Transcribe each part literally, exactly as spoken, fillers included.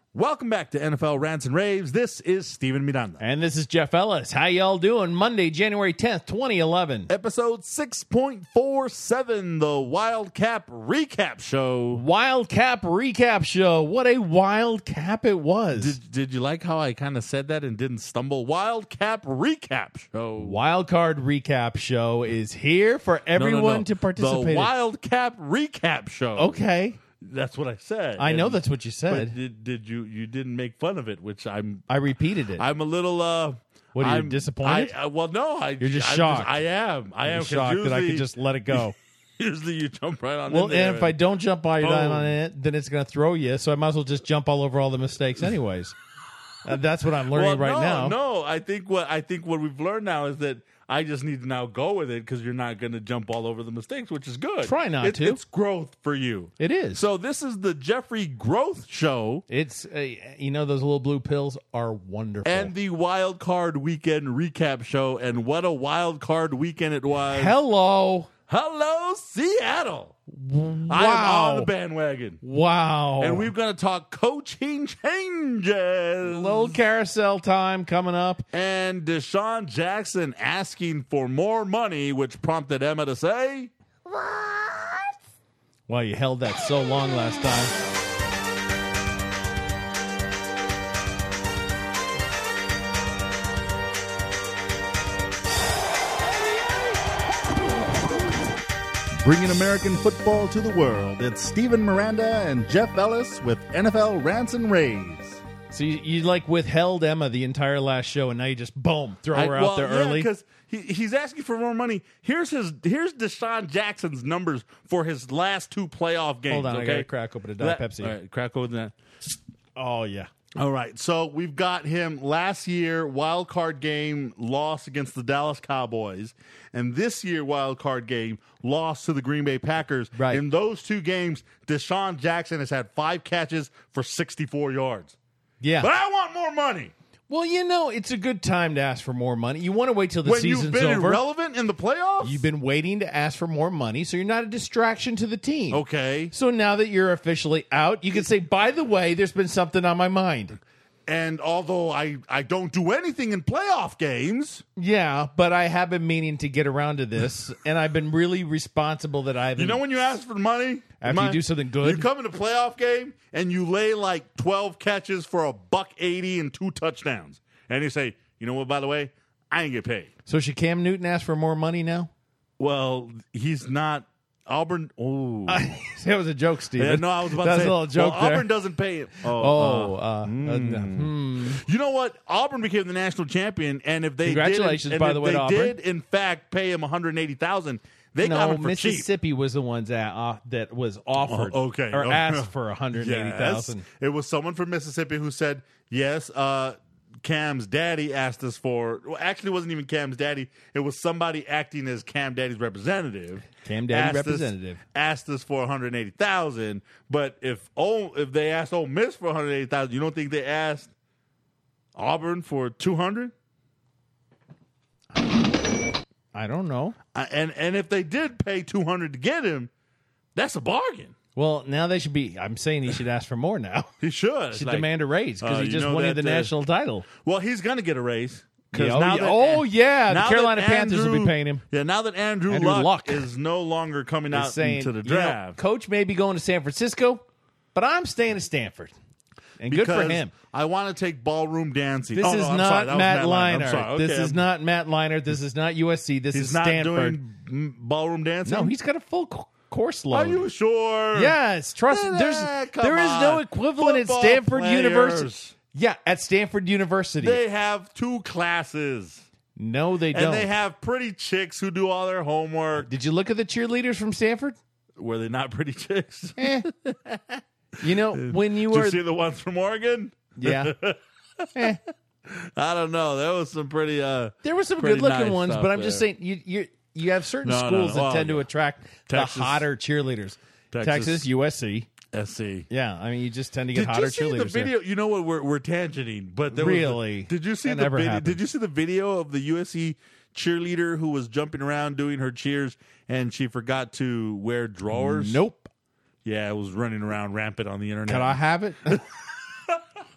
Welcome back to N F L Rants and Raves. This is Steven Miranda. And this is Jeff Ellis. How y'all doing? Monday, January tenth, twenty eleven. Episode six point four seven, the Wildcap Recap Show. Wildcap Recap Show. What a Wildcap it was. Did, did you like how I kind of said that and didn't stumble? Wildcap Recap Show. Wildcard Recap Show is here for everyone No, no, no. to participate The in. Wildcap Recap Show. Okay. That's what I said. I know And- that's what you But said. did, did you you didn't make fun of it, which I'm I repeated it. I'm a little uh What, are you I'm, disappointed? I, uh, well, no, I You're just I'm shocked. I am. I I'm am 'cause shocked that I usually- could just let it go. Usually you jump right on Well, in there. and if I don't jump all Boom. on it, then it's going to throw you. So I might as well just jump all over all the mistakes, anyways. uh, that's what I'm learning well, right no, now. No, I think what I think what we've learned now is that I just need to now go with it because you're not going to jump all over the mistakes, which is good. Try not It- to. It's growth for you. It is. So this is the Jeffrey Growth Show It's uh, you know those little blue pills are wonderful. and the Wild Card Weekend Recap Show. And what a wild card weekend it was! Hello. Hello, Seattle. Wow. I am on the bandwagon. Wow. And we're going to talk coaching changes. little carousel time coming up. And Deshaun Jackson asking for more money, which prompted Emma to say, Well, you held that so long last time. Bringing American football to the world, it's Steven Miranda and Jeff Ellis with N F L Rants and Raves. So you, you like withheld Emma the entire last show, and now you just boom throw her I- out well, there yeah, early. because he, he's asking for more money. Here's his. Here's Deshaun Jackson's numbers for his last two playoff games. Hold on, I okay? gotta crack open a Diet That- Pepsi. All right, crack open that. Oh yeah. All right, so we've got him last year wild card game loss against the Dallas Cowboys, and this year wild card game loss to the Green Bay Packers. Right. In those two games, Deshaun Jackson has had five catches for sixty-four yards. Yeah. But I want more money. Well, you know, it's a good time to ask for more money. You want to wait till the When season's you've been over. irrelevant in the playoffs? You've been waiting to ask for more money, so you're not a distraction to the team. Okay. So now that you're officially out, you can say, by the way, there's been something on my mind. And although I, I don't do anything in playoff games, Yeah, but I have been meaning to get around to this, and I've been really responsible that I haven't. you know when you ask for money? After my- you do something good? You come in a playoff game and you lay like twelve catches for a buck eighty and two touchdowns. And you say, you know what, by the way, I ain't get paid. So should Cam Newton ask for more money now? Well, he's not Auburn. Oh. That was a joke, Steven. Yeah, no, I was about that to was say, a little joke well, there. Auburn doesn't pay him. Oh, uh, uh, uh, hmm. You know what? Auburn became the national champion, and if they Congratulations, did, and by if the way, they to Auburn. did in fact pay him one hundred eighty thousand, they got no, him for cheap. Mississippi was the ones that uh, that was offered, Oh, okay. or Oh, asked for one hundred eighty thousand. Yes. It was someone from Mississippi who said, yes, uh, Cam's daddy asked us for, well, actually it wasn't even Cam's daddy. It was somebody acting as Cam Daddy's representative. Cam Daddy asked us- representative. asked us for one hundred eighty thousand, but if oh, if they asked Ole Miss for one hundred eighty thousand, you don't think they asked Auburn for two hundred? I don't know. Uh, and and if they did pay two hundred to get him, that's a bargain. Well, now they should be. I'm saying he should ask for more now. He should. Should Like, demand a raise because uh, he you just know won you that, the uh, national title. Well, he's going to get a raise. 'Cause Yeah, oh, now yeah. that- Oh, yeah, the now that Carolina Panthers will be Andrew- paying him. Yeah, now that Andrew, Andrew Luck, Luck is no longer coming He's out saying, into the you know, draft. Coach may be going to San Francisco, but I'm staying at Stanford. And good for because him. I want to take ballroom dancing. This Oh, no, is I'm not sorry, that was Matt Leinart. I'm Leinart. sorry. This Okay, is I'm- not Matt Leinart. This is not U S C. This He's is not Stanford. doing mm, ballroom dancing. No, he's got a full co- course Are load. you sure? Yes, trust Eh, there's come there is no on. equivalent Football at Stanford players, University. Yeah, at Stanford University. They have two classes, no, they and don't. they have pretty chicks who do all their homework. Did you look at the cheerleaders from Stanford? Were they not pretty chicks? Eh. You know, when you Did were you see the ones from Oregon? yeah. Eh. I don't know. There was some pretty. Uh, There were some Pretty good looking nice ones, stuff but I'm just there. saying you you you have certain No, no, schools no. that Well, tend to yeah. attract Texas- the hotter cheerleaders. Texas- Texas, U S C. S C. Yeah, I mean you just tend to get Did hotter you see cheerleaders. the there. video? You know what? We're we're tangenting, but there was the- Really? did you see That the never video? happened. Did you see the video of the U S C cheerleader who was jumping around doing her cheers and she forgot to wear drawers? Nope. Yeah, it was running around rampant on the internet. Can I have it?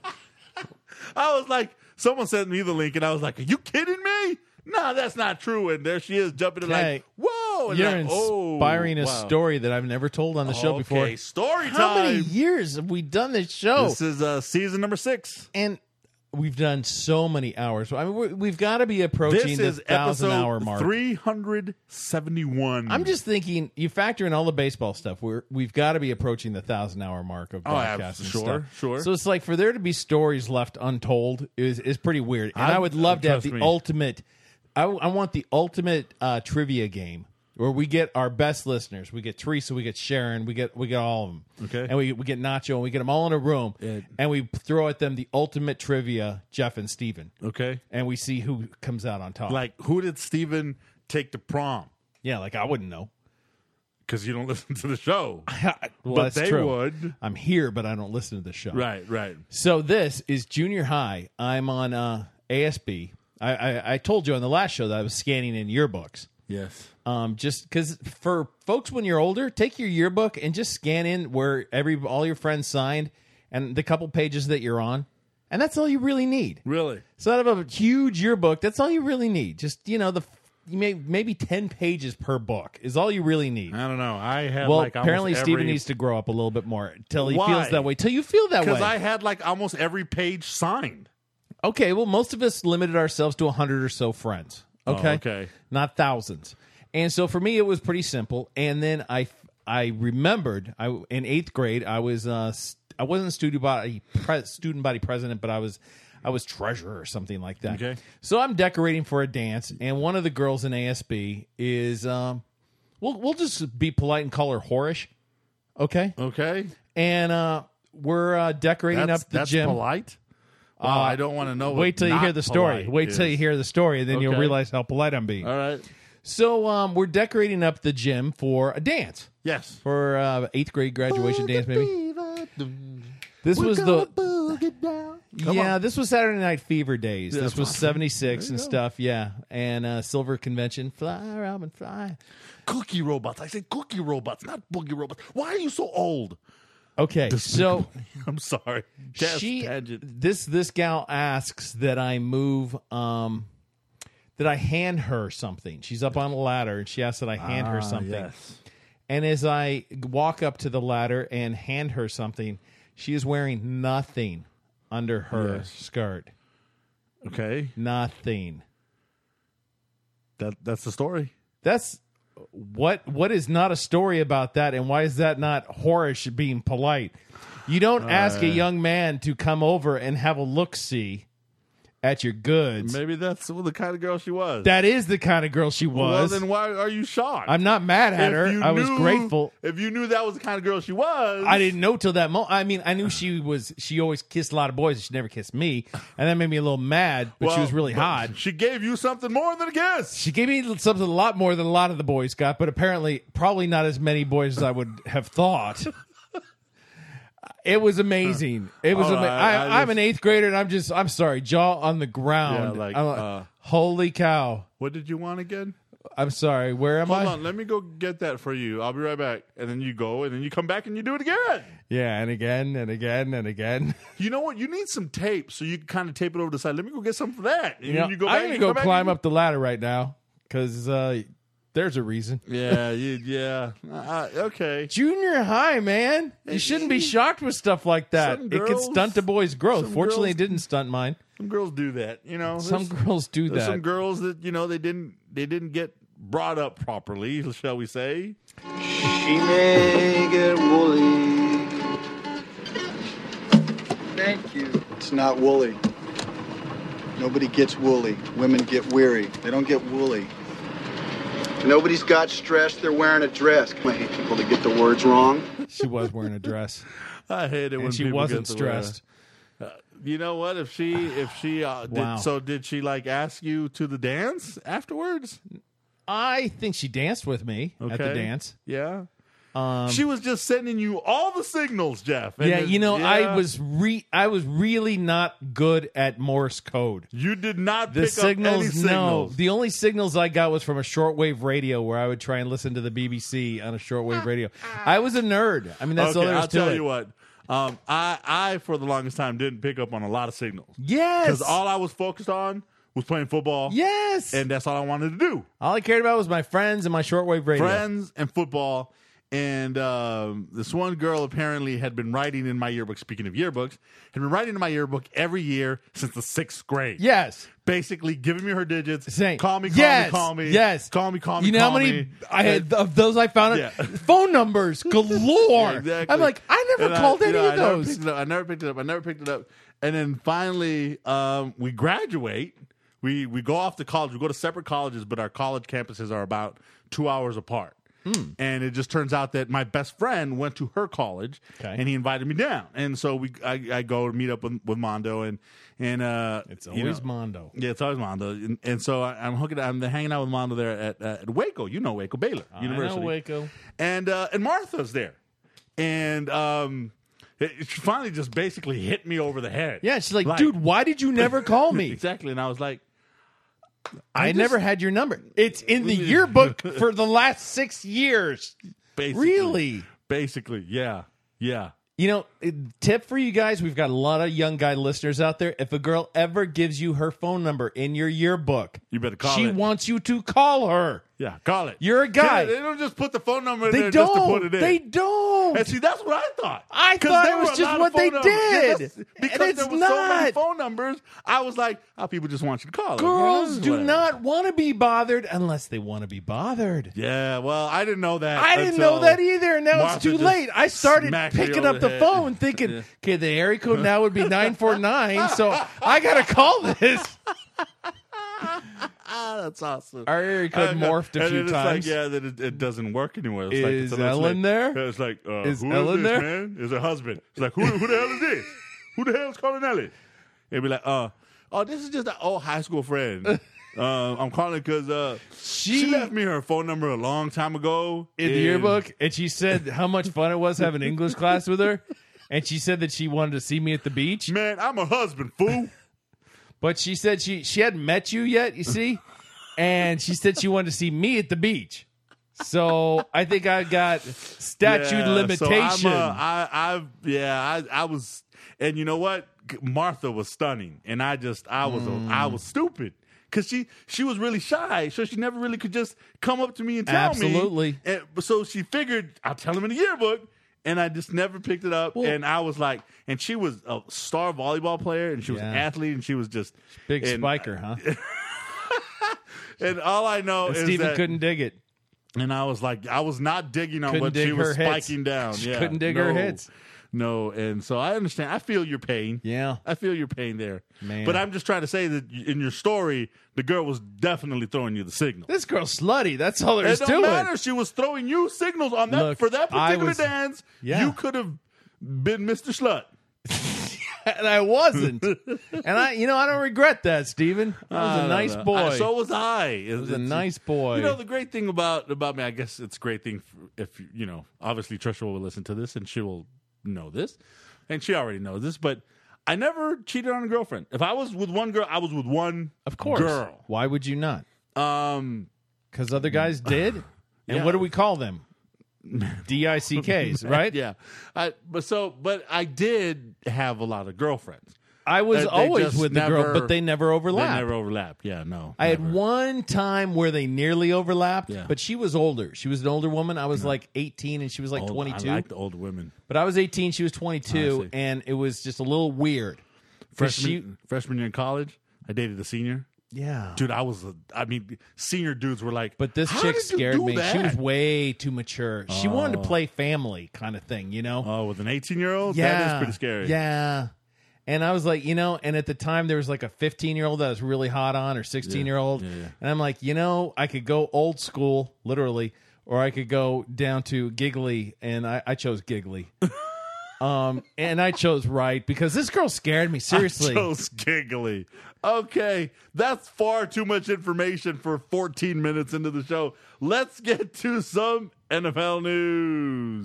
I was like, someone sent me the link, and I was like, "Are you kidding me? No, that's not true." And there she is jumping in Okay. like, "Whoa!" And You're like, inspiring oh, a wow. story that I've never told on the show Okay, before. story How many time. years have we done this show? This is uh, season number six. And we've done so many hours. I mean, we're, we've got to be approaching This the is thousand episode hour mark. three hundred seventy-one. I'm just thinking, you factor in all the baseball stuff. We're we've got to be approaching the thousand hour mark of Oh, yeah, broadcasting sure, stuff. sure. So it's like for there to be stories left untold is is pretty weird. And I, I- would love to have trust the me. ultimate. I, I want the ultimate uh, trivia game where we get our best listeners. We get Teresa, we get Sharon, we get we get all of them. Okay. And we we get Nacho, and we get them all in a room, Yeah. and we throw at them the ultimate trivia, Jeff and Steven. Okay. And we see who comes out on top. Like, who did Steven take to prom? yeah, like I wouldn't know. Because you don't listen to the show. well, But that's they true. would. I'm here, but I don't listen to the show. Right, right. So this is junior high. I'm on uh, A S B. I, I, I told you on the last show that I was scanning in yearbooks. Yes. Um, just because for folks when you're older, take your yearbook and just scan in where every all your friends signed and the couple pages that you're on, and that's all you really need. Really? So out of a huge yearbook, that's all you really need. Just you know the you may maybe ten pages per book is all you really need. I don't know. I had Well, like apparently almost Steven every, needs to grow up a little bit more till he Why? feels that way. Till you feel that way. Because I had like almost every page signed. Okay, well, most of us limited ourselves to one hundred or so friends. Okay? Oh, okay. Not thousands. And so for me, it was pretty simple. And then I, I remembered I, in eighth grade, I was uh, st- I wasn't student body pre- student body president, but I was I was treasurer or something like that. Okay. So I'm decorating for a dance, and one of the girls in A S B is um, we'll we'll just be polite and call her Horish. Okay. Okay. And uh, we're uh, decorating That's, up the that's gym. polite? Oh, I don't want to know. What Wait till you not hear the story. polite Wait till is. you hear the story, and then you'll Okay. realize how polite I'm being. All right. So um, we're decorating up the gym for a dance, Yes. for uh, eighth grade graduation dance, maybe. This was the yeah. This was Saturday Night Fever days. Yeah, this was awesome. seventy-six There and you go. stuff. Yeah, and uh, Silver Convention. Fly, Robin, fly. Cookie robots. I said cookie robots, not boogie robots. Why are you so old? Okay, so I'm sorry. Test she tangent. this this gal asks that I move um that I hand her something. She's up on a ladder and she asks that I hand her Ah, something. yes. And as I walk up to the ladder and hand her something, she is wearing nothing under her Yes. skirt. Okay. Nothing. That that's the story. That's what what is not a story about that, and why is that not whorish being polite? You don't ask a young man to come over and have a look-see at your goods. Maybe that's the kind of girl she was. That is the kind of girl she well, was. then why are you shocked? I'm not mad at If her. you I was knew- grateful. If you knew that was the kind of girl she was, I didn't know till that moment. I mean, I knew she was. She always kissed a lot of boys. And she never kissed me, and that made me a little mad. But she Well, was really but hot. She gave you something more than a kiss. She gave me something a lot more than a lot of the boys got, but apparently, probably not as many boys as I would have thought. It was amazing. It was. All Ama- right, I, I I'm just- an eighth grader, and I'm just. I'm sorry, jaw on the ground. Yeah, like, I'm uh, holy cow! What did you want again? I'm sorry. Where am Hold I? on, let me go get that for you. I'll be right back. And then you go, and then you come back and you do it again. Yeah, and again, and again, and again. You know what? You need some tape so you can kind of tape it over the side. Let me go get some for that. And You know, you go I'm back, gonna you go come back, climb you- up the ladder right now because uh, there's a reason. Yeah, you, yeah. Uh, okay. Junior high, man. You shouldn't be shocked with stuff like that. Some It can girls- stunt a boy's growth. some Fortunately, girls- it didn't stunt mine. Some girls do that. You know, Some There's- girls do There's that. some girls that you know they didn't they didn't get brought up properly, shall we say? She may get woolly. Thank you. It's not woolly. Nobody gets woolly. Women get weary. They don't get woolly. Nobody's got stress. They're wearing a dress. I hate people that get the words wrong. She was wearing a dress, I hate it when and she people wasn't get the wear- stressed. You know what? If she if she uh, did, Wow. so did she like ask you to the dance afterwards? I think she danced with me at the Okay. dance. Yeah. Um, She was just sending you all the signals, Jeff. And yeah, it- you know, yeah. I was re- I was really not good at Morse code. You did not The pick signals, up any no. signals. The only signals I got was from a shortwave radio where I would try and listen to the B B C on a shortwave radio. I was a nerd. I mean, that's all Okay, there is I'll to tell it. you what. Um, I, I for the longest time didn't pick up on a lot of signals Yes. because all I was focused on was playing football. Yes. And that's all I wanted to do. All I cared about was my friends and my shortwave radio. Friends and football. And um, this one girl apparently had been writing in my yearbook, speaking of yearbooks, had been writing in my yearbook every year since the sixth grade. Yes. Basically giving me her digits. Saying, call me, call yes, me, call me. Yes. Call me, call me, You know call how many me. I had of those I found? Yeah. Phone numbers galore. Yeah, exactly. I'm like, I never And called I, any you know, of I never those. picked it up. I never picked it up. I never picked it up. And then finally, um, we graduate. We we go off to college. We go to separate colleges, but our college campuses are about two hours apart. Mm. And it just turns out that my best friend went to her college, Okay. and he invited me down. And so we, I, I go to meet up with, with Mondo, and and uh, It's you always know, Mondo. Yeah, it's always Mondo. And, and so I, I'm hooking. I'm hanging out with Mondo there at, uh, at Waco. You know Waco, Baylor University. I know Waco. And uh, and Martha's there, and um, it, she finally just basically hit me over the head. Yeah, she's like, dude, why did you never call me? Exactly, and I was like, I, just- never had your number. It's in the yearbook for the last six years. basically, Really? basically, yeah, yeah. You know, it- tip for you guys, we've got a lot of young guy listeners out there. If a girl ever gives you her phone number in your yearbook, You better call she it. wants you to call her. Yeah, call it. You're a guy. Yeah, they don't just put the phone number in They there don't. just to put it in. They don't. And see, that's what I thought. I 'Cause thought there it was were a just lot of what they phone numbers. Yeah, did. that's- And because it's there were so many not. phone numbers, I was like, oh, people just want you to call it. Girls Yeah, do whatever. not want to be bothered unless they want to be bothered. Yeah, well, I didn't know that. I didn't until know that either. Now Martha it's too just late. I started smacked me picking over up the head. phone thinking, Yeah. okay, the area code now would be nine four nine, so I got to call this. Ah, that's awesome. Our area code And- morphed a and few then it's times. Like, yeah, that it, it doesn't work anymore. It's like, Is it's, it's Ellen like, there? It's like, uh, Is who Ellen this, there? man? Is her husband. It's like, who, who the hell is this? Who the hell is calling Ellie? It'd be like, uh, oh, this is just an old high school friend. uh, I'm calling because uh, she, She- left me her phone number a long time ago in the and- yearbook, and she said how much fun it was having English class with her, and she said that she wanted to see me at the beach, Man, I'm a husband, fool. but she said she she hadn't met you yet, you see, and she said she wanted to see me at the beach. So I think I got statute Yeah, limitation. So I'm, uh, I, I, yeah, I, I was, and you know what? Martha was stunning, and I just, I was, Mm. I was stupid because she, she was really shy, so she never really could just come up to me and tell Absolutely. me. And so she figured I'll tell him in the yearbook, and I just never picked it up. Well- and I was like, and she was a star volleyball player, and she was an Yeah. athlete, and she was just Big and, spiker, huh? And all I know And is Steven that, couldn't dig it. and I was like, I was not digging on Couldn't what dig she was her hits. spiking down. She Yeah, couldn't dig no, her hits. No, and so I understand. I feel your pain. Yeah. I feel your pain there. Man. But I'm just trying to say that in your story, the girl was definitely throwing you the signal. This girl's slutty. That's all there It is to don't it. matter. She was throwing you signals on that Look, for that I particular was- dance. Yeah. You could have been Mister Slut. And I wasn't. And I, you know, I don't regret that, Steven. I was I a don't nice know. boy. I- so was I. It was a nice boy. You know, the great thing about about me, I guess it's a great thing for, if you know. Obviously, Trisha will listen to this, and she will know this, and she already knows this. But I never cheated on a girlfriend. If I was with one girl, I was with one of course. girl. Why would you not? Um, Because other guys did. And Yeah. what do we call them? D I C Ks, right? yeah. I, but so, but I did have a lot of girlfriends. I was Uh, they always just with the never- girl, but they never They overlapped. never overlapped. Yeah, no. I had never. one time where they nearly overlapped, Yeah. but she was older. She was an older woman. I was like eighteen and she was like Old- twenty-two. I like the older women. But I was eighteen, she was I twenty-two, see. and it was just a little weird. 'Cause Freshman, freshman year in college, I dated a senior. Yeah. Dude, I was, a, I mean, senior dudes were like, But this "How chick did you scared do me. that?" She was way too mature. She wanted to Oh. play family kind of thing, you know? Oh, with an eighteen-year-old? yeah. That is pretty scary. Yeah. And I was like, you know, and at the time there was like a fifteen-year-old that I was really hot on or sixteen-year-old. Yeah, yeah, yeah. And I'm like, you know, I could go old school, literally, or I could go down to giggly, and I, I chose giggly. um, and I chose right because this girl scared me, seriously. I chose giggly. Okay, that's far too much information for fourteen minutes into the show. Let's get to some N F L news.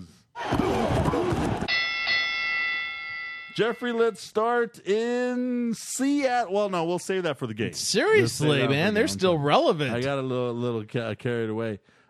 Jeffrey, let's start in Seattle. Well, no, we'll save that for the game. We'll save Seriously, that for man, the they're game. still relevant. I got a little, little ca- carried away.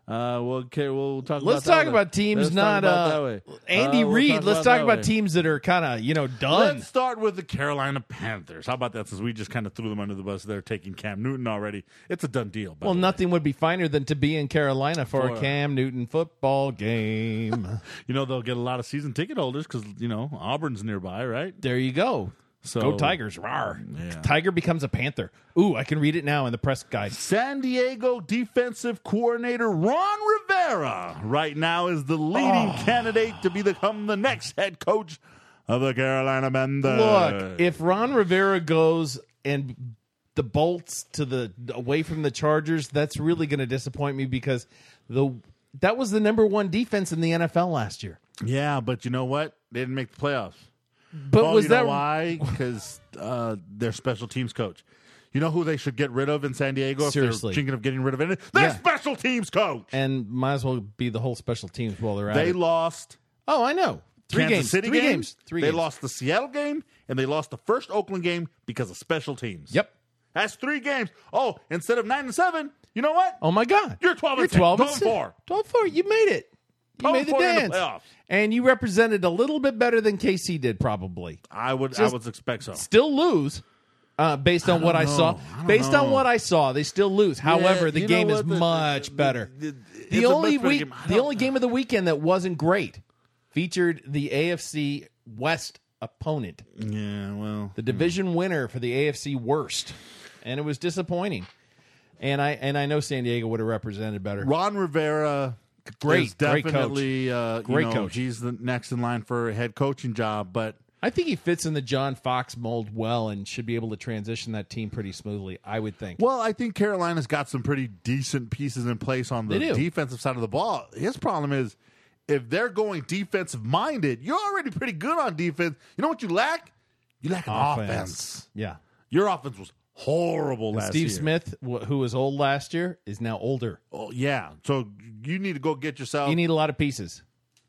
Uh, well, okay, we'll talk. Let's about talk that about teams Let's not talk about uh, that way. Andy Uh, we'll Reid. talk Let's about talk that about way. teams that are kind of you know done. Let's start with the Carolina Panthers. How about that? Since we just kind of threw them under the bus, they're taking Cam Newton already. It's a done deal. by Well, the way. nothing would be finer than to be in Carolina for, For- a Cam Newton football game. You know they'll get a lot of season ticket holders because you know Auburn's nearby, right? There you go. So Go Tigers. Rawr. Yeah. Tiger becomes a Panther. Ooh, I can read it now in the press guide. San Diego defensive coordinator Ron Rivera right now is the leading Oh. candidate to become the next head coach of the Carolina Panthers. Look, if Ron Rivera goes and the bolts to the away from the Chargers, that's really going to disappoint me because the that was the number one defense in the N F L last year. yeah, but you know what? They didn't make the playoffs. But oh, was you that know why? Because uh, their special teams coach. You know who they should get rid of in San Diego? If Seriously. they're thinking of getting rid of it. Their Yeah. special teams coach. and might as well be the whole special teams while they're at They it. lost Oh, I know. Three Kansas games. City Three games. games. Three they games. lost the Seattle game, and they lost the first Oakland game because of special teams. Yep. That's three games. Oh, instead of nine and seven, you know what? Oh my God. You're twelve You're and ten. twelve and twelve and six. four. twelve and four. You made it. You twelve made and the four in the dance. playoffs. And you represented a little bit better than K C did, probably. I would. Just- I would expect so. Still lose. Uh, based on what I know. saw, I don't based know. on what I saw, they still lose. However, Yeah, the you game know is what? The- much the- better. the- The, it's a only much better week, game. I the don't- only game of the weekend that wasn't great featured the A F C West opponent, Yeah. Well. the division winner for the A F C worst, and it was disappointing. And I and I know San Diego would have represented better. Ron Rivera, Great, is great coach. definitely uh, Great you know, coach. He's the next in line for a head coaching job, but I think he fits in the John Fox mold well and should be able to transition that team pretty smoothly. I would think. well, I think Carolina's got some pretty decent pieces in place on the They do. defensive side of the ball. His problem is if they're going defensive minded, you're already pretty good on defense. You know what you lack? You lack an offense. Yeah. Your offense was horrible last Steve year. Smith, wh- who was old last year, is now older. Oh, yeah. So you need to go get yourself. You need a lot of pieces.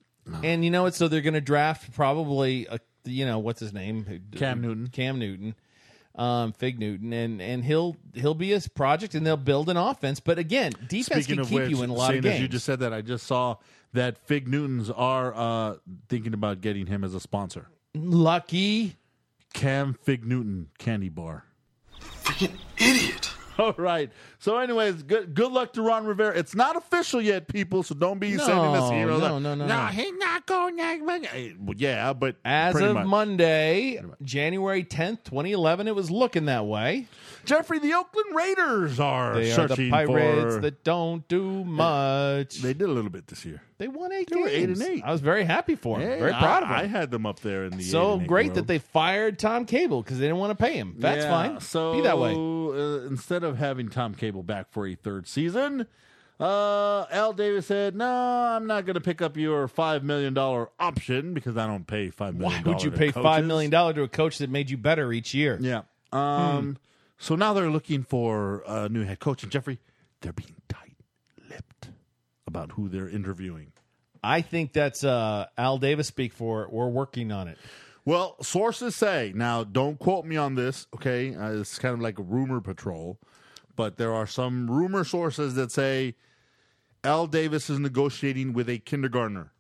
And you know what? So they're going to draft probably, a, you know, what's his name? Cam Newton. Cam Newton. Um, Fig Newton. And and he'll he'll be his project, and they'll build an offense. But again, defense Speaking can of keep which, you in a lot seeing of games. as you just said that, I just saw that Fig Newtons are uh, thinking about getting him as a sponsor. Lucky. Cam Fig Newton candy bar. Freaking idiot. All right. So, anyways, good good luck to Ron Rivera. It's not official yet, people. So don't be No, sending us emails. no, like, no, no, no. no. He's not going next month." Eh, well, yeah, but As pretty of much. Monday, January tenth, twenty eleven, it was looking that way. Jeffrey, the Oakland Raiders are They are the searching Pirates for. that don't do much. They did a little bit this year. They won eight They games. were eight and eight. I was very happy for them. Hey, very proud of I, them. I had them up there in the So eight and eight great world. that they fired Tom Cable because they didn't want to pay him. That's Yeah, fine. So Be that way. Uh, instead of having Tom Cable back for a third season, uh, Al Davis said, "No, I'm not going to pick up your five million dollar option because I don't pay five million. Why would you to pay coaches." five million dollars to a coach that made you better each year? Yeah. Um. Hmm. So now they're looking for a new head coach, and Jeffrey, they're being tight-lipped about who they're interviewing. I think that's uh, Al Davis speak for it. We're working on it. Well, sources say, now don't quote me on this, okay? Uh, it's kind of like a rumor patrol, but there are some rumor sources that say Al Davis is negotiating with a kindergartner.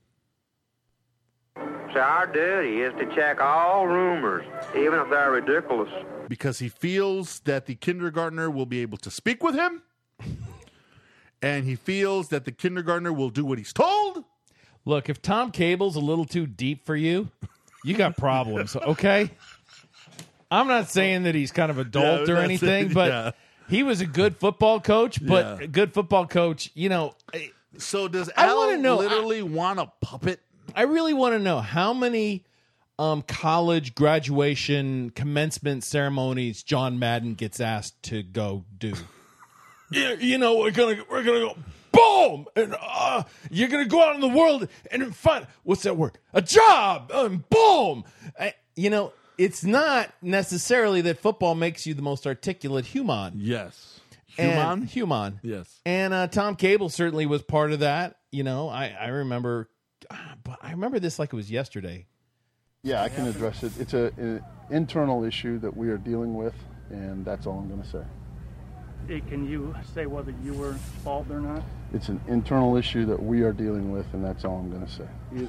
So our duty is to check all rumors, even if they're ridiculous. Because he feels that the kindergartner will be able to speak with him, and he feels that the kindergartner will do what he's told. Look, if Tom Cable's a little too deep for you, you got problems, okay? I'm not saying that he's kind of adult Yeah, or that's anything, it, but yeah. he was a good football coach, but Yeah. a good football coach, you know, So does I Al wanna know- literally want a puppet? I really want to know how many um, college graduation commencement ceremonies John Madden gets asked to go do. you, you know, we're gonna we're gonna go boom, and uh, you're gonna go out in the world and find what's that word? A job, and boom. I, you know, it's not necessarily that football makes you the most articulate human. Yes. And- Human? human. Yes. And uh, Tom Cable certainly was part of that. You know, I, I remember, but I remember this like it was yesterday. Yeah, I can address it. It's a, an internal issue that we are dealing with, and that's all I'm going to say. eh, can you say whether you were involved or not? It's an internal issue that we are dealing with, and that's all I'm going to say. You,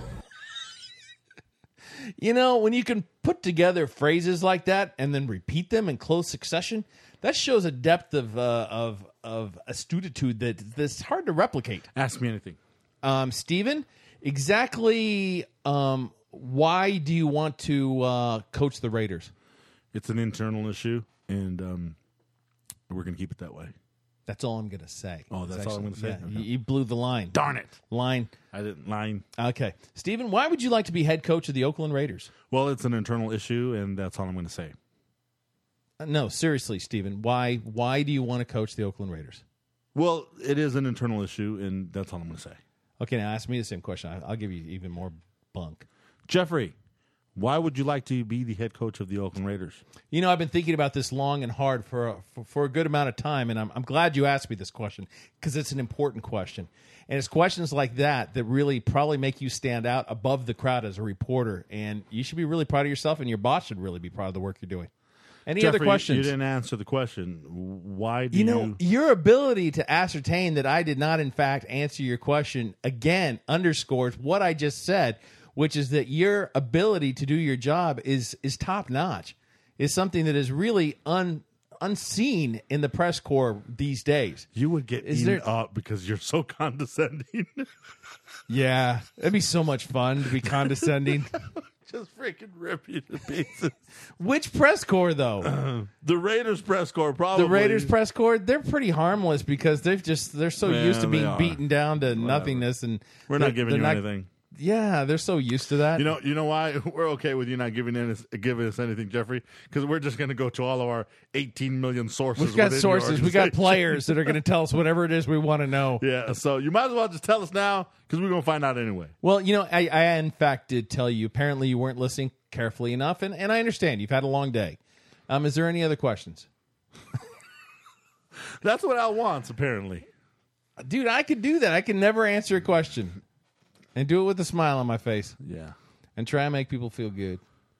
You know, when you can put together phrases like that and then repeat them in close succession, that shows a depth of uh, of of astutitude that that's hard to replicate. Ask me anything. Um, Steven, exactly um, why do you want to uh, coach the Raiders? It's an internal issue, and um, we're going to keep it that way. That's all I'm going to say. Oh, that's all I'm gonna say? Yeah, Okay. you, you blew the line. Darn it. Line. I didn't line. Okay. Steven, why would you like to be head coach of the Oakland Raiders? Well, it's an internal issue, and that's all I'm going to say. Uh, no, seriously, Steven, why why do you want to coach the Oakland Raiders? Well, it is an internal issue, and that's all I'm going to say. Okay, now ask me the same question. I, I'll give you even more bunk. Jeffrey, why would you like to be the head coach of the Oakland Raiders? You know, I've been thinking about this long and hard for a, for, for a good amount of time, and I'm, I'm glad you asked me this question because it's an important question. And it's questions like that that really probably make you stand out above the crowd as a reporter, and you should be really proud of yourself, and your boss should really be proud of the work you're doing. Any Jeffrey, other questions? You didn't answer the question. Why do You you... know, your ability to ascertain that I did not, in fact, answer your question, again, underscores what I just said, which is that your ability to do your job is is top notch, is something that is really un, unseen in the press corps these days. You would get Is eaten there- up because you're so condescending. Yeah, it'd be so much fun to be condescending. Just freaking rip you to pieces. Which press corps, though? The Raiders press corps, probably. The Raiders press corps, they're pretty harmless because they've just they're so Yeah, used to they being are. beaten down to nothingness, and We're they're- not giving they're you not- anything. Yeah, they're so used to that. You know, you know why we're okay with you not giving us giving us anything, Jeffrey? Because we're just going to go to all of our eighteen million sources. We've got within your sources. We got organization. players that are going to tell us whatever it is we want to know. Yeah, so you might as well just tell us now because we're going to find out anyway. Well, you know, I, I in fact did tell you. Apparently, you weren't listening carefully enough, and, and I understand. You've had a long day. Um, is there any other questions? That's what Al wants, apparently. Dude, I could do that. I can never answer a question and do it with a smile on my face Yeah. and try and make people feel good.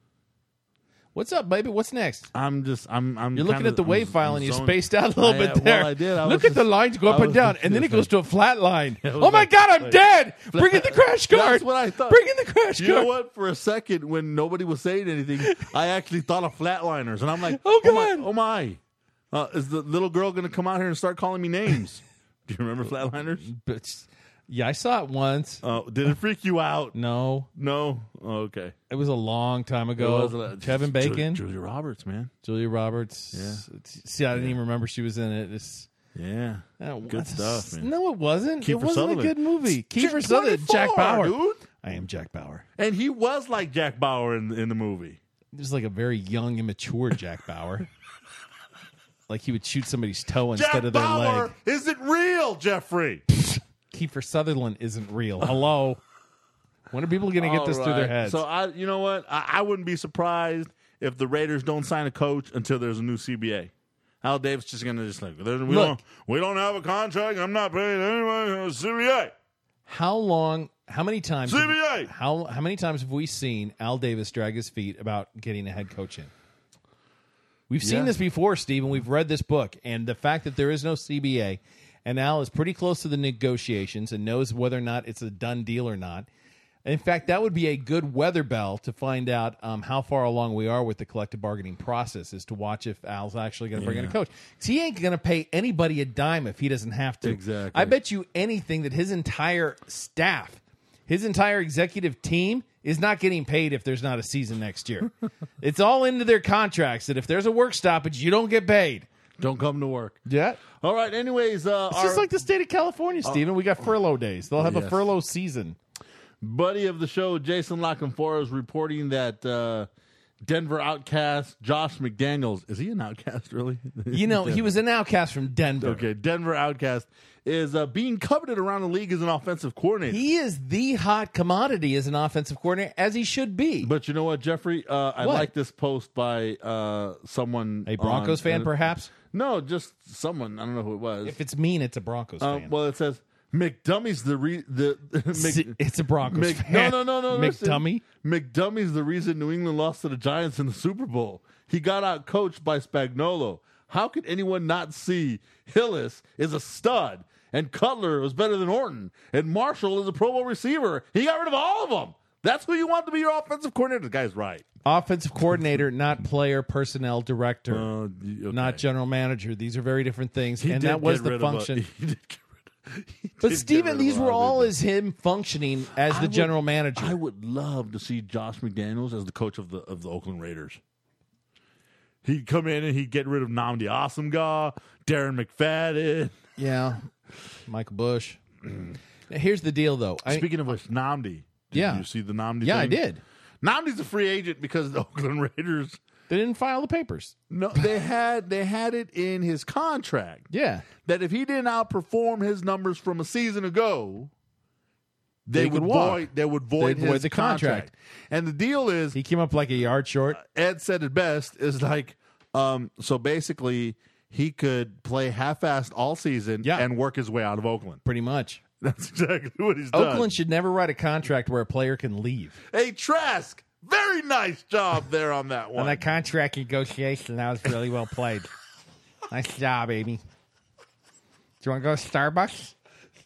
What's up, baby? What's next? I'm just, I'm, I'm. You're looking kinda- at the I'm- wave file I'm and you zoned- spaced out a little I, bit uh, there. Well, I did. I Look was at the just- lines go I up and was down, just- and then it goes to a flat line. was Oh my like- God, I'm like- dead! Bring in the crash card. That's what I thought. Bring in the crash You know card. what? For a second, when nobody was saying anything, I actually thought of flatliners, and I'm like, Oh, my, God. oh my, uh, is the little girl going to come out here and start calling me names? Do you remember flatliners? But, yeah, I saw it once. Oh, did it freak you out? No, No. Oh, okay. it was a long time ago. It was a- Kevin Ju- Bacon, Julia Roberts, man. Julia Roberts. Yeah. See, I didn't even remember she was in it. It's, Yeah. uh, Good what- stuff, man. No, it wasn't. Kiefer it wasn't Sutherland. a good movie. Jack- Kiefer Sutherland, Jack twenty-four, Bauer. dude. I am Jack Bauer. And he was like Jack Bauer in in the movie. It was like a very young, immature Jack Bauer. Like he would shoot somebody's toe instead Jack of their Bauer leg. isn't real, Jeffrey. Kiefer Sutherland isn't real. Hello. When are people going to get All this through their right. heads? So I, you know what? I, I wouldn't be surprised if the Raiders don't sign a coach until there's a new C B A. Al Davis just going to just like we Look. don't we don't have a contract. I'm not paying anybody. C B A. How long? How many times? C B A. How how many times have we seen Al Davis drag his feet about getting a head coach in? We've seen Yeah. this before, Steve, and we've read this book. And the fact that there is no C B A, and Al is pretty close to the negotiations and knows whether or not it's a done deal or not. In fact, that would be a good weather bell to find out um, how far along we are with the collective bargaining process, is to watch if Al's actually going to bring in a Yeah. coach. 'Cause he ain't going to pay anybody a dime if he doesn't have to. Exactly. I bet you anything that his entire staff, his entire executive team, is not getting paid if there's not a season next year. It's all into their contracts that if there's a work stoppage, you don't get paid. Don't come to work. Yeah. All right. Anyways, uh, It's our just like the state of California, Stephen. We got furlough days. They'll have a Yes. furlough season. buddy of the show, Jason Lockenfora, is reporting that uh, Denver outcast Josh McDaniels, is he an outcast, really? You know, he was an outcast from Denver. Okay, Denver outcast is uh, being coveted around the league as an offensive coordinator. He is the hot commodity as an offensive coordinator, as he should be. But you know what, Jeffrey? Uh, I What? like this post by uh, someone. A Broncos on- fan, uh, perhaps? No, just someone. I don't know who it was. If it's mean, it's a Broncos Uh, fan. well, it says McDummy's the re- the Mc, It's a Broncos Mc, fan. No, no, no, no. listen. McDummy? McDummy's the reason New England lost to the Giants in the Super Bowl. He got out coached by Spagnuolo. How could anyone not see Hillis is a stud, and Cutler was better than Orton, and Marshall is a Pro Bowl receiver? He got rid of all of them. That's who you want to be your offensive coordinator. The guy's right. Offensive coordinator, not player personnel director, Uh, okay. not general manager. These are very different things, He and did that was get the rid of a- function. he did get rid of- he But did Steven, get rid these of a were lot of all people. as him functioning as I the would- general manager. I would love to see Josh McDaniels as the coach of the of the Oakland Raiders. He'd come in and he'd get rid of Nnamdi Asomugha, Darren McFadden. Yeah, Michael Bush. Now, here's the deal, though. I, Speaking of which, Nnamdi. Did Yeah. you see the Nnamdi yeah, I thing? did. Nnamdi's a free agent because the Oakland Raiders. They didn't file the papers. No, they had they had it in his contract Yeah, that if he didn't outperform his numbers from a season ago, they, They would could walk. void they would void They'd his void the contract. contract. And the deal is, he came up like a yard short. Ed said it best, is like, um, so basically he could play half-assed all season Yeah. and work his way out of Oakland. Pretty much. That's exactly what he's done. Oakland should never write a contract where a player can leave. Hey, Trask, very nice job there on that one. On that contract negotiation, that was really well played. Nice job, Amy. Do you want to go to Starbucks?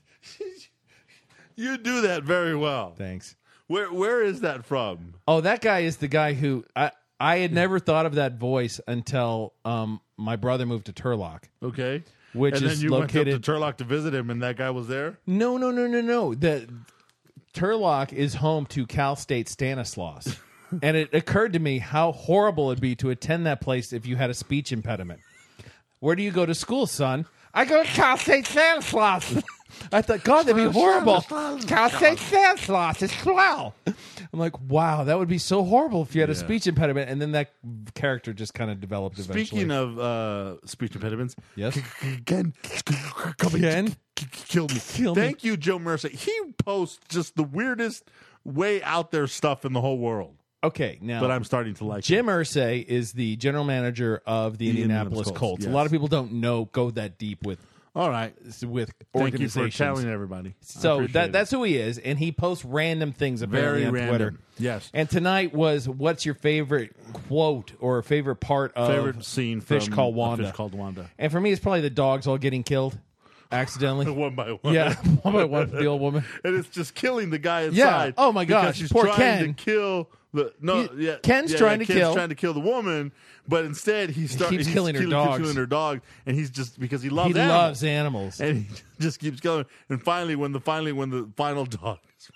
You do that very well. Thanks. Where Where is that from? Oh, that guy is the guy who I I had never thought of that voice until um my brother moved to Turlock. Okay. Which and is then you located- went up to Turlock to visit him, and that guy was there? No, no, no, no, no. The Turlock is home to Cal State Stanislaus. And it occurred to me how horrible it'd be to attend that place if you had a speech impediment. Where do you go to school, son? I go to Cal State Stanislaus. I thought, God, that'd be horrible. Cal State Stanislaus is swell. I'm like, wow, that would be so horrible if you had a Yeah. speech impediment. And then that character just kind of developed eventually. Speaking of uh, speech impediments, Yes? Ken, come Ken? kill me. Kill me. Thank you, Joe Mercer. He posts just the weirdest, way out there stuff in the whole world. Okay, now But I'm starting to like Jim it. Irsay is the general manager of the, The Indianapolis Indianapolis Colts. Colts, A yes. lot of people don't know go that deep with All right. with Thank you organizations. for telling everybody. I So appreciate that it. that's who he is, and he posts random things apparently very on random. Twitter. Yes. And tonight was what's your favorite quote or favorite part of Favorite scene Fish from Called A Wanda? Fish Called Wanda. And for me, it's probably the dogs all getting killed accidentally. One by one. Yeah, one by one, the old woman. And it's just killing the guy Yeah. inside. Oh, my because gosh. she's Poor trying Ken. to kill the no. He- yeah, Ken's yeah, trying yeah, to Ken's kill- trying to kill the woman, but instead he starts keeps killing her killing, dogs. killing her dog, and he's just because he loves He animals, loves animals. and he just keeps killing. And finally, when the finally when the final dog is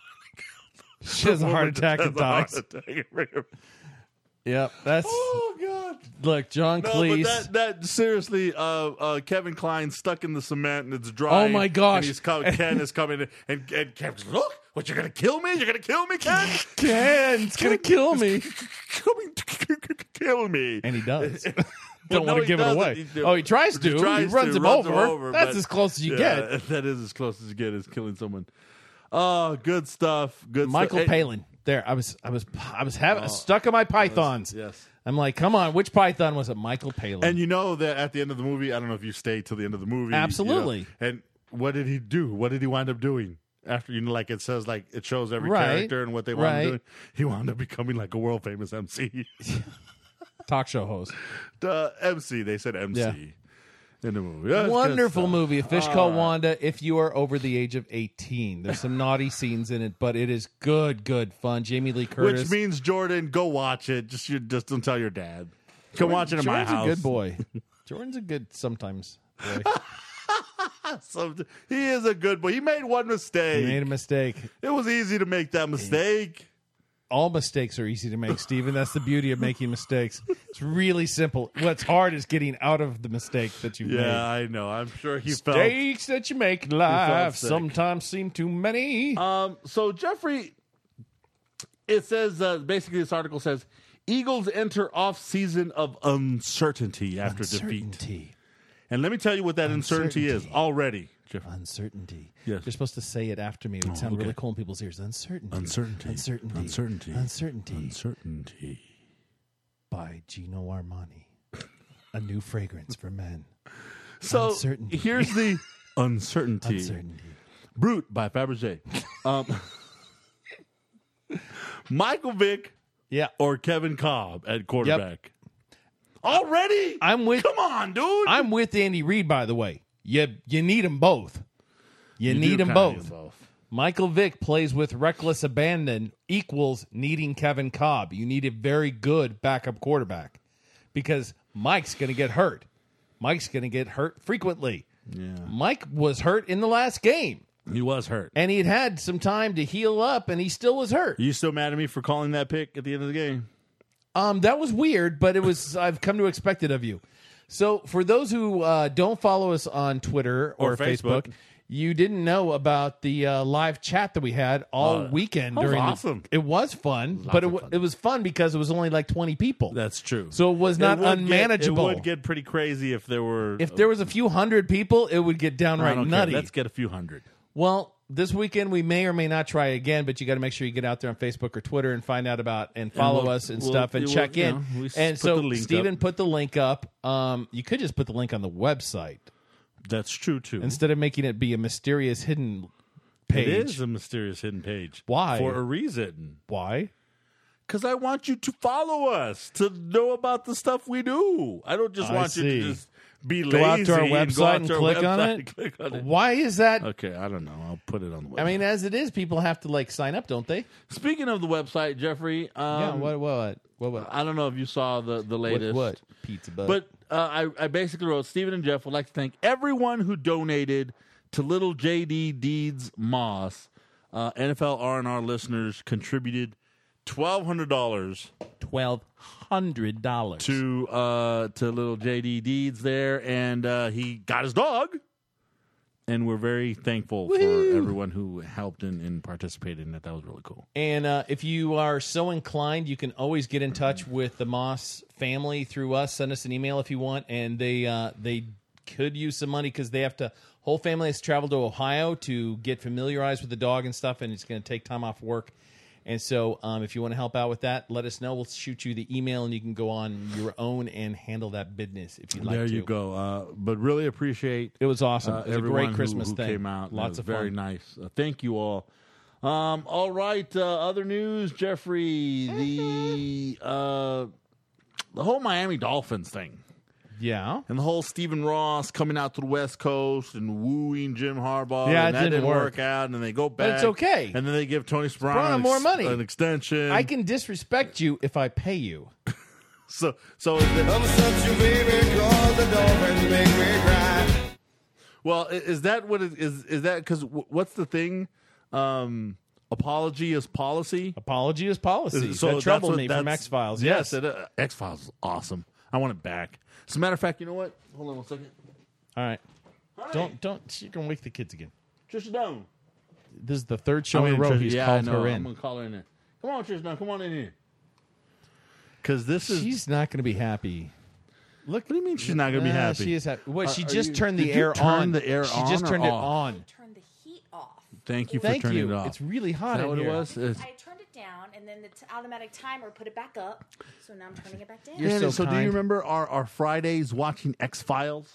She has a heart woman attack has and a heart dies. attack. Yep, that's Oh God. look, John No, Cleese. but that, that seriously, uh, uh, Kevin Klein stuck in the cement and it's dry. Oh, my gosh. And he's co- Ken is coming in, and, and Kevin's look, what you're gonna kill me? You're gonna kill me, Ken? Ken's gonna kill me, Coming to kill me. and he does. Well, Don't no, want to he give it doesn't. away. He- oh, he tries to. He, tries runs, to, him, runs over. That's but- as close as you yeah, get. That is as close as you get is killing someone. Oh, good stuff. Good Michael stuff. Hey, Palin. There, I was, I was, I was having stuck in my pythons. yes. I'm like, come on, which python was it? Michael Palin. And you know that at the end of the movie, I don't know if you stayed till the end of the movie. Absolutely. You know, and what did he do? What did he wind up doing? After, you know, like it says, like it shows every Right. character and what they wound Right. up doing. He wound up becoming like a world famous M C. Talk show host. The M C, they said M C Yeah. in the movie. That's good Wonderful stuff. movie, A Fish All Called right. Wanda. If you are over the age of eighteen, there's some naughty scenes in it, but it is good, good fun. Jamie Lee Curtis. Which means, Jordan, go watch it. Just you, just don't tell your dad. Come watch it in Jordan's my house. a good boy. Jordan's a good sometimes boy. Some- he is a good boy. He made one mistake. He made a mistake. It was easy to make that mistake. All mistakes are easy to make, Steven. That's the beauty of making mistakes. It's really simple. What's hard is getting out of the mistake that you've Yeah, made. I know. I'm sure he felt. Mistakes that you make in life sick. sometimes seem too many. Um. So Jeffrey, it says uh, basically this article says Eagles enter off season of uncertainty after defeat. Uncertainty. And let me tell you what that uncertainty, is Uncertainty. already. Jeff. Uncertainty. Yes. You're supposed to say it after me. It would sound okay. really cool in people's ears. Uncertainty. Uncertainty. Uncertainty. Uncertainty. Uncertainty. Uncertainty. By Gino Armani. A new fragrance for men. So Uncertainty. here's the uncertainty. Uncertainty. Brute by Fabergé. Um, Michael Vick Yeah. or Kevin Cobb at quarterback. Already? I'm with. Come on, dude. I'm with Andy Reid. By the way, you you need them both. You, You need do them kinda both. need both. Michael Vick plays with reckless abandon equals needing Kevin Cobb. You need a very good backup quarterback because Mike's going to get hurt. Mike's going to get hurt frequently. Yeah. Mike was hurt in the last game, He was hurt. and he had had some time to heal up, and he still was hurt. Are you still mad at me for calling that pick at the end of the game? Um, that was weird, but it was. I've come to expect it of you. So, for those who uh, don't follow us on Twitter or, Or Facebook, Facebook. you didn't know about the uh, live chat that we had all Uh, weekend. that was during the- awesome. it was fun, Lots but it, of w- fun. it was fun because it was only like twenty people. That's true. So it was not would get- unmanageable. it would get pretty crazy if there were. If there was a few hundred people, it would get I downright don't care. nutty. Let's get a few hundred. Well, this weekend we may or may not try again, but you got to make sure you get out there on Facebook or Twitter and find out about and follow we'll- us and we'll- stuff and we'll, check you in. know, we and put so the link Stephen up. put the link up. Um, you could just put the link on the website That's true too. instead of making it be a mysterious hidden page. It is a mysterious hidden page. Why? For a reason. Why? Because I want you to follow us to know about the stuff we do. I don't just I want you see. to just be Go lazy out to our and go website out and to our click on website it? and click on it. Why is that? Okay, I don't know. I'll put it on the website. I mean, as it is, people have to like sign up, don't they? Speaking of the website, Jeffrey. Um, yeah. What? What? What? What? I don't know if you saw the the What? latest. What? Pizza butt. But uh, I, I basically wrote, Stephen and Jeff would like to thank everyone who donated to Little J D Deeds Moss. Uh, N F L R and R listeners contributed twelve hundred dollars twelve hundred dollars to uh, to Little J D Deeds there, and uh, he got his dog. And we're very thankful Woo-hoo. for everyone who helped and, and participated in that. That was really cool. And uh, if you are so inclined, you can always get in touch with the Moss family through us. Send us an email if you want, and they uh, they could use some money because they have to. Whole family has to travel to Ohio to get familiarized with the dog and stuff, and it's going to take time off work. And so, um, if you want to help out with that, let us know. We'll shoot you the email, and you can go on your own and handle that business if you'd like There to. you go. Uh, but really appreciate It was awesome. uh, It was a everyone great Christmas who, who thing. came out. Lots It was of very fun. nice. Uh, thank you all. Um, all right. Uh, other news, Jeffrey. The uh, the whole Miami Dolphins thing. Yeah. And the whole Stephen Ross coming out to the West Coast and wooing Jim Harbaugh. Yeah, and it that didn't didn't work. work. out. And then they go back. But it's okay. And then they give Tony Sproul Sproul an more ex- money. an extension. I can disrespect you if I pay you. So, so is it, I'm such a baby, 'cause the Dolphins make me cry. well, i- is that what it is? Is that because what's the thing? Um, apology is policy. Apology is policy. So that that's troubled what- me from that's- X Files. Yes, Yes. it, uh, X Files is awesome. I want it back. As a matter of fact, you know what? Hold on one second. All right. Don't don't. You're gonna wake the kids again. Trisha Doan. This is the third show I in mean, a row Trisha- he's yeah, called I know. her I'm in. gonna call her in there. Come on, Trisha Doan. Come on in here. Because this is. She's not going to be happy. Look, what do you mean she's not gonna be Uh, happy? She is happy. What? Uh, She are just you- turned the did you air turn on. the air she on just or turned it off? on. Turn the heat off. Thank you for Thank turning you. it off. It's really hot Is that in what here. it was? It's- I turned it down, and then the t- automatic timer put it back up. So now I'm turning it back down. You're Yeah, so so do kind. you remember our, our Fridays watching X Files?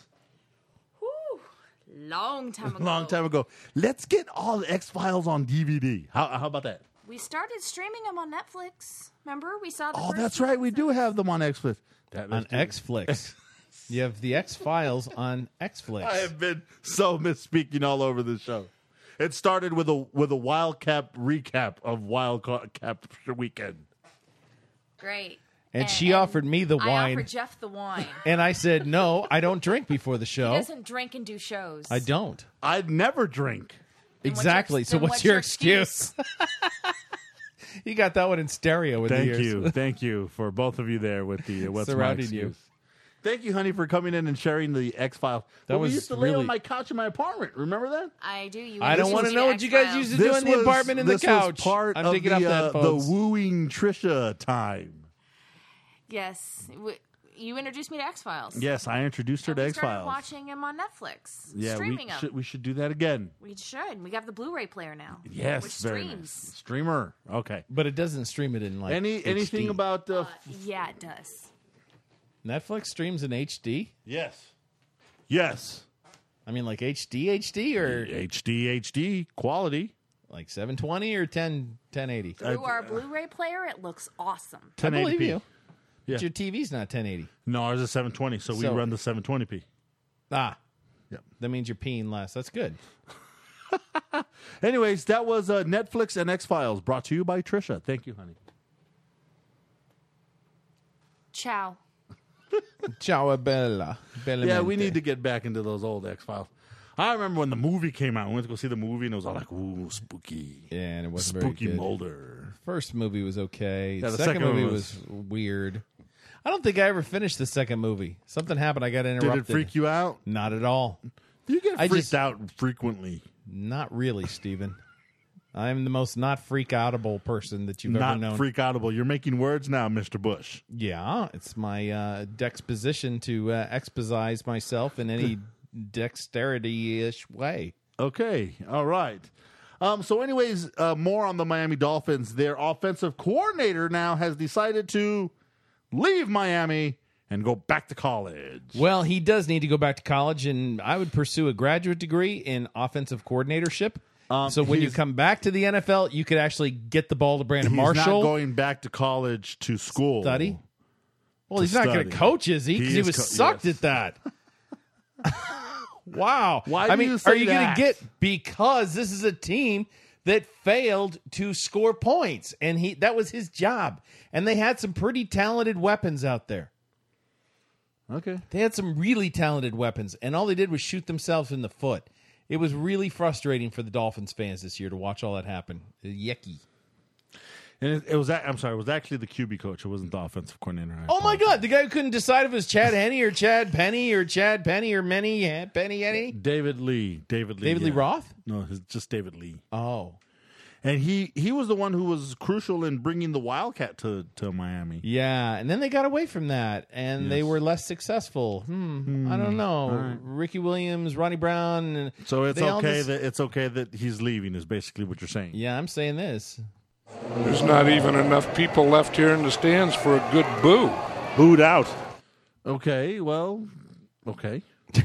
Whew, long time ago. Long time ago. Let's get all the X Files on D V D. How, how about that? We started streaming them on Netflix. Remember, we saw the Oh, first that's right. We do episode. have them on X Flix. That, On that's- Xflix. You have the X Files on Xflix. I have been so misspeaking all over the show. It started with a with a Wildcat recap of Wildcat Weekend. Great. And she offered me the I wine. offered Jeff the wine. And I said, no, I don't drink before the He show. doesn't drink and do shows. I don't. I'd never drink. Then what's Exactly. your- So then what's, what's your your excuse? You got that one in stereo in the Thank ears. you, thank you for both of you there with the uh, what's Surrounding my you. excuse. Thank you, honey, for coming in and sharing the X Files. That we was used to lay really- on my couch in my apartment. Remember that? I do. You I don't want wanna know what you guys used to do in the apartment and the this couch. Was part I'm of taking the, off the uh, headphones. the wooing Trisha time. Yes. W- You introduced me to X Files. Yes, I introduced her to We X started Files. watching them on Netflix. Yeah, streaming we them. should we should do that again. We should. We got the Blu-ray player now. Yes, which very streams. nice. Streamer. Okay. But it doesn't stream it in like Any H D. anything about uh, Uh, yeah, it does. Netflix streams in H D? yes, yes, I mean, like H D, H D, or H D H D quality. like seven twenty or ten ten eighty? Through our Blu-ray player, it looks awesome. I believe 1080p. you. Yeah. But your T V's not ten eighty. No, ours is seven twenty, so, So- we run the seven twenty p. Ah. Yep. That means you're peeing less. That's good. Anyways, that was uh, Netflix and X-Files, brought to you by Trisha. Thank you, honey. Ciao. Ciao, Bella. Yeah, we need to get back into those old X-Files. I remember when the movie came out. We went to go see the movie, and it was all like, ooh, spooky. Yeah, and it wasn't spooky very good. Mulder. First movie was okay. Yeah, the, the second, second movie one was... was- weird. I don't think I ever finished the second movie. Something happened. I got interrupted. Did it freak you out? Not at all. You get I freaked just- out frequently. Not really, Steven. I'm the most not freak outable person that you've ever Not known. freak outable. You're making words now, Mister Bush. Yeah, it's my uh, dexposition to uh, exposize myself in any dexterity-ish way. Okay, all right. Um, so, anyways, uh, more on the Miami Dolphins. Their offensive coordinator now has decided to leave Miami and go back to college. Well, he does need to go back to college, and I would pursue a graduate degree in offensive coordinatorship. Um, so when you he's- come back to the N F L, you could actually get the ball to Brandon He's Marshall. not going back to college to school. Study? Well, To he's not going study. to coach, is he? Because He he, is was co- sucked yes. at that. Wow. Why I do mean, you say are you going that? to get because this is a team that failed to score points, and he that was his job. And they had some pretty talented weapons out there. Okay. They had some really talented weapons, and all they did was shoot themselves in the foot. It was really frustrating for the Dolphins fans this year to watch all that happen. Yucky. And it, it was that, I'm sorry, it was actually the Q B coach. It wasn't the offensive coordinator. I Oh my apologize. God! The guy who couldn't decide if it was Chad Henne or Chad Penny or Chad Penny or Menny yeah, Penny Henny. David Lee. David Lee. David Lee yeah. Roth? No, it's just David Lee. Oh, And he, he was the one who was crucial in bringing the Wildcat to, to Miami. yeah. And then they got away from that, and they Yes. were less successful. Hmm. I don't know. All right. Ricky Williams, Ronnie Brown. And So it's they all okay just- that it's okay that he's leaving is basically what you're saying. Yeah, I'm saying this. There's not even enough people left here in the stands for a good boo. Booed out. Okay, well, okay.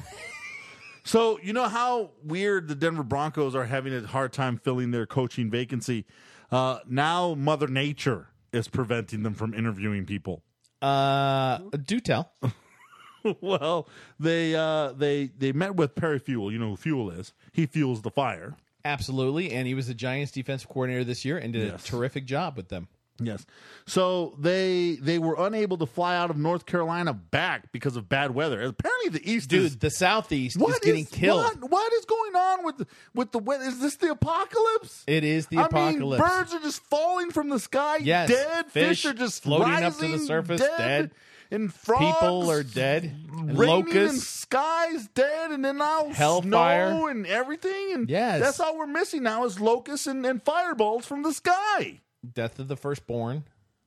So, you know how weird the Denver Broncos are having a hard time filling their coaching vacancy? Uh, now Mother Nature is preventing them from interviewing people. Uh, do tell. Well, they uh, they they met with Perry Fuel. You know who Fuel is. He fuels the fire. Absolutely, and he was the Giants' defensive coordinator this year and did Yes. a terrific job with them. Yes. So they they were unable to fly out of North Carolina back because of bad weather. Apparently the East Dude, is... the Southeast What is getting is- killed. What, what is going on with the, with the weather? Is this the apocalypse? It is the I apocalypse. mean, birds are just falling from the sky, Yes. dead. Fish, Fish are just floating up rising, to the surface, dead. dead. And frogs, People are dead. And raining in locusts. skies, dead, and then now Hellfire. snow and everything. And Yes. that's all we're missing now is locusts and, and fireballs from the sky. Death of the firstborn.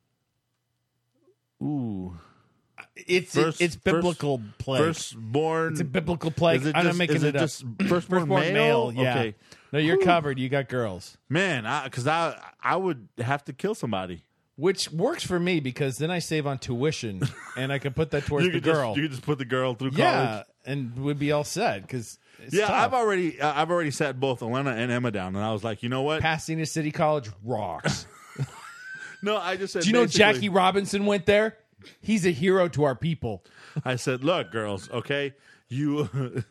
Ooh. It's First- it's biblical first- plague. Firstborn. It's a biblical plague. Is it I'm just- not making is it, it up. just firstborn Firstborn male? Yeah. Okay. No, you're Whew. covered. You got girls, Man, because I, I would have to kill somebody. which works for me because then I save on tuition and I can put that towards you the could just- girl. you could just put the girl through college. yeah, and we'd be all set because Yeah, I've already uh, I've already sat both Elena and Emma down, and I was like, you know what? Pasadena City College rocks. No, I just said. Do you know basically- Jackie Robinson went there? He's a hero to our people. I said, look, girls, okay, you.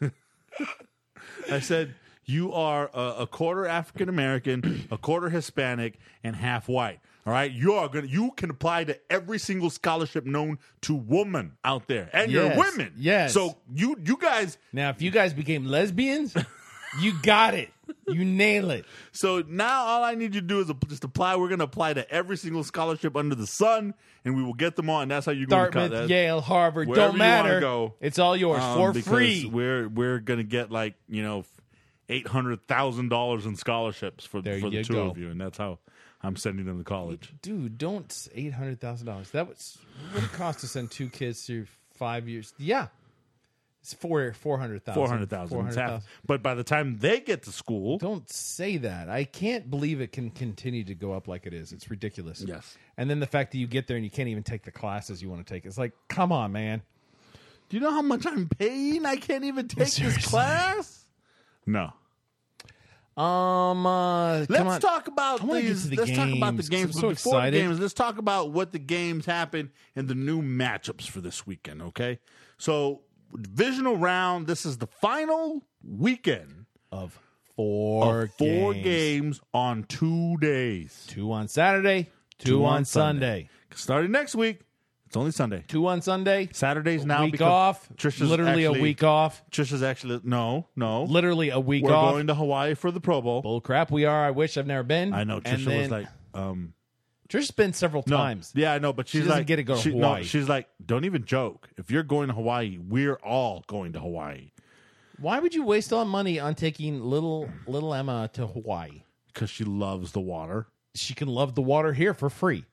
I said you are a, a quarter African American, a quarter Hispanic, and half white. All right, you are gonna. You can apply to every single scholarship known to woman out there, and Yes, you're women. yes. So you you guys. Now, if you guys became lesbians, you got it. You nail it. So now all I need you to do is just apply. We're going to apply to every single scholarship under the sun, and we will get them all. And that's how you're going to cut Dartmouth, that. Yale, Harvard, Wherever don't you wanna matter. go. It's all yours Um, for because free. We're we're going to get like you know eight hundred thousand dollars in scholarships for There for the you two go. of you, and that's how I'm sending them to college. Dude, don't eight hundred thousand dollars. That was what would it cost to send two kids through five years? Yeah, it's four four hundred thousand. Four hundred thousand. But by the time they get to school, Don't say that. I can't believe it can continue to go up like it is. It's ridiculous. Yes. And then the fact that you get there and you can't even take the classes you want to take. It's like, come on, man. do you know how much I'm paying? I can't even take Seriously. this class. No. Um, uh, come Let's on. talk about I wanna get these. to the Let's talk about the games, 'cause games. I'm But so before excited. the games, let's talk about what the games happen and the new matchups for this weekend. Okay, so divisional round. This is the final weekend Of four, of four games. games on two days. Two on Saturday, two, on Sunday. Starting next week, it's only Sunday. Two on Sunday. Saturdays now. Week become- off. Trisha's literally actually- a week off. Trisha's actually no, no. Literally a week We're off. going to Hawaii for the Pro Bowl. Bull crap. We are. I wish I've never been. I know. And Trisha then- was like, um, Trisha's been several no. times. Yeah, I know, but she's doesn't like, get to go to she- no, Hawaii. she's like, don't even joke. If you're going to Hawaii, we're all going to Hawaii Why would you waste all money on taking little little Emma to Hawaii? because she loves the water. She can love the water here for free.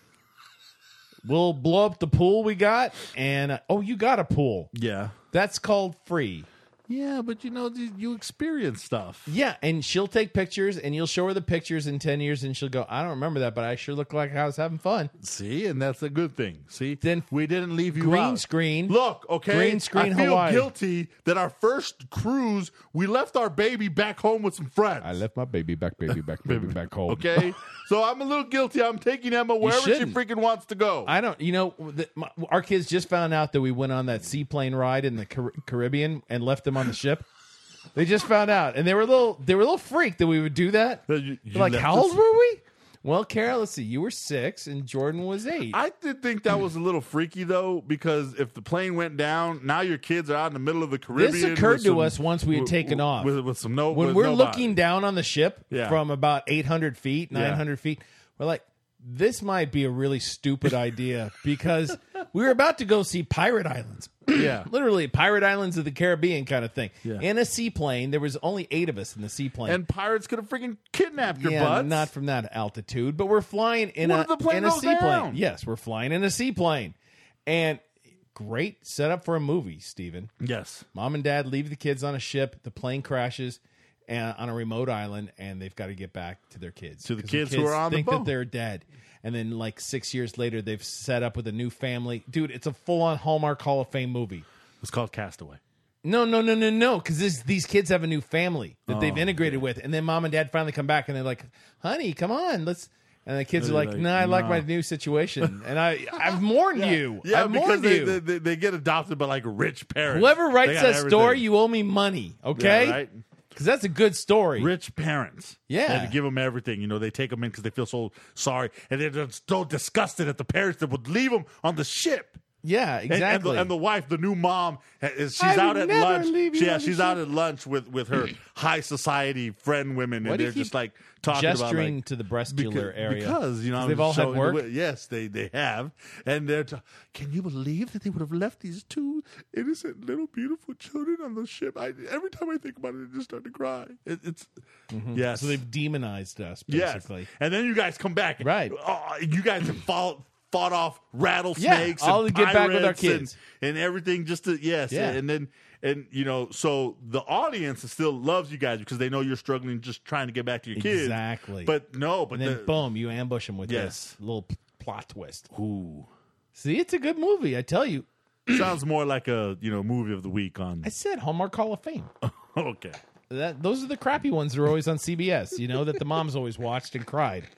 We'll blow up the pool we got, and uh, oh, you got a pool. Yeah, That's called free. yeah, but you know, you you experience stuff. Yeah, and she'll take pictures, and you'll show her the pictures in ten years, and she'll go, I don't remember that, but I sure look like I was having fun. See, and that's a good thing. See, Then we didn't leave you green out. screen. Look, okay, Green screen I feel Hawaii. guilty that our first cruise, we left our baby back home with some friends. I left my baby back, baby back, baby back home. Okay, so I'm a little guilty. I'm taking Emma wherever she shouldn't. freaking wants to go. I don't, you know, the, my, our kids just found out that we went on that seaplane ride in the Car- Caribbean and left them on the ship. They just found out, and they were a little, they were a little freaked that we would do that. You- you They're like, left how us- old were we? Well, Kara, let's see, you were six, and Jordan was eight. I did think that was a little freaky though, because if the plane went down, now your kids are out in the middle of the Caribbean. This occurred with to some- us once we had with- taken off. with, with some no. when with we're nobody. looking down on the ship Yeah. from about eight hundred feet, nine hundred feet, we're like, this might be a really stupid idea because we were about to go see Pirate Islands. yeah, Literally, Pirate Islands of the Caribbean kind of thing. Yeah. In a seaplane, there was only eight of us in the seaplane. and pirates could have freaking kidnapped your yeah, butts. not from that altitude, but we're flying in What a if the plane in a goes seaplane. down? Yes, we're flying in a seaplane, and great setup for a movie, Steven. Yes, Mom and Dad leave the kids on a ship. The plane crashes and, on a remote island, and they've got to get back to their kids. To the 'Cause kids who are on the think boat. that they're dead. And then, like six years later, they've set up with a new family. Dude, it's a full-on Hallmark Hall of Fame movie. it's called Castaway. No, no, no, no, no. Because these kids have a new family that Oh, they've integrated with, and then mom and dad finally come back, and they're like, "Honey, come on, let's." And the kids are They're like, like, "No, nah, I like "No." my new situation," and I, I've warned you. Yeah, I've because warned they, you. they, they, they get adopted by like rich parents. Whoever They writes got that everything. story, you owe me money, okay? Yeah, right? Because that's a good story. Rich parents. Yeah. They had to give them everything. You know, they take them in because they feel so sorry. And they're just so disgusted at the parents that would leave them on the ship. Yeah, And- And, exactly. the, and the wife, the new mom, is she's I out would at never lunch. leave you Yeah, on the she's ship. out at lunch with, with her high society friend women, Why and do you they're keep just like talking about gesturing like, to the breastular because, area? because you know 'Cause they've all had showing the work? way- yes, they they have, and they're. T- Can you believe that they would have left these two innocent little beautiful children on the ship? I, every time I think about it, I just start to cry. It, it's yes, So they've demonized us, yes, basically. and then you guys come back, Right. Oh, you guys have fought. Fought off rattlesnakes, Yeah, all and to get back with our pirates kids. and, and everything. Just to yes, Yeah. and then and you know, so the audience still loves you guys because they know you're struggling, just trying to get back to your kids. Exactly. But no, but And then, the, boom, you ambush them with Yes. this little p- plot twist. ooh, See, it's a good movie, I tell you. sounds more like a you know movie of the week on. I said Hallmark Hall of Fame. Okay, That Those are the crappy ones that are always on C B S, you know, that the moms always watched and cried.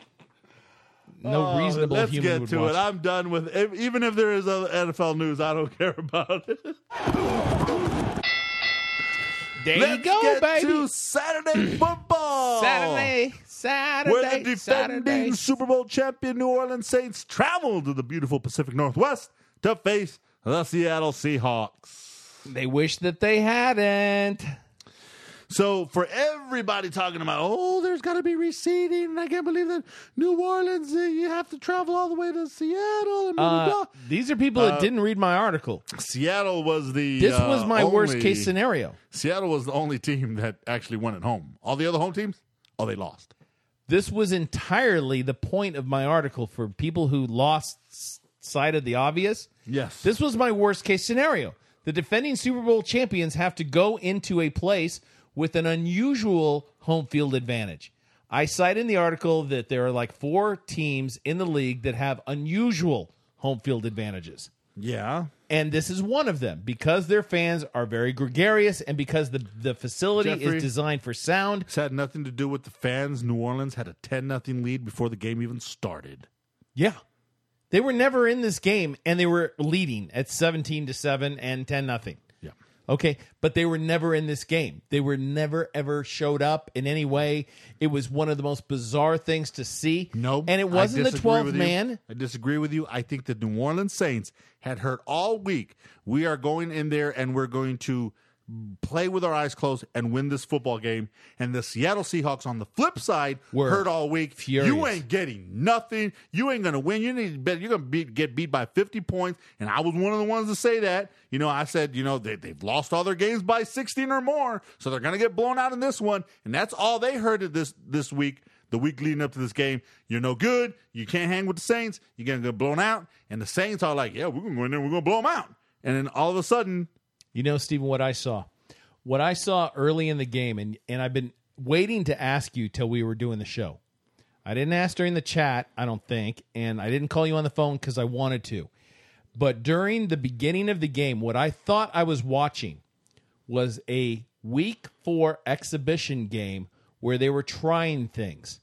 No Oh, reasonable let's human get would to watch. it. I'm done with if, even if there is other N F L news, I don't care about it. There Let's you go, get baby. to Saturday football. Saturday, Saturday, Where the defending Saturday. Super Bowl champion New Orleans Saints travel to the beautiful Pacific Northwest to face the Seattle Seahawks. They wish that they hadn't. So for everybody talking about, oh, there's got to be reseeding, and I can't believe that New Orleans, uh, you have to travel all the way to Seattle. And blah, blah, Uh, blah. these are people that Uh, didn't read my article. Seattle was the This uh, was my only- worst case scenario. Seattle was the only team that actually won at home. All the other home teams, oh, they lost. This was entirely the point of my article for people who lost s- sight of the obvious. Yes. This was my worst case scenario. The defending Super Bowl champions have to go into a place with an unusual home field advantage. I cite in the article that there are like four teams in the league that have unusual home field advantages. Yeah. And this is one of them because their fans are very gregarious and because the, the facility Jeffrey, is designed for sound. It's had nothing to do with the fans. New Orleans had a ten nothing lead before the game even started. Yeah. They were never in this game, and they were leading at seventeen to seven and ten nothing. Yeah. Okay, but they were never in this game. They were never, ever showed up in any way. It was one of the most bizarre things to see. Nope. And it wasn't the twelfth man. I disagree with you. I think the New Orleans Saints had heard all week, we are going in there and we're going to play with our eyes closed and win this football game. And the Seattle Seahawks on the flip side Were heard all week, furious. You ain't getting nothing. You ain't going to win. You need to bet you're going to beat, get beat by fifty points. And I was one of the ones to say that. You know, I said, you know, they, they've lost all their games by sixteen or more, so they're going to get blown out in this one. And that's all they heard of this this week, the week leading up to this game. You're no good. You can't hang with the Saints. You're going to get blown out. And the Saints are like, yeah, we're going to go in there. We're going to blow them out. And then all of a sudden, you know, Stephen, what I saw. What I saw early in the game, and, and I've been waiting to ask you till we were doing the show. I didn't ask during the chat, I don't think, and I didn't call you on the phone because I wanted to. But during the beginning of the game, what I thought I was watching was a week four exhibition game where they were trying things.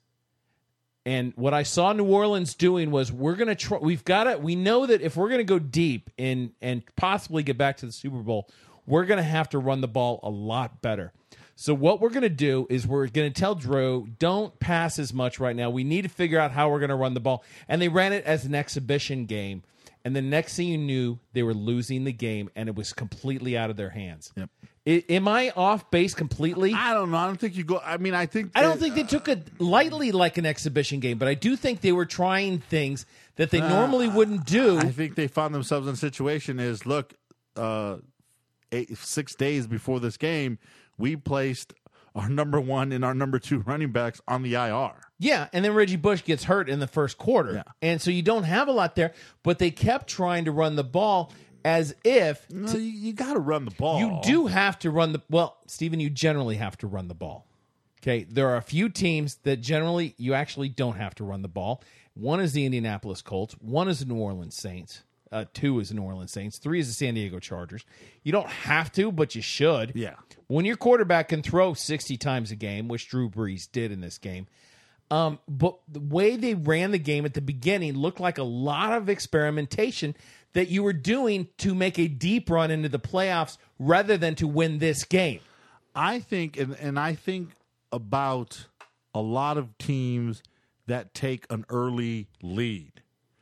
And what I saw New Orleans doing was we're going to try, we've got to, we know that if we're going to go deep in and possibly get back to the Super Bowl, we're going to have to run the ball a lot better. So what we're going to do is we're going to tell Drew, don't pass as much right now. We need to figure out how we're going to run the ball. And they ran it as an exhibition game. And the next thing you knew, they were losing the game, and it was completely out of their hands. Yep. I, am I off base completely? I don't know. I don't think you go. I mean, I think. I don't think they took it lightly like an exhibition game, but I do think they were trying things that they uh, normally wouldn't do. I think they found themselves in a situation is, look, uh, eight, six days before this game, we placed our number one and our number two running backs on the I R. Yeah, and then Reggie Bush gets hurt in the first quarter. Yeah. And so you don't have a lot there, but they kept trying to run the ball as if... No, to, you, you got to run the ball. You do have to run the... Well, Stephen, you generally have to run the ball. Okay, there are a few teams that generally you actually don't have to run the ball. One is the Indianapolis Colts. One is the New Orleans Saints. Uh, two is the New Orleans Saints. Three is the San Diego Chargers. You don't have to, but you should. Yeah. When your quarterback can throw sixty times a game, which Drew Brees did in this game, um, but the way they ran the game at the beginning looked like a lot of experimentation that you were doing to make a deep run into the playoffs rather than to win this game. I think, and, and I think about a lot of teams that take an early lead.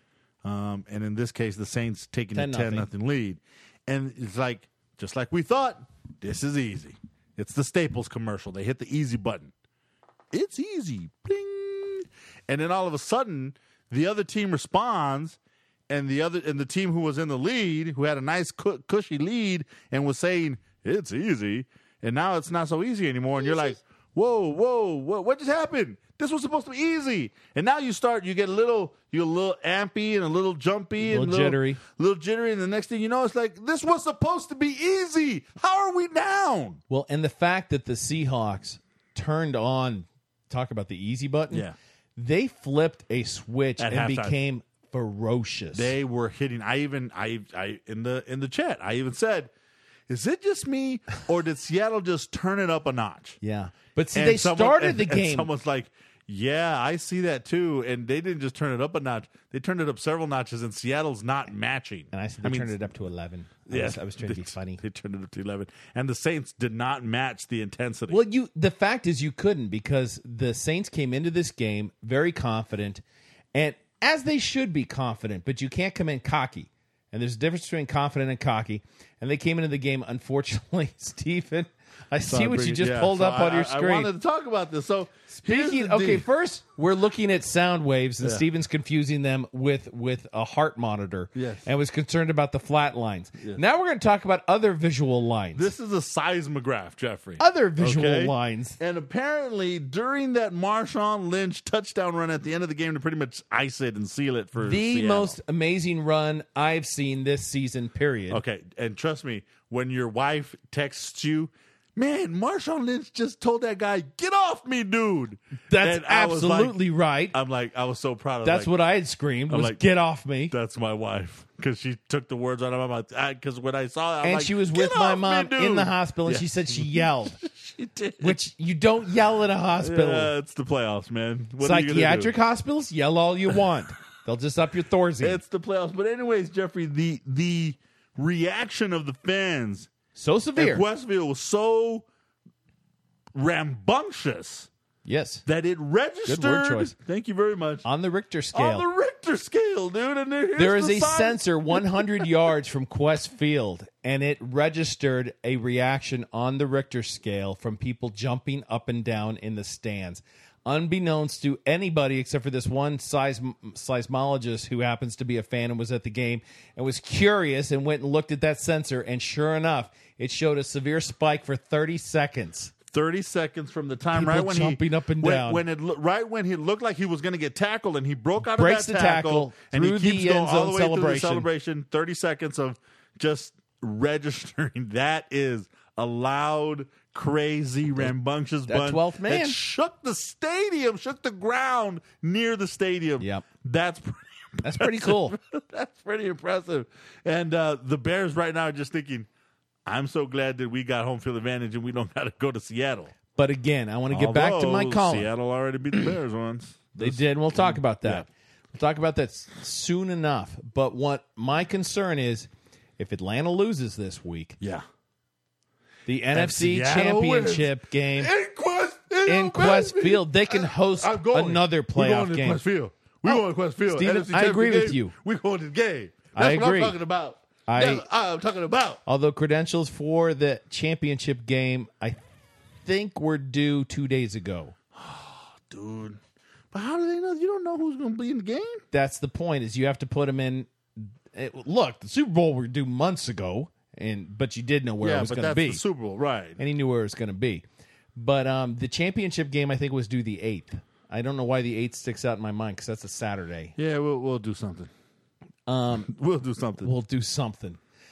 Um, and in this case, the Saints taking a ten nothing lead. And it's like, just like we thought, this is easy. It's the Staples commercial. They hit the easy button. It's easy. Bling. And then all of a sudden, the other team responds, and the other and the team who was in the lead, who had a nice cu- cushy lead and was saying, it's easy. And now it's not so easy anymore. And you're like, whoa, whoa, whoa, what just happened? This was supposed to be easy. And now you start, you get a little, you're a little ampy and a little jumpy a little and a little jittery. little jittery. And the next thing you know, it's like, this was supposed to be easy. How are we down? Well, and the fact that the Seahawks turned on, talk about the easy button. Yeah. They flipped a switch At and halftime. became ferocious. They were hitting. I even, I, I, in the, in the chat, I even said, is it just me or did Seattle just turn it up a notch? Yeah. But see, And they someone- started and- the and game. someone's like, yeah, I see that too. And they didn't just turn it up a notch. They turned it up several notches, and Seattle's not matching. And I said they I mean, turned it up to eleven. I, Yeah, was, I was trying to they- be funny. They turned it up to eleven, and the Saints did not match the intensity. Well, you the fact is you couldn't because the Saints came into this game very confident, and as they should be confident, but you can't come in cocky. And there's a difference between confident and cocky. And they came into the game, unfortunately, Stephen. I see what you just Yeah, pulled so up on I- your I- screen. I wanted to talk about this. So here's Speaking, the okay, deal. first we're looking at sound waves, and Yeah. Steven's confusing them with with a heart monitor, Yes. and was concerned about the flat lines. Yes. Now we're going to talk about other visual lines. This is a seismograph, Jeffrey. Other visual Okay? lines. And apparently, during that Marshawn Lynch touchdown run at the end of the game to pretty much ice it and seal it for The Seattle. most amazing run I've seen this season, period. Okay, and trust me, when your wife texts you, man, Marshawn Lynch just told that guy, get off me, dude. That's And I was absolutely like, right. I'm like, I was so proud of That's like, what I had screamed, I'm was like, get off me. That's my wife. Because she took the words out of my mouth. Because when I saw it, I'm And like, she was "Get with my off me, mom dude." in the hospital, and Yeah. she said she yelled. She did. Which you don't yell at a hospital. Yeah, it's the playoffs, man. What are you gonna do? Psychiatric hospitals, yell all you want. They'll just up your Thorazine. It's the playoffs. But anyways, Jeffrey, the the reaction of the fans so severe at Westville was so rambunctious. Yes. That it registered. Good word choice. Thank you very much. On the Richter scale. On the Richter scale, dude. And here's there is the a sign. sensor one hundred yards from Quest Field, and it registered a reaction on the Richter scale from people jumping up and down in the stands. Unbeknownst to anybody except for this one seism- seismologist who happens to be a fan and was at the game and was curious and went and looked at that sensor, and sure enough, it showed a severe spike for thirty seconds. Thirty seconds from the time, People right when jumping he up and when, down. when it lo- right when he looked like he was going to get tackled, and he broke out Breaks of that the tackle, tackle and he through keeps the going end all the zone way through the celebration. celebration. Thirty seconds of just registering. That is a loud, crazy, rambunctious that bunch twelfth man. that shook the stadium, shook the ground near the stadium. Yep, that's pretty that's pretty cool. That's pretty impressive. And uh, the Bears right now are just thinking, I'm so glad that we got home field advantage and we don't got to go to Seattle. But again, I want to get back to my Although column. Seattle already beat the Bears once. They This- did, and we'll talk about that. Yeah. We'll talk about that s- soon enough. But what my concern is, if Atlanta loses this week, yeah, the N F C Seattle Championship game In Quest, in Quest Field, they can host I'm going. another We're playoff going game. to Quest Field. We're Oh, going to Quest Field. Steven, N F C I agree championship with game. you. We're going to the game. I That's what agree. I'm talking about. I- That's what I'm talking about. Although credentials for the championship game, I think were due two days ago. Dude. But how do they know? You don't know who's going to be in the game? That's the point. Is you have to put them in. It, look, the Super Bowl were due months ago, and but you did know where yeah, it was but going to that's be. the Super Bowl, right? And he knew where it was going to be. But um, the championship game, I think, was due the eighth. I don't know why the eighth sticks out in my mind because that's a Saturday. Yeah, we'll we'll do something. Um, we'll do something. We'll do something.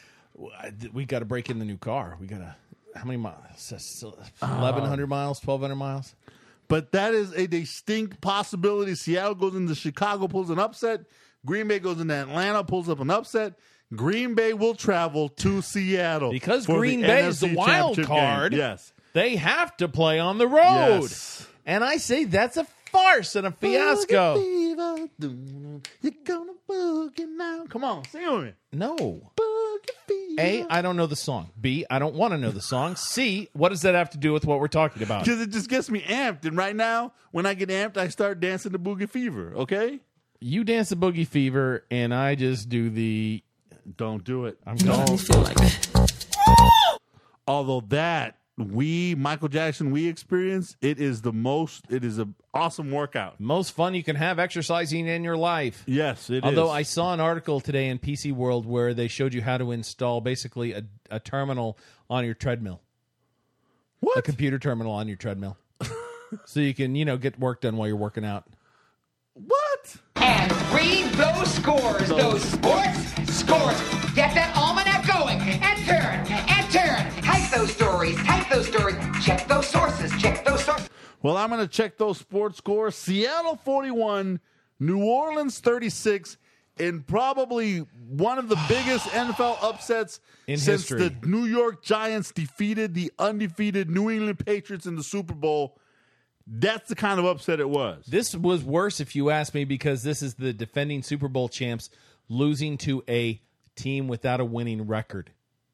We got to break in the new car. We got to. How many miles? Eleven hundred miles, twelve hundred miles. But that is a distinct possibility. Seattle goes into Chicago, pulls an upset. Green Bay goes into Atlanta, pulls up an upset. Green Bay will travel to Seattle Because for Green the Bay N F is C the wild championship card. game. Yes. They have to play on the road. Yes. And I say that's a farce and a fiasco. You're gonna boogie now. Come on, sing with me. No. Boogie A, I don't know the song. B, I don't want to know the song. C, what does that have to do with what we're talking about? Because it just gets me amped. And right now, when I get amped, I start dancing to Boogie Fever, okay? You dance the Boogie Fever, and I just do the... Don't do it. I'm going. feel like that. Although that we Michael Jackson we experience, it is the most. It is an awesome workout. Most fun you can have exercising in your life. Yes, it Although is. I saw an article today in P C World where they showed you how to install basically a, a terminal on your treadmill. What? A computer terminal on your treadmill. So you can, you know, get work done while you're working out. What? And read those scores, those sports scores. Get that almanac going and turn and turn. Type those stories, type those stories. Check those sources, check those sources. Well, I'm going to check those sports scores. Seattle forty-one, New Orleans thirty-six, in probably one of the biggest N F L upsets in since history. the New York Giants defeated the undefeated New England Patriots in the Super Bowl. That's the kind of upset it was. This was worse, if you ask me, because this is the defending Super Bowl champs losing to a team without a winning record.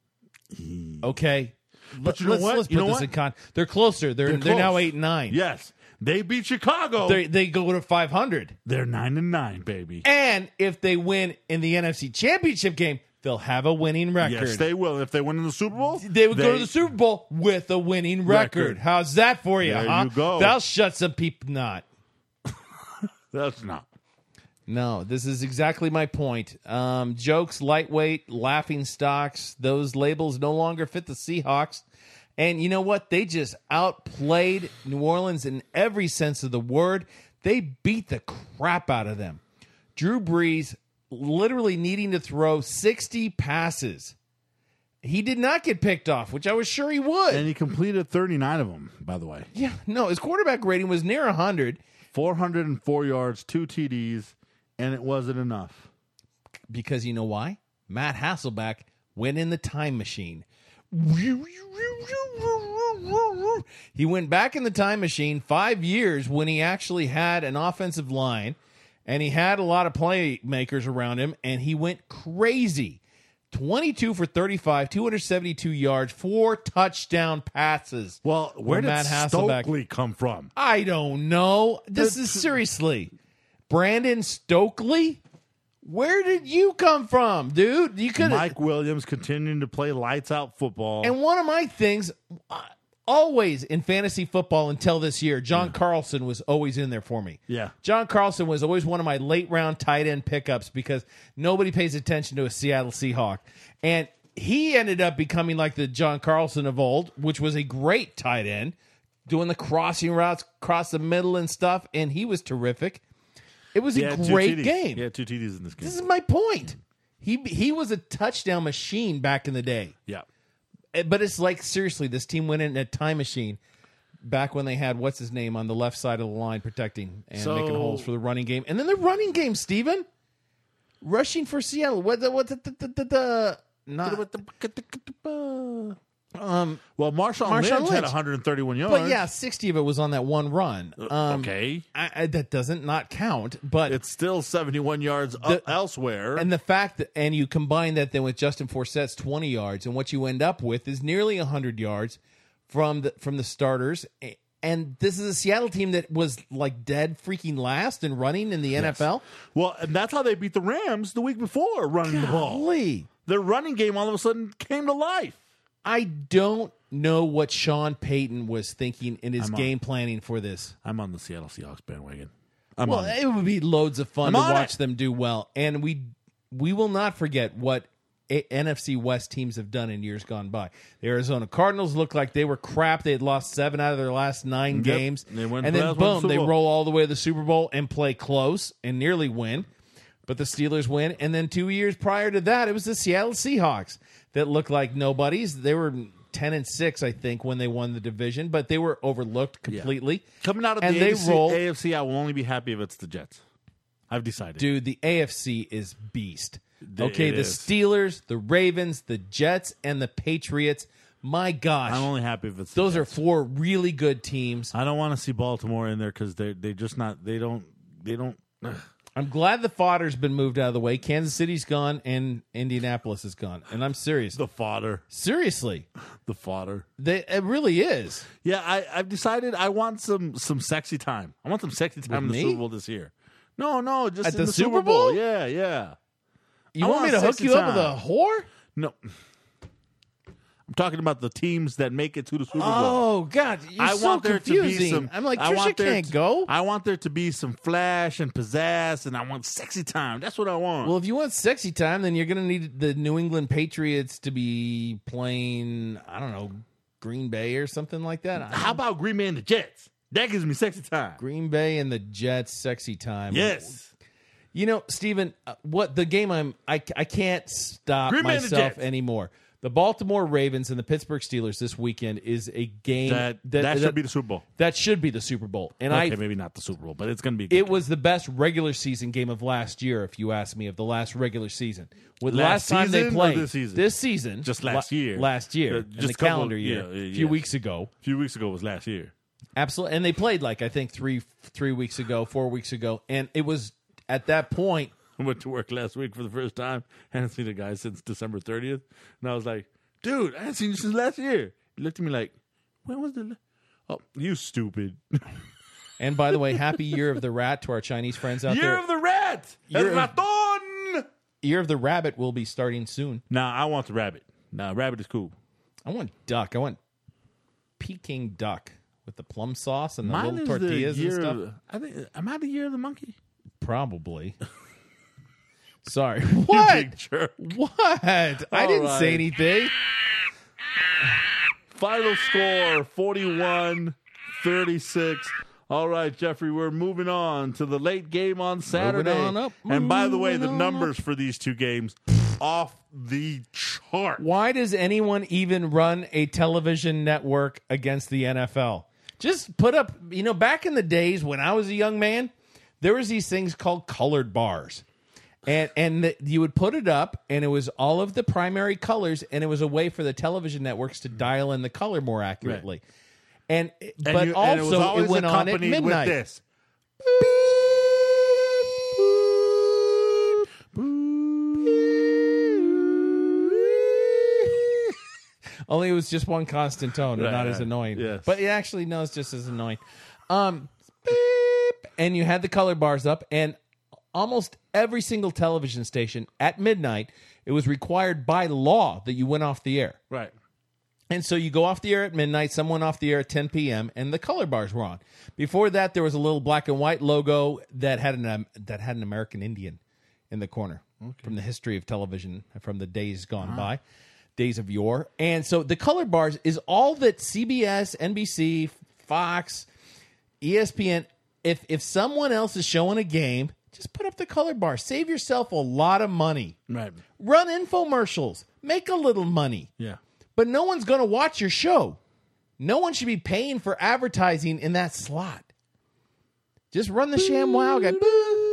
Okay, But you know let's, what? Let's put You know this what? in con. They're closer. They're They're they're, now close. eight and nine. Yes, they beat Chicago. They they go to five hundred. They're nine and nine, baby. And if they win in the N F C Championship game, they'll have a winning record. Yes, they will. If they win in the Super Bowl, They would go to the Super Bowl with a winning record. Record. How's that for you? There huh? you go. That'll shut some people. Not. That's not. No, this is exactly my point. Um, jokes, lightweight, laughing stocks, those labels no longer fit the Seahawks. And you know what? They just outplayed New Orleans in every sense of the word. They beat the crap out of them. Drew Brees literally needing to throw sixty passes. He did not get picked off, which I was sure he would. And he completed thirty-nine of them, by the way. Yeah, no, his quarterback rating was near one hundred. four hundred four yards, two T Ds, and it wasn't enough. Because you know why? Matt Hasselbeck went in the time machine. He went back in the time machine five years when he actually had an offensive line and he had a lot of playmakers around him, and he went crazy. twenty-two for thirty-five, two hundred seventy-two yards, four touchdown passes. Well, where did Matt Hasselbeck Stokely come from? I don't know. This is seriously. Brandon Stokely? Where did you come from, dude? You could Mike Williams continuing to play lights out football. And one of my things, uh, always in fantasy football until this year, John yeah. Carlson was always in there for me. Yeah. John Carlson was always one of my late round tight end pickups because nobody pays attention to a Seattle Seahawk. And he ended up becoming like the John Carlson of old, which was a great tight end, doing the crossing routes across the middle and stuff, and he was terrific. It was a great game. Yeah, two T Ds in this game. This is my point. He he was a touchdown machine back in the day. Yeah. But it's like, seriously, this team went in a time machine back when they had, what's his name, on the left side of the line protecting and so, making holes for the running game. And then the running game, Steven. Rushing for Seattle. What the, what the, the, the, the, the not, Um, well, Marshawn, Marshawn Lynch, Lynch had one hundred thirty-one yards. But yeah, sixty of it was on that one run. Um, okay. I, I, that doesn't not count, but it's still seventy-one yards the, elsewhere. And the fact that, and you combine that then with Justin Forsett's twenty yards, and what you end up with is nearly one hundred yards from the from the starters. And this is a Seattle team that was like dead freaking last and running in the yes. N F L. Well, and that's how they beat the Rams the week before, running Golly. the ball. Their running game all of a sudden came to life. I don't know what Sean Payton was thinking in his on, game planning for this. I'm on the Seattle Seahawks bandwagon. I'm well, on it. it would be loads of fun I'm to watch it. them do well. And we we will not forget what A- N F C West teams have done in years gone by. The Arizona Cardinals looked like they were crap. They had lost seven out of their last nine yep. games. They went and then, boom, they roll all the way to the Super Bowl and play close and nearly win. But the Steelers win. And then two years prior to that, it was the Seattle Seahawks that looked like nobodies. They were ten and six, I think, when they won the division, but they were overlooked completely. Yeah. Coming out of and the they A F C, rolled, A F C, I will only be happy if it's the Jets. I've decided. Dude, the A F C is beast. The, okay, the is. Steelers, the Ravens, the Jets, and the Patriots. My gosh. I'm only happy if it's Those the are four really good teams. I don't want to see Baltimore in there because they're, they're just not, they don't, they don't. Ugh. I'm glad the fodder's been moved out of the way. Kansas City's gone and Indianapolis is gone. And I'm serious. The fodder. Seriously. The fodder. They, it really is. Yeah, I, I've decided I want some some sexy time. I want some sexy time With in the me? Super Bowl this year. No, no, just At in the the, Super Super Bowl? Bowl? Yeah, yeah. You I want me to hook sexy you up with time. a whore? No. I'm talking about the teams that make it to the Super Bowl. Oh, God. You're I so want there confusing. to be some. I'm like, I Trisha want there can't to- go. I want there to be some flash and pizzazz, and I want sexy time. That's what I want. Well, if you want sexy time, then you're going to need the New England Patriots to be playing, I don't know, Green Bay or something like that. How about Green Bay and the Jets? That gives me sexy time. Green Bay and the Jets, sexy time. Yes. You know, Steven, uh, what the game I'm I, I can't stop Green Bay and the myself Jets. anymore. The Baltimore Ravens and the Pittsburgh Steelers this weekend is a game That, that, should be the Super Bowl. That should be the Super Bowl. And Okay, I maybe not the Super Bowl, but it's going to be a good it game. was the best regular season game of last year, if you ask me, of the last regular season. With Last last, time they season or played this season? this season, Just last la- year. last year, Uh, in just the a couple- calendar year, yeah, a yeah, few yes. weeks ago. A few weeks ago was last year. Absolutely, and they played like I think three three weeks ago, four weeks ago, and it was at that point. I went to work last week for the first time. I hadn't seen a guy since December thirtieth. And I was like, dude, I haven't seen you since last year. He looked at me like, when was the... La- oh, you stupid. And by the way, happy Year of the Rat to our Chinese friends out Year there. of the Rat! Year El of- Raton! Year of the Rabbit will be starting soon. Nah, I want the rabbit. Nah, rabbit is cool. I want duck. I want Peking duck with the plum sauce and the Mine little is tortillas the and year stuff. of... I think, am I the year of the monkey? Probably. Sorry. You What? big jerk. What? I All didn't right. say anything. Final score, forty-one thirty-six. All right, Jeffrey, we're moving on to the late game on Saturday. on up. And by the way, the Moving on numbers for these two games off the chart. Why does anyone even run a television network against the N F L? Just put up, you know, back in the days when I was a young man, there was these things called colored bars. And and the, you would put it up, and it was all of the primary colors, and it was a way for the television networks to dial in the color more accurately. Right. And, and but you, also and it, was always it went on at midnight. With this. Only it was just one constant tone and right, not right. as annoying. Yes. But it actually no, it's just as annoying. Um, beep, and you had the color bars up, and almost every single television station at midnight, it was required by law that you went off the air. Right. And so you go off the air at midnight, someone off the air at ten p.m., and the color bars were on. Before that, there was a little black and white logo that had an um, that had an American Indian in the corner okay. from the history of television, from the days gone uh-huh. by, days of yore. And so the color bars is all that C B S, N B C, Fox, E S P N, if if someone else is showing a game, just put up the color bar. Save yourself a lot of money. Right. Run infomercials. Make a little money. Yeah. But no one's going to watch your show. No one should be paying for advertising in that slot. Just run the ShamWow guy.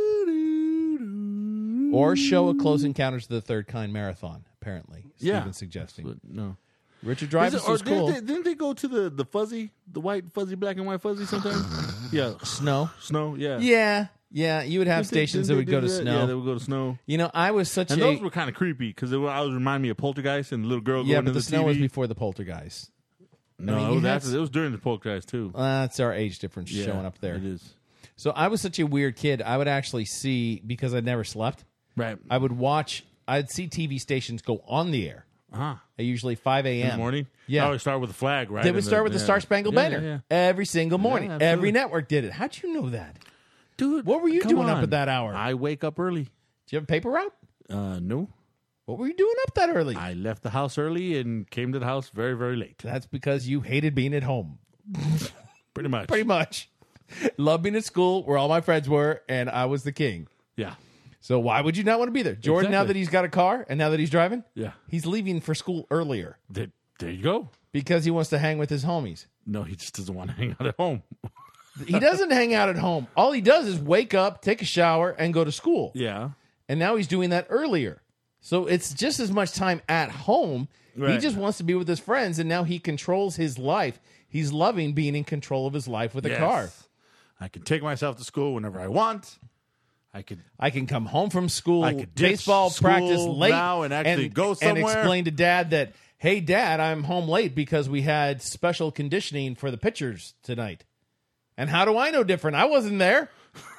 Or show a Close Encounters of the Third Kind marathon, apparently. Yeah. Steven's suggesting. No. Richard Dreyfuss it, or was cool. Didn't they, didn't they go to the, the fuzzy, the white fuzzy, black and white fuzzy sometimes? yeah. Snow. Snow, yeah. Yeah. Yeah, you would have Didn't they- stations didn't that would they go do to that? Snow. Yeah, they would go to Snow. You know, I was such And a... those were kind of creepy because they would always remind me of Poltergeist and the little girl yeah, going but to the the Snow T V. was before the Poltergeist. No, I mean, it, you was had after, s- it was during the Poltergeist too. Uh, that's our age difference Yeah, showing up there. It is. So I was such a weird kid. I would actually see, because I never slept, Right. I would watch, I'd see T V stations go on the air. Uh-huh. At usually five a.m. In the morning? Yeah. They always start with a flag, right? They would And start with the yeah. Star Spangled Yeah, Banner yeah, yeah. every single morning. Yeah, absolutely. Every network did it. How'd you know that? Dude, What were you come doing up on. at that hour? I wake up early. Did you have a paper route? Uh, no. What were you doing up that early? I left the house early and came to the house very, very late. That's because you hated being at home. Pretty much. Pretty much. Loved being at school where all my friends were, and I was the king. Yeah. So why would you not want to be there? Jordan, now Exactly. that he's got a car and now that he's driving, Yeah. he's leaving for school earlier There, there you go. because he wants to hang with his homies. No, he just doesn't want to hang out at home. He doesn't hang out at home. All he does is wake up, take a shower, and go to school. Yeah. And now he's doing that earlier. So it's just as much time at home. He Right. just wants to be with his friends, and now he controls his life. He's loving being in control of his life with a Yes. car. I can take myself to school whenever I want. I could. I can come home from school, I could ditch baseball school practice late, now and actually go and somewhere. explain to Dad that, hey, Dad, I'm home late because we had special conditioning for the pitchers tonight. And how do I know different? I wasn't there.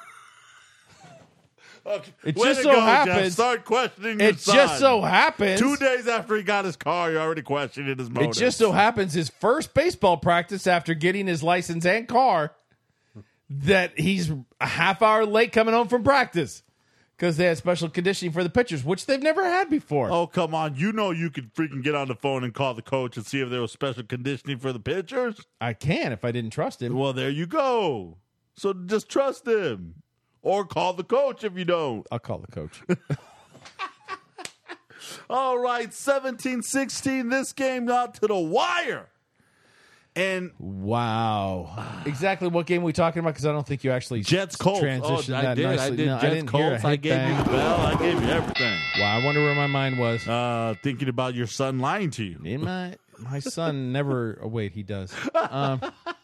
Okay. It Way just to so go, Jeff. happens- Start questioning your It son. just so happens. Two days after he got his car, you're already questioning his It motives. just so happens his first baseball practice after getting his license and car that he's a half hour late coming home from practice because they had special conditioning for the pitchers, which they've never had before. Oh, come on. You know you could freaking get on the phone and call the coach and see if there was special conditioning for the pitchers. I can if I didn't trust him. Well, there you go. So just trust him. Or call the coach if you don't. I'll call the coach. All right, seventeen sixteen. This game got to the wire. And Wow. Exactly what game are we talking about? Because I don't think you actually Jets Colts. transitioned Oh, I that did. nicely. I did No, Jets didn't hear a Colts. I hit gave bang. you the bell. I gave you everything. Wow, I wonder where my mind was. Uh, thinking about your son lying to you. In my my son never. Oh wait, he does. Um,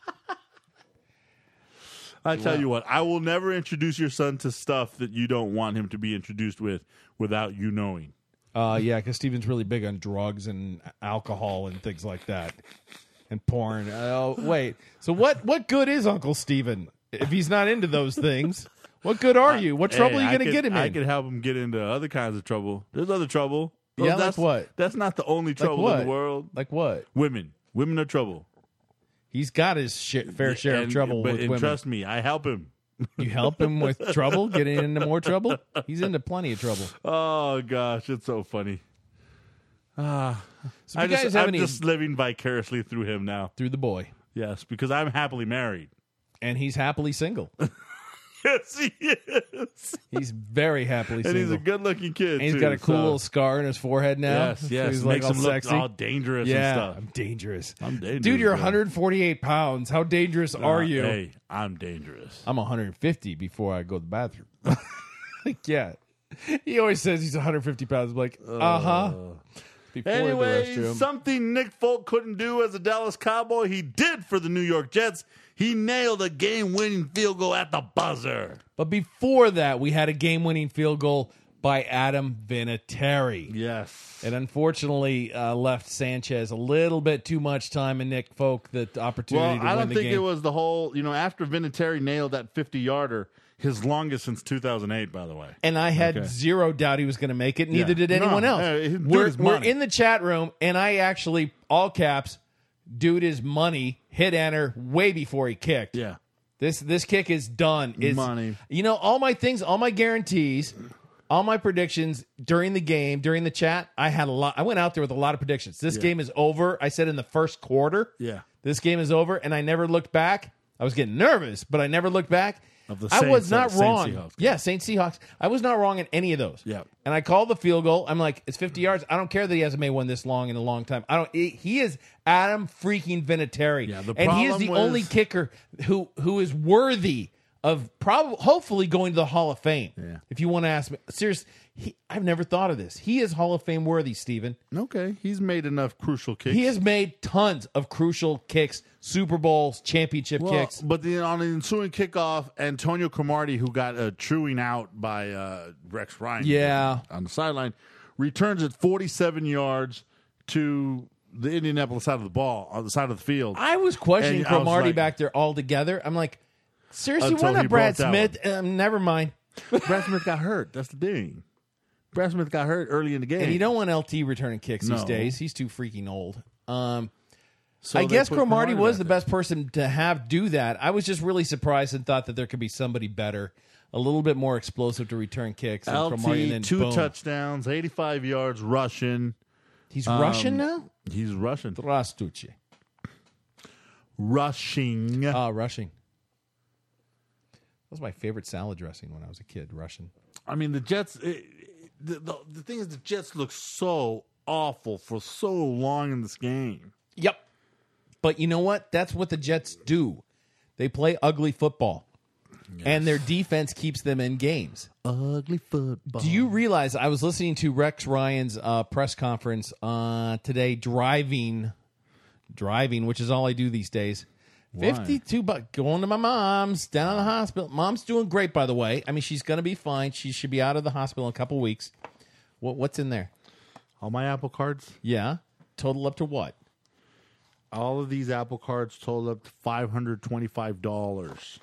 I tell you what, I will never introduce your son to stuff that you don't want him to be introduced with without you knowing. uh, yeah, because Steven's really big on drugs and alcohol and things like that, and porn. Oh wait, so what? What good is Uncle Steven if he's not into those things? What good are you? What trouble Hey, are you I going to could- get him in? I could help him get into other kinds of trouble. There's other trouble. Yeah, like that's, what? That's not the only Like trouble what? in the world. Like what? Women. Women are trouble. He's got his shit, fair share And- of trouble but, with and women. trust me, I help him. You help him with trouble, getting into more trouble. He's into plenty of trouble. Oh gosh, it's so funny. Ah, So I if you just, guys have I'm any just living vicariously through him now. through the boy, Yes, because I'm happily married. and he's happily single. Yes, he is. He's very happily And single. he's a good-looking kid, And he's too, got a cool so- little scar in his forehead now. Yes, So yes. he's Makes like all him look sexy. all dangerous and yeah, stuff. I'm dangerous. I'm dangerous. Dude, you're bro. one hundred forty-eight pounds. How dangerous are Uh, you? Hey, I'm dangerous. I'm one hundred fifty before I go to the bathroom. Like, yeah. He always says he's one hundred fifty pounds. I'm like, uh-huh. Before the Anyway, restroom. something Nick Folk couldn't do as a Dallas Cowboy, he did for the New York Jets. He nailed a game-winning field goal at the buzzer. But before that, we had a game-winning field goal by Adam Vinatieri. Yes. It unfortunately uh, left Sanchez a little bit too much time and Nick Folk the opportunity Well, to I win don't the think game. it was the whole, you know, after Vinatieri nailed that fifty-yarder, his longest since two thousand eight, by the way. And I had Okay. zero doubt he was going to make it. Neither Yeah. did anyone No, else. uh, dude we're, is we're money. in the chat room, and I actually, all caps, dude is money, hit enter way before he kicked. Yeah. This this kick is done. It's, Money. You know, all my things, all my guarantees, all my predictions during the game, during the chat, I had a lot. I went out there with a lot of predictions. This Yeah. game is over. I said in the first quarter, Yeah. this game is over, and I never looked back. I was getting nervous, but I never looked back. Of the I was Saints- not Saints wrong. Seahawks. Yeah, Saints Seahawks. I was not wrong in any of those. Yeah. And I called the field goal. I'm like, it's fifty yards. I don't care that he hasn't made one this long in a long time. I don't. He he is Adam freaking Vinatieri, Yeah, the and he is problem the was- only kicker who who is worthy of probably hopefully going to the Hall of Fame. Yeah. If you want to ask me, seriously, he, I've never thought of this. He is Hall of Fame worthy, Steven. Okay. He's made enough crucial kicks. He has made tons of crucial kicks, Super Bowls, championship Well, kicks. But then on the ensuing kickoff, Antonio Cromartie, who got a truing out by uh, Rex Ryan Yeah. on the sideline, returns it forty-seven yards to the Indianapolis side of the ball, on the side of the field. I was questioning And I was Cromartie like- back there altogether. I'm like, seriously, Until why not he Brad broke that Smith? Um, never mind. Brad Smith got hurt. That's the thing. Brad Smith got hurt early in the game. And you don't want L T returning kicks these No. days. He's too freaking old. Um, So I they guess put Cromartie Cromartie was back the there. best person to have do that. I was just really surprised and thought that there could be somebody better, a little bit more explosive to return kicks. And Cromartie, and L T, then two boom. touchdowns, eighty-five yards rushing. He's Um, Russian now? He's Russian. Здравствуйте. Rushing. Ah, rushing. That was my favorite salad dressing when I was a kid, Russian. I mean, the Jets. It, the, the the thing is, the Jets look so awful for so long in this game. Yep. But you know what? That's what the Jets do. They play ugly football. And their defense keeps them in games. Ugly football. Do you realize I was listening to Rex Ryan's uh, press conference uh, today, driving, driving, which is all I do these days. Why? fifty-two bucks going to my mom's down in the hospital. Mom's doing great, by the way. I mean, she's going to be fine. She should be out of the hospital in a couple weeks. What, what's in there? All my Apple cards. Yeah. Total up to what? All of these Apple cards total up to five hundred twenty-five dollars.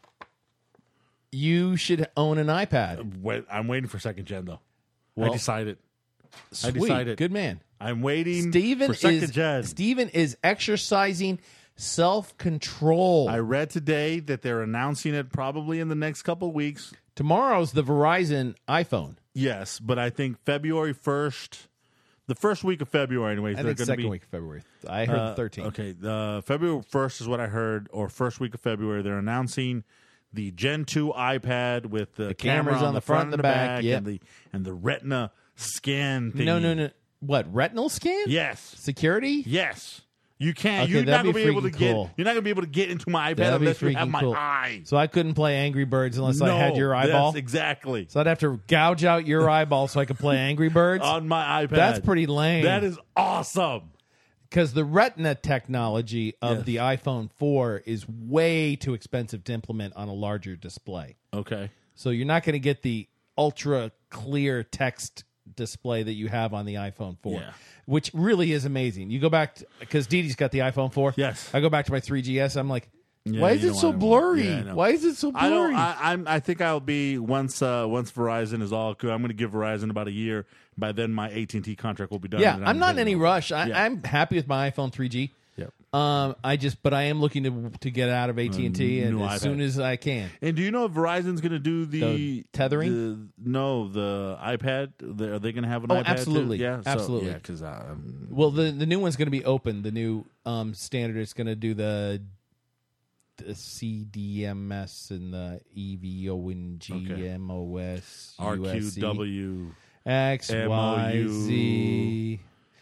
You should own an iPad. Wait, I'm waiting for second gen though. Well, I decided. I Sweet. decided. Good man. I'm waiting Steven for second is, gen. Steven is exercising self-control. I read today that they're announcing it probably in the next couple weeks. Tomorrow's the Verizon iPhone. Yes, but I think February first, the first week of February, anyways. I they're think gonna second be, week of February. I heard uh, the thirteenth. Okay, the February first is what I heard, or first week of February. They're announcing the Gen two iPad with the, The camera cameras on, on the the front front and and the the back, back, yep. and the and the Retina scan thing. No, no, no. What, retinal scan? Yes, Security? yes. You can't. Okay, you're not that'd gonna be be able to freaking get. cool. You're not gonna be able to get into my iPad That'd be unless you have freaking my cool. eye. So I couldn't play Angry Birds unless I had No, your that's eyeball? exactly. So I'd have to gouge out your eyeball so I could play Angry Birds? On my iPad. That's pretty lame. That is awesome. Because the Retina technology of Yes. the iPhone four is way too expensive to implement on a larger display. Okay. So you're not going to get the ultra clear text display that you have on the iPhone four, Yeah. which really is amazing. You go back because Dee Dee's got the iPhone four. Yes. I go back to my three G S. I'm like, Yeah, why is you it don't so want it. blurry? Yeah, I know. Why is it so I blurry? don't. I, I'm. I think I'll be once. Uh, once Verizon is all. I'm going to give Verizon about a year. By then, my A T and T contract will be done. yeah, and I'm not in getting any it. rush. I, Yeah. I'm happy with my iPhone three G. Yep. Um, I just, but I am looking to to get out of A T and T and new as iPad. soon as I can. And do you know if Verizon's going to do the, The tethering? the- no, the iPad. The, are they going to have an Oh, iPad? absolutely. Too? Yeah, so- Absolutely. yeah, because um, Well, the the new one's going to be open. The new um standard is going to do the the C D M S and the E V O N G M O S R Q W X Y Z.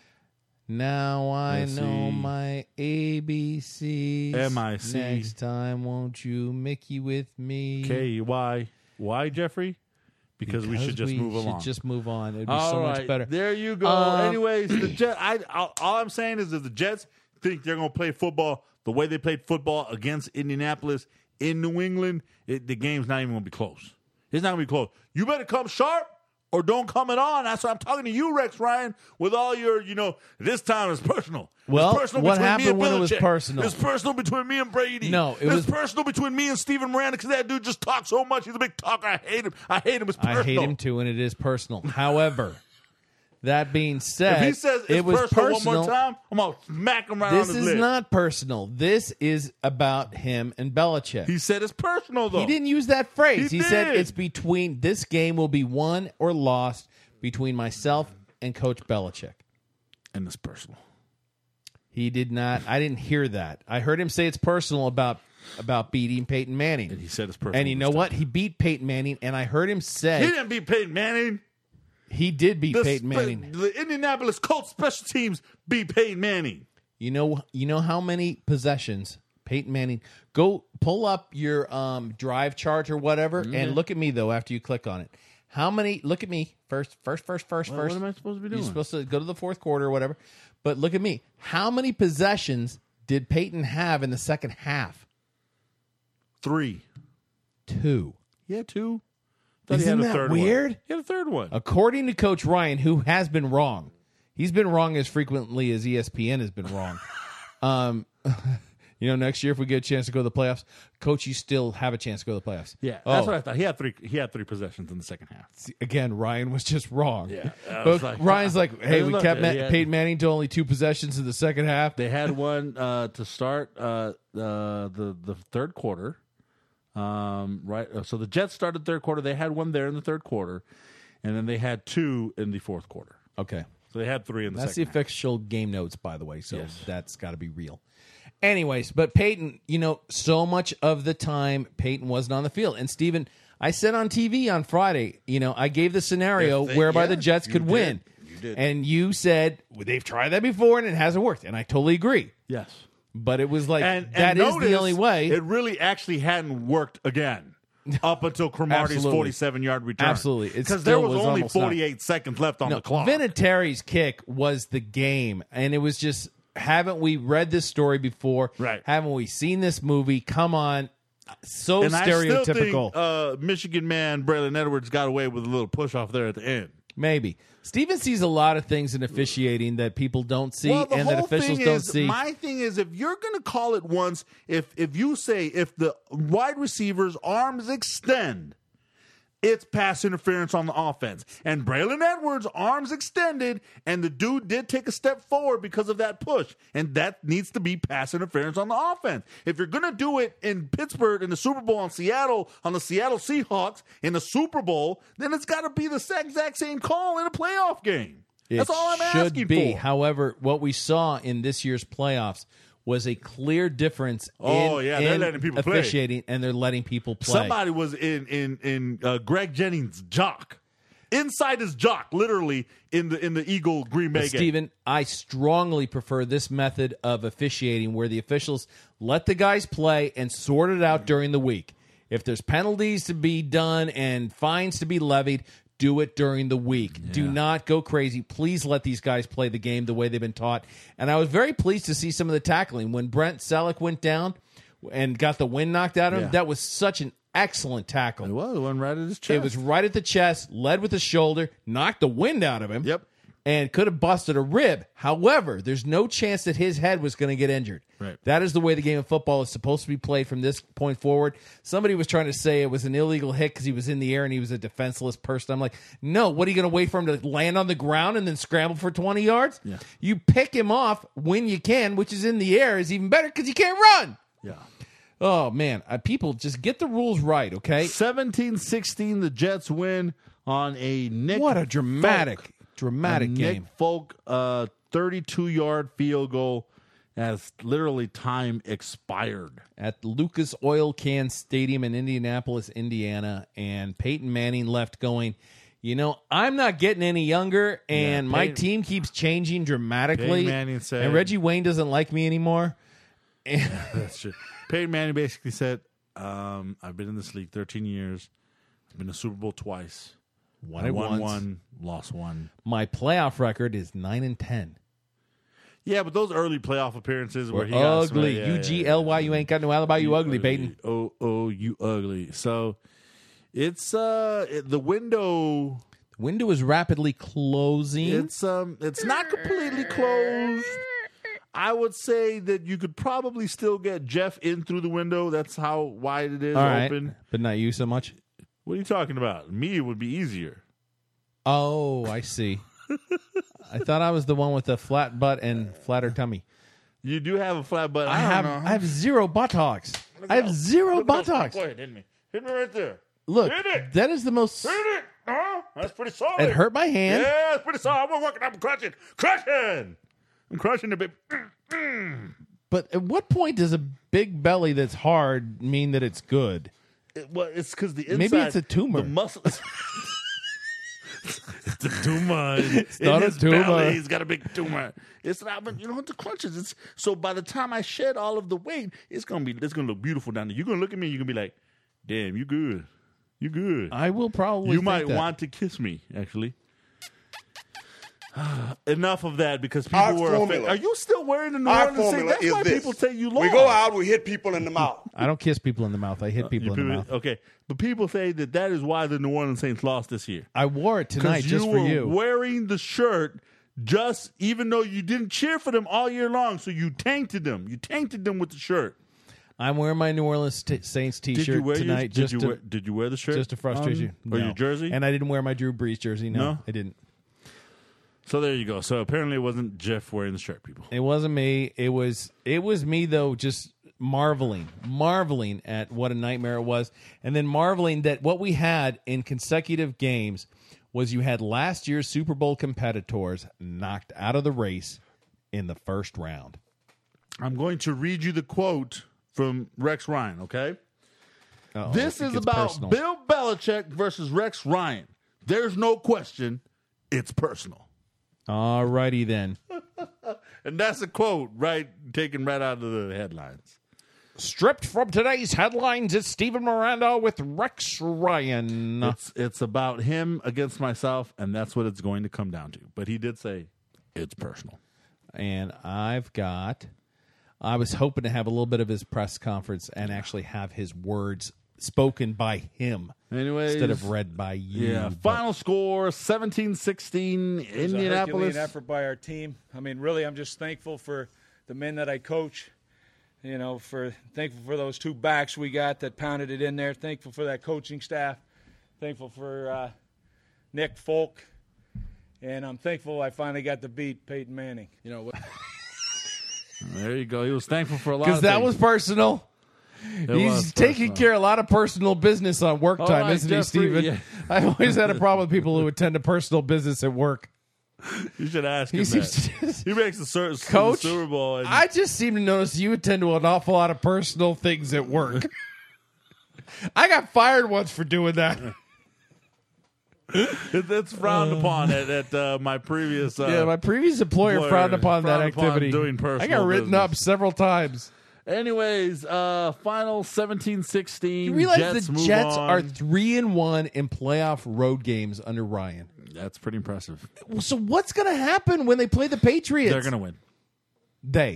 Now I Let's know see. my A B Cs. M I C. Next time, won't you Mickey with me? K Y. Why, Jeffrey? Because, we should just we move should along. just move on. It'd be All so right, much better. There you go. Um, Anyways, the Jet. I, I all I'm saying is, if the Jets think they're going to play football the way they played football against Indianapolis in New England, it, the game's not even going to be close. It's not going to be close. You better come sharp or don't come at all. That's what I'm talking to you, Rex Ryan, with all your, you know, this time it's personal. Well, it's personal what between me happened and when it was Belichick. personal? It's personal between me and Brady. No, it it's was- personal between me and Steven Miranda because that dude just talks so much. He's a big talker. I hate him. I hate him. It's personal. I hate him too, and it is personal. However, that being said, If he says it's it was personal, personal. one more time, I'm going to smack him right This on his is lip. not personal. This is about him and Belichick. He said it's personal, though. He didn't use that phrase. He He, said did. it's between, this game will be won or lost between myself and Coach Belichick. And it's personal. He did not. I didn't hear that. I heard him say it's personal about about beating Peyton Manning. And he said it's personal. And you know this what? time. He beat Peyton Manning, and I heard him say He didn't beat Peyton Manning. he did beat The Peyton spe- Manning. The Indianapolis Colts special teams beat Peyton Manning. You know, you know how many possessions Peyton Manning. Go pull up your um, drive chart or whatever, Mm-hmm. and look at me though after you click on it. How many? Look at me first, first, first, first, Well, first. what am I supposed to be doing? You're supposed to go to the fourth quarter or whatever. But look at me. How many possessions did Peyton have in the second half? Three. Two. He had two. Thought he Isn't had a that third weird? One. He had a third one. According to Coach Ryan, who has been wrong, he's been wrong as frequently as E S P N has been wrong. um, you know, next year if we get a chance to go to the playoffs, Coach, you still have a chance to go to the playoffs. Yeah, Oh, that's what I thought. He had three. He had three possessions in the second half. again, Ryan was just wrong. Yeah, I but was like, Ryan's like, hey, we look, kept Ma- he had- Peyton Manning to only two possessions in the second half. They had one uh, to start uh, uh, the the third quarter. Um, right. uh, So the Jets started third quarter. They had one there in the third quarter, and then they had two in the fourth quarter. Okay. So they had three in the That's the second half. official game notes, by the way, so Yes. that's got to be real. Anyways, but Peyton, you know, so much of the time Peyton wasn't on the field. And Steven, I said on T V on Friday, you know, I gave the scenario If they- whereby yeah, the Jets you could did. win. You did. And you said, well, they've tried that before and it hasn't worked. And I totally agree. Yes. But it was like, And, that and is notice the only way. It really actually hadn't worked again up until Cromartie's Absolutely. forty-seven-yard return. Absolutely. It Because there still was, was only almost not. forty-eight seconds left on No, the clock. Vinatieri's kick was the game, and it was just, haven't we read this story before? Right. Haven't we seen this movie? Come on. So and I still stereotypical. think uh, Michigan man Braylon Edwards got away with a little push off there at the end. Maybe. Steven sees a lot of things in officiating that people don't see Well, the and that whole officials thing don't is, see. My thing is, if you're going to call it once, if if you say if the wide receiver's arms extend, it's pass interference on the offense. And Braylon Edwards' arms extended, and the dude did take a step forward because of that push. And that needs to be pass interference on the offense. If you're going to do it in Pittsburgh, in the Super Bowl, in Seattle, on the Seattle Seahawks, in the Super Bowl, then it's got to be the exact same call in a playoff game. That's It all I'm should asking be. for. However, what we saw in this year's playoffs was a clear difference Oh, in, yeah, they're in letting people play. officiating, and they're letting people play. Somebody was in in in uh, Greg Jennings' jock, inside his jock, literally in the in the Eagle Green Bay But game. Steven, I strongly prefer this method of officiating where the officials let the guys play and sort it out during the week. If there's penalties to be done and fines to be levied, do it during the week. Do not go crazy. Please let these guys play the game the way they've been taught. And I was very pleased to see some of the tackling. When Brent Selleck went down and got the wind knocked out of him, Yeah. that was such an excellent tackle. It was the one right at his chest. It was right at the chest, led with the shoulder, knocked the wind out of him. Yep. And could have busted a rib. However, there's no chance that his head was going to get injured. Right. That is the way the game of football is supposed to be played from this point forward. Somebody was trying to say it was an illegal hit because he was in the air and he was a defenseless person. I'm like, no, what are you going to wait for him to land on the ground and then scramble for twenty yards? Yeah. You pick him off when you can, which is in the air, is even better because you can't run. Yeah. Oh, man. Uh, people, just get the rules right, okay? seventeen sixteen, the Jets win on a Nick What a dramatic, Folk, dramatic a game. Nick Folk uh, thirty-two-yard field goal. as literally time expired. At Lucas Oil Can Stadium in Indianapolis, Indiana, and Peyton Manning left going, you know, I'm not getting any younger, and Yeah, my Peyton- team keeps changing dramatically. Peyton Manning said- and Reggie Wayne doesn't like me anymore. And That's true. Peyton Manning basically said, um, I've been in this league thirteen years. I've been to Super Bowl twice. Won I it won once. one, lost one. My playoff record is nine and ten. Yeah, but those early playoff appearances where We're he got some- ugly. yeah, U G L Y. You ain't got no alibi. You ugly, Peyton. Oh, oh, you ugly. So it's uh it, the window. The window is rapidly closing. It's um, it's not completely closed. I would say that you could probably still get Jeff in through the window. That's how wide it is All right, open. but not you so much. What are you talking about? Me, it would be easier. Oh, I see. I thought I was the one with the flat butt and flatter tummy. You do have a flat butt. I, I, don't have know. I have zero buttocks. I have zero Look at those- buttocks. Go ahead, hit me. Hit me right there. Look, Hit it. that is the most. Hit it. Uh-huh. That's pretty solid. It hurt my hand. Yeah, it's pretty solid. I'm working. I'm crushing. Crushing. I'm crushing the baby. But at what point does a big belly that's hard mean that it's good? It, well, it's because the inside. Maybe it's a tumor. The muscle. it's a tumor. It's not in a his tumor. belly, he's got a big tumor. It's not. But you know what the crunches? It's so by the time I shed all of the weight, it's gonna be. It's gonna look beautiful down there. You're gonna look at me. and You're gonna be like, "Damn, you good. You good." I will probably. You think might that. want to kiss me. Actually. Enough of that because people Our were. formula. Offended. Are you still wearing the New Our Orleans thing? formula That's is why this. people say you lost. We go out, we hit people in the mouth. I don't kiss people in the mouth. I hit people You in the people- mouth. Okay, but people say that that is why the New Orleans Saints lost this year. I wore it tonight Because just you for were you. wearing the shirt, just even though you didn't cheer for them all year long, so you tainted them. You tainted them with the shirt. I'm wearing my New Orleans t- Saints Did T-shirt you wear your- tonight did just you to wear- did you wear the shirt just to frustrate on- you or No. your jersey? And I didn't wear my Drew Brees jersey. No, No? I didn't. So there you go. So apparently it wasn't Jeff wearing the shirt, people. It wasn't me. It was it was me though, just marveling, marveling at what a nightmare it was, and then marveling that what we had in consecutive games was you had last year's Super Bowl competitors knocked out of the race in the first round. I'm going to read you the quote from Rex Ryan, okay? Uh-oh, This it is gets about personal. Bill Belichick versus Rex Ryan. There's no question. It's personal. All righty then. And that's a quote, right, taken right out of the headlines. Stripped from today's headlines is Stephen Miranda with Rex Ryan. It's it's about him against myself, and that's what it's going to come down to. But he did say it's personal. And I've got, I was hoping to have a little bit of his press conference and actually have his words spoken by him Anyways, instead of read by you. Yeah, But final score seventeen sixteen It was a Indianapolis. Herculean effort by our team. I mean, really, I'm just thankful for the men that I coach. You know, for thankful for those two backs we got that pounded it in there. Thankful for that coaching staff. Thankful for uh, Nick Folk, and I'm thankful I finally got to beat Peyton Manning. You know, There you go. He was thankful for a lot of Because that things. was personal. It He's was taking personal. care of a lot of personal business on work All time, right, isn't he, Jeffrey, Stephen? yeah. I've always had a problem with people who attend to personal business at work. You should ask He him seems that. to- He makes the, Sur- the Coach, Super Bowl. And I just seem to notice you attend to an awful lot of personal things at work. I got fired once for doing that. it, it's frowned upon at, at uh, my previous. Uh, yeah, my previous employer employer frowned upon that frowned upon activity. doing personal I got written business. up several times. Anyways, uh, final seventeen sixteen. You realize Jets the move Jets on. are three and one in playoff road games under Ryan. That's pretty impressive. So what's going to happen when they play the Patriots? They're going to win. They.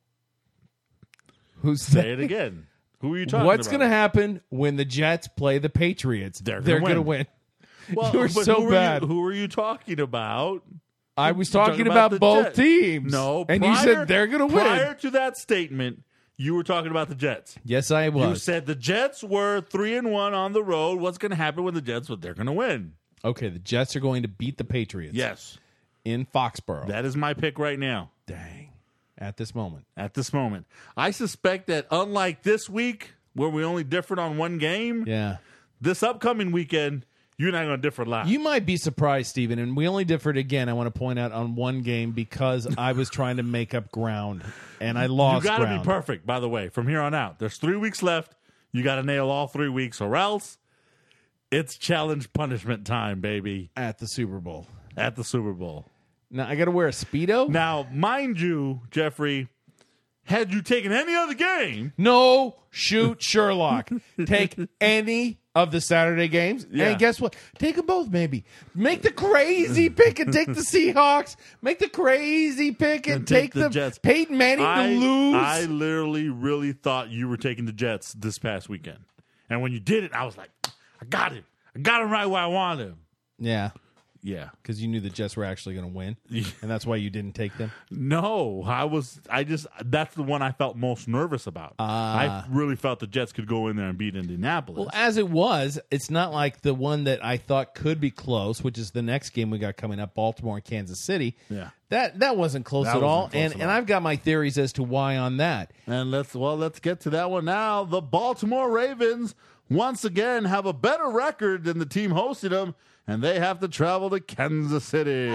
Who's Say they? it again. Who are you talking What's about? going to happen when the Jets play the Patriots? They're gonna They're win. going to win. Well, You're but so who were bad. You, who are you talking about? I was You're talking, about, the both Jets. teams. No, and you prior- said they're going to win. Prior to that statement, you were talking about the Jets. Yes, I was. You said the Jets were three and one on the road. What's going to happen when the Jets? But they're going to win. Okay, the Jets are going to beat the Patriots. Yes, in Foxborough. that is my pick right now. Dang. At this moment. At this moment, I suspect that unlike this week, where we only differed on one game, Yeah. this upcoming weekend, You and I are going to differ a lot. You might be surprised, Steven, and we only differed again, I want to point out, on one game because I was trying to make up ground, and I lost You got to ground. be perfect, by the way, from here on out. There's three weeks left. You got to nail all three weeks, or else it's challenge punishment time, baby. At the Super Bowl. At the Super Bowl. Now, I got to wear a Speedo? Now, mind you, Jeffrey, had you taken any other game... No, shoot Sherlock. Take any of the Saturday games, Yeah. and guess what? Take them both, maybe. Make the crazy pick and take the Seahawks. Make the crazy pick and, And take, take the the Jets. Peyton Manning I, to lose. I literally, really thought you were taking the Jets this past weekend. And when you did it, I was like, I got him. I got him right where I wanted him. Yeah. Yeah. Because you knew the Jets were actually going to win, and that's why you didn't take them? No, I was, I just, that's the one I felt most nervous about. Ah. I really felt the Jets could go in there and beat Indianapolis. Well, as it was, it's not like the one that I thought could be close, which is the next game we got coming up, Baltimore and Kansas City. Yeah. That that wasn't close That at wasn't all, close and at and all. I've got my theories as to why on that. And let's, well, let's get to that one now. The Baltimore Ravens once again have a better record than the team hosting them, and they have to travel to Kansas City.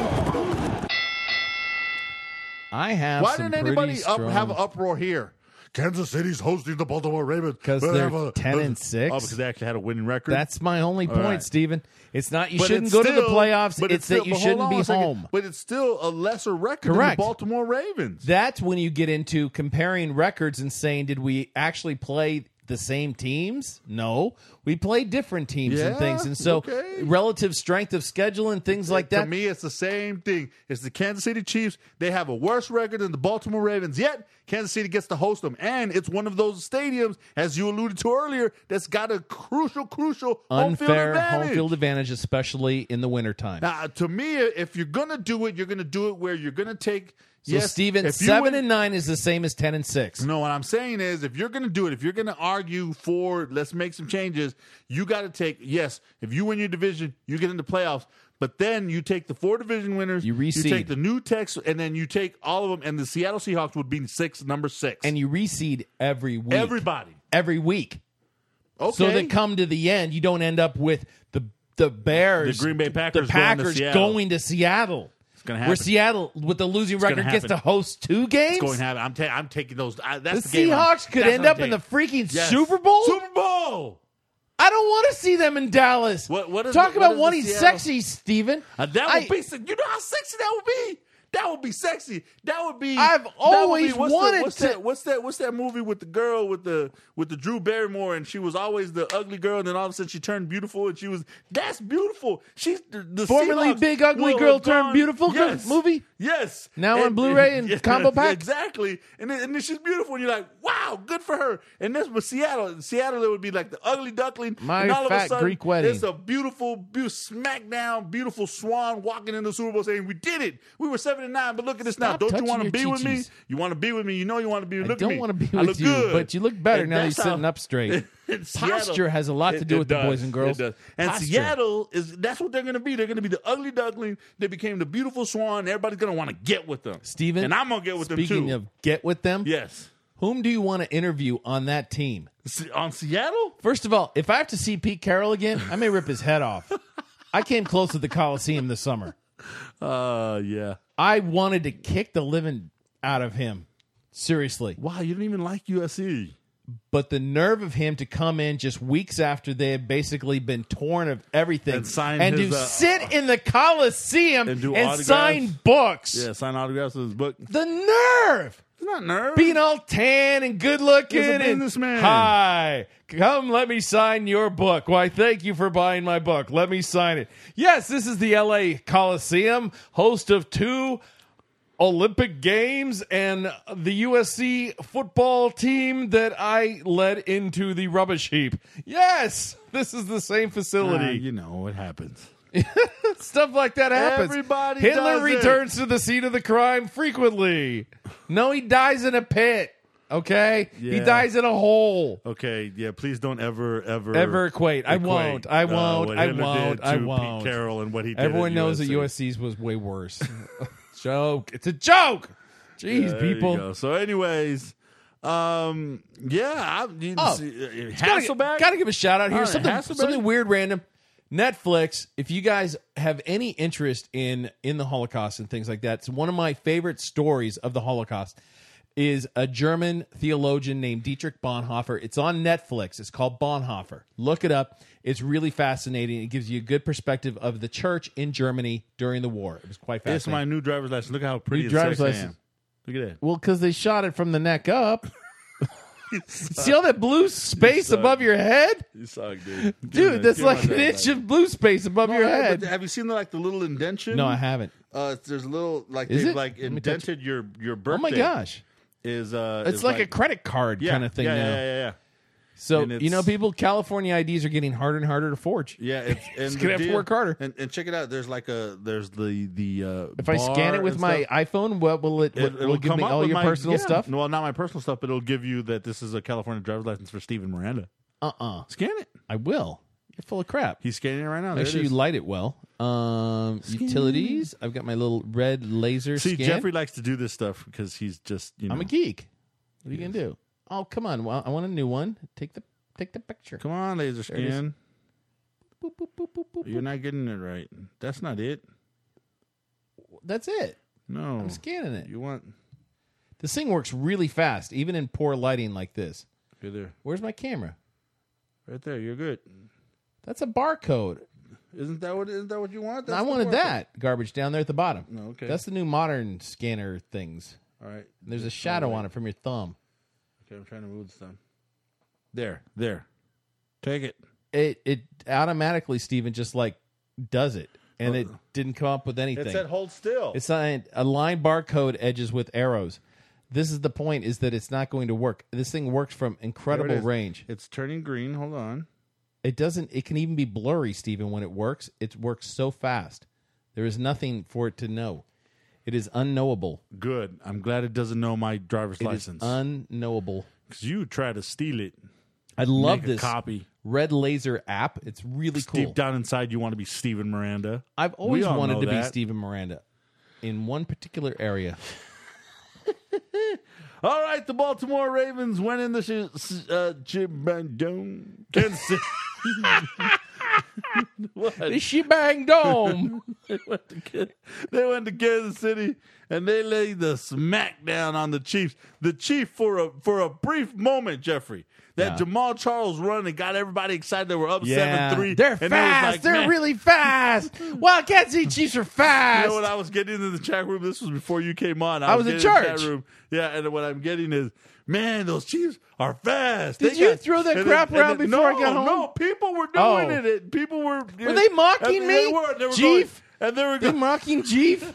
I have Why some didn't anybody pretty up, strong- have an uproar here? Kansas City's hosting the Baltimore Ravens. 'Cause They they're have a- ten and six? Oh, because they actually had a winning record? That's my only All point, right. Stephen. It's not you But shouldn't it's go to the still- playoffs. but It's still- that you but hold shouldn't on be a second. home. But it's still a lesser record Correct. than the Baltimore Ravens. That's when you get into comparing records and saying, did we actually play the same teams? No, we played different teams and Yeah, things, and so okay. relative strength of schedule and things like To that. me, it's the same thing. It's the Kansas City Chiefs. They have a worse record than the Baltimore Ravens, yet Kansas City gets to host them. And it's one of those stadiums, as you alluded to earlier, that's got a crucial, crucial home field Unfair advantage. home field advantage, especially in the wintertime. Now, to me, if you're going to do it, you're going to do it where you're going to take... So, yes, Steven, if you seven win- and nine is the same as ten and six. No, what I'm saying is, if you're going to do it, if you're going to argue for let's make some changes, you got to take, yes, if you win your division, you get into playoffs, but then you take the four division winners, You reseed. you take the new Tex, and then you take all of them, and the Seattle Seahawks would be six, number six. And you reseed every week. Everybody. Every week. Okay. So that come to the end, you don't end up with the the Bears, The Green Bay Packers the going to Packers Seattle. going to Seattle. It's going to Where happen. Seattle, with the losing It's gonna record, gets to happen. host two games. It's going to happen. I'm, ta- I'm taking those. I, that's The the, game I'm- Seahawks could that's end my up in game. the freaking Yes. Super Bowl? Super Bowl. I don't want to see them in Dallas. What, what is Talk the- what about is the wanting Seattle- sexy, Steven. Uh, that I- would be. se- You know how sexy that would be. That would be sexy. That would be. I've that would be- always what's wanted the, what's to- That, what's that? What's that movie with the girl with the with the Drew Barrymore and she was always the ugly girl and then all of a sudden she turned beautiful and she was that's beautiful. She's the, the Formerly Seahawks Big Ugly will Girl have Turned gone- Beautiful good Yes. movie? Yes. Now on Blu-ray and combo pack? Exactly. And then, and then she's beautiful and you're like, wow, good for her. And this was Seattle. In Seattle, it would be like the ugly duckling. My and all of Fat a sudden, Greek Wedding. It's a beautiful, beautiful smackdown, beautiful swan walking in the Super Bowl saying, we did it. We were seven and nine, but look at this now. Stop Don't you touching want to your be with me? chi-chis. You want to be with me? You know you want to be with me. I Look don't at me. want to be I with look you, good. but you look better And now that you're that's how- sitting up straight. in Seattle- Posture has a lot to It- do it with the does. boys and girls. It does. And Posture. Seattle is that's what they're going to be. They're going to be the ugly duckling. They became the beautiful swan. Everybody's going to want to get with them. Steven, and I'm going to get with them speaking too. of get with them, yes. whom do you want to interview on that team? Se- On Seattle? First of all, if I have to see Pete Carroll again, I may rip his head off. I came close to the Coliseum this summer. Uh, yeah. I wanted to kick the living out of him. Seriously. Wow, you didn't even like U S C. But the nerve of him to come in just weeks after they had basically been torn of everything And sign and his, to uh, sit in the Coliseum And and, do autographs. sign books. Yeah, sign autographs in his book. The nerve! It's not nerve. Being all tan and good looking. He's a and, businessman. Hi, come let me sign your book. Why, thank you for buying my book. Let me sign it. Yes, this is the L A Coliseum, host of two Olympic Games and the U S C football team that I led into the rubbish heap. Yes, this is the same facility. Ah, you know what happens. Stuff like that happens. Everybody Hitler does it. returns to the scene of the crime frequently. No, he dies in a pit. Okay? He Yeah. dies in a hole. Okay, yeah, please don't ever, ever... Ever equate. I won't. I uh, won't. what I Hitler won't. did I to won't. Pete Carroll and what he did Everyone at knows U S C. that U S C's was way worse. Joke. It's a joke. Jeez, Yeah, there you people. go. So, anyways, um, yeah, I, you Oh, see, uh, Gotta, Hasselbeck. gotta give a shout out here. All right, something, Hasselbeck. something weird, random. Netflix, if you guys have any interest in in the Holocaust and things like that, it's one of my favorite stories of the Holocaust is a German theologian named Dietrich Bonhoeffer. It's on Netflix. It's called Bonhoeffer. Look it up. It's really fascinating. It gives you a good perspective of the church in Germany during the war. It was quite fascinating. It's my new driver's license. Look how pretty New and driver's sexy I license. am. Look at that. Well, because they shot it from the neck up. See all that blue space suck. above your head? You suck, dude. Dude, that's like an inch of blue space above No, your yeah, head. but have you seen the, like the little indentation? No, I haven't. Uh, there's a little like Is they've it? like Let me touch indented your your birthday. Oh my gosh. Is uh, It's is like, a credit card yeah, kind of thing yeah, now. Yeah, yeah, yeah. So, And you know, it's- people, California I Ds are getting harder and harder to forge. Yeah, it's and It's the gonna have to deal- work harder. And, and check it out. There's like a there's the the uh, If I scan bar it with and my stuff. iPhone, what will it, It- will it'll it give come me up all with your my- personal yeah. stuff? Well, not my personal stuff, but it'll give you that this is a California driver's license for Steven Miranda. Uh-uh. Scan it. I will. You're full of crap. He's scanning it right now. Make There sure it you is. light it well. Um, Scan. utilities. I've got my little red laser See, scan. Jeffrey likes to do this stuff because he's just you know. I'm a geek. What are you going to do? Oh, come on. Well, I want a new one. Take the take the picture. Come on, laser There it is. scan. You're not getting it right. That's not it. That's it. No, I'm scanning it. You want This thing works really fast, even in poor lighting like this. Right there. Where's my camera? Right there. You're good. That's a barcode. Isn't that what? Isn't that what you want? That's I the wanted barcode. that garbage down there at the bottom. No, okay. That's the new modern scanner things. All right. There's a Just shadow follow on it. it from your thumb. Okay, I'm trying to move this down. There, there. Take it. It it automatically, Steven, just like does it, and it didn't come up with anything. It said hold still. It's not a line barcode edges with arrows. This is the point: is that it's not going to work. This thing works from There incredible it is. range. It's turning green. Hold on. It doesn't. It can even be blurry, Steven, when it works. It works so fast. There is nothing for it to know. It is unknowable. Good. I'm glad it doesn't know my driver's It is license. unknowable. Because you try to steal it. I love Make a this copy. Red Laser app. It's really cool. Deep down inside, you want to be Steven Miranda. I've always We all wanted know to be that. Steven Miranda in one particular area. All right, the Baltimore Ravens went in the sh- uh, Dome, Kansas City. What? The Shebang Dome. they, went to, Kan- they went to Kansas City and they laid the smack down on the Chiefs. The Chief for a for a brief moment, Jeffrey. That Yeah. Jamal Charles run and got everybody excited. They were up Yeah, seven three. they're and it was fast. like, they're man, really fast. Well, Kansas City Chiefs are fast. You know what I was getting into the chat room? This was before you came on. I was in getting in the church. chat room. Yeah, and what I'm getting is, man, those Chiefs are fast. Did They you got- throw that and crap then- and around then- before I no, got home? No, people were doing Oh. it. it. People were. Were they mocking and me? They were. They were Chief? going, and they were They going, mocking Chief?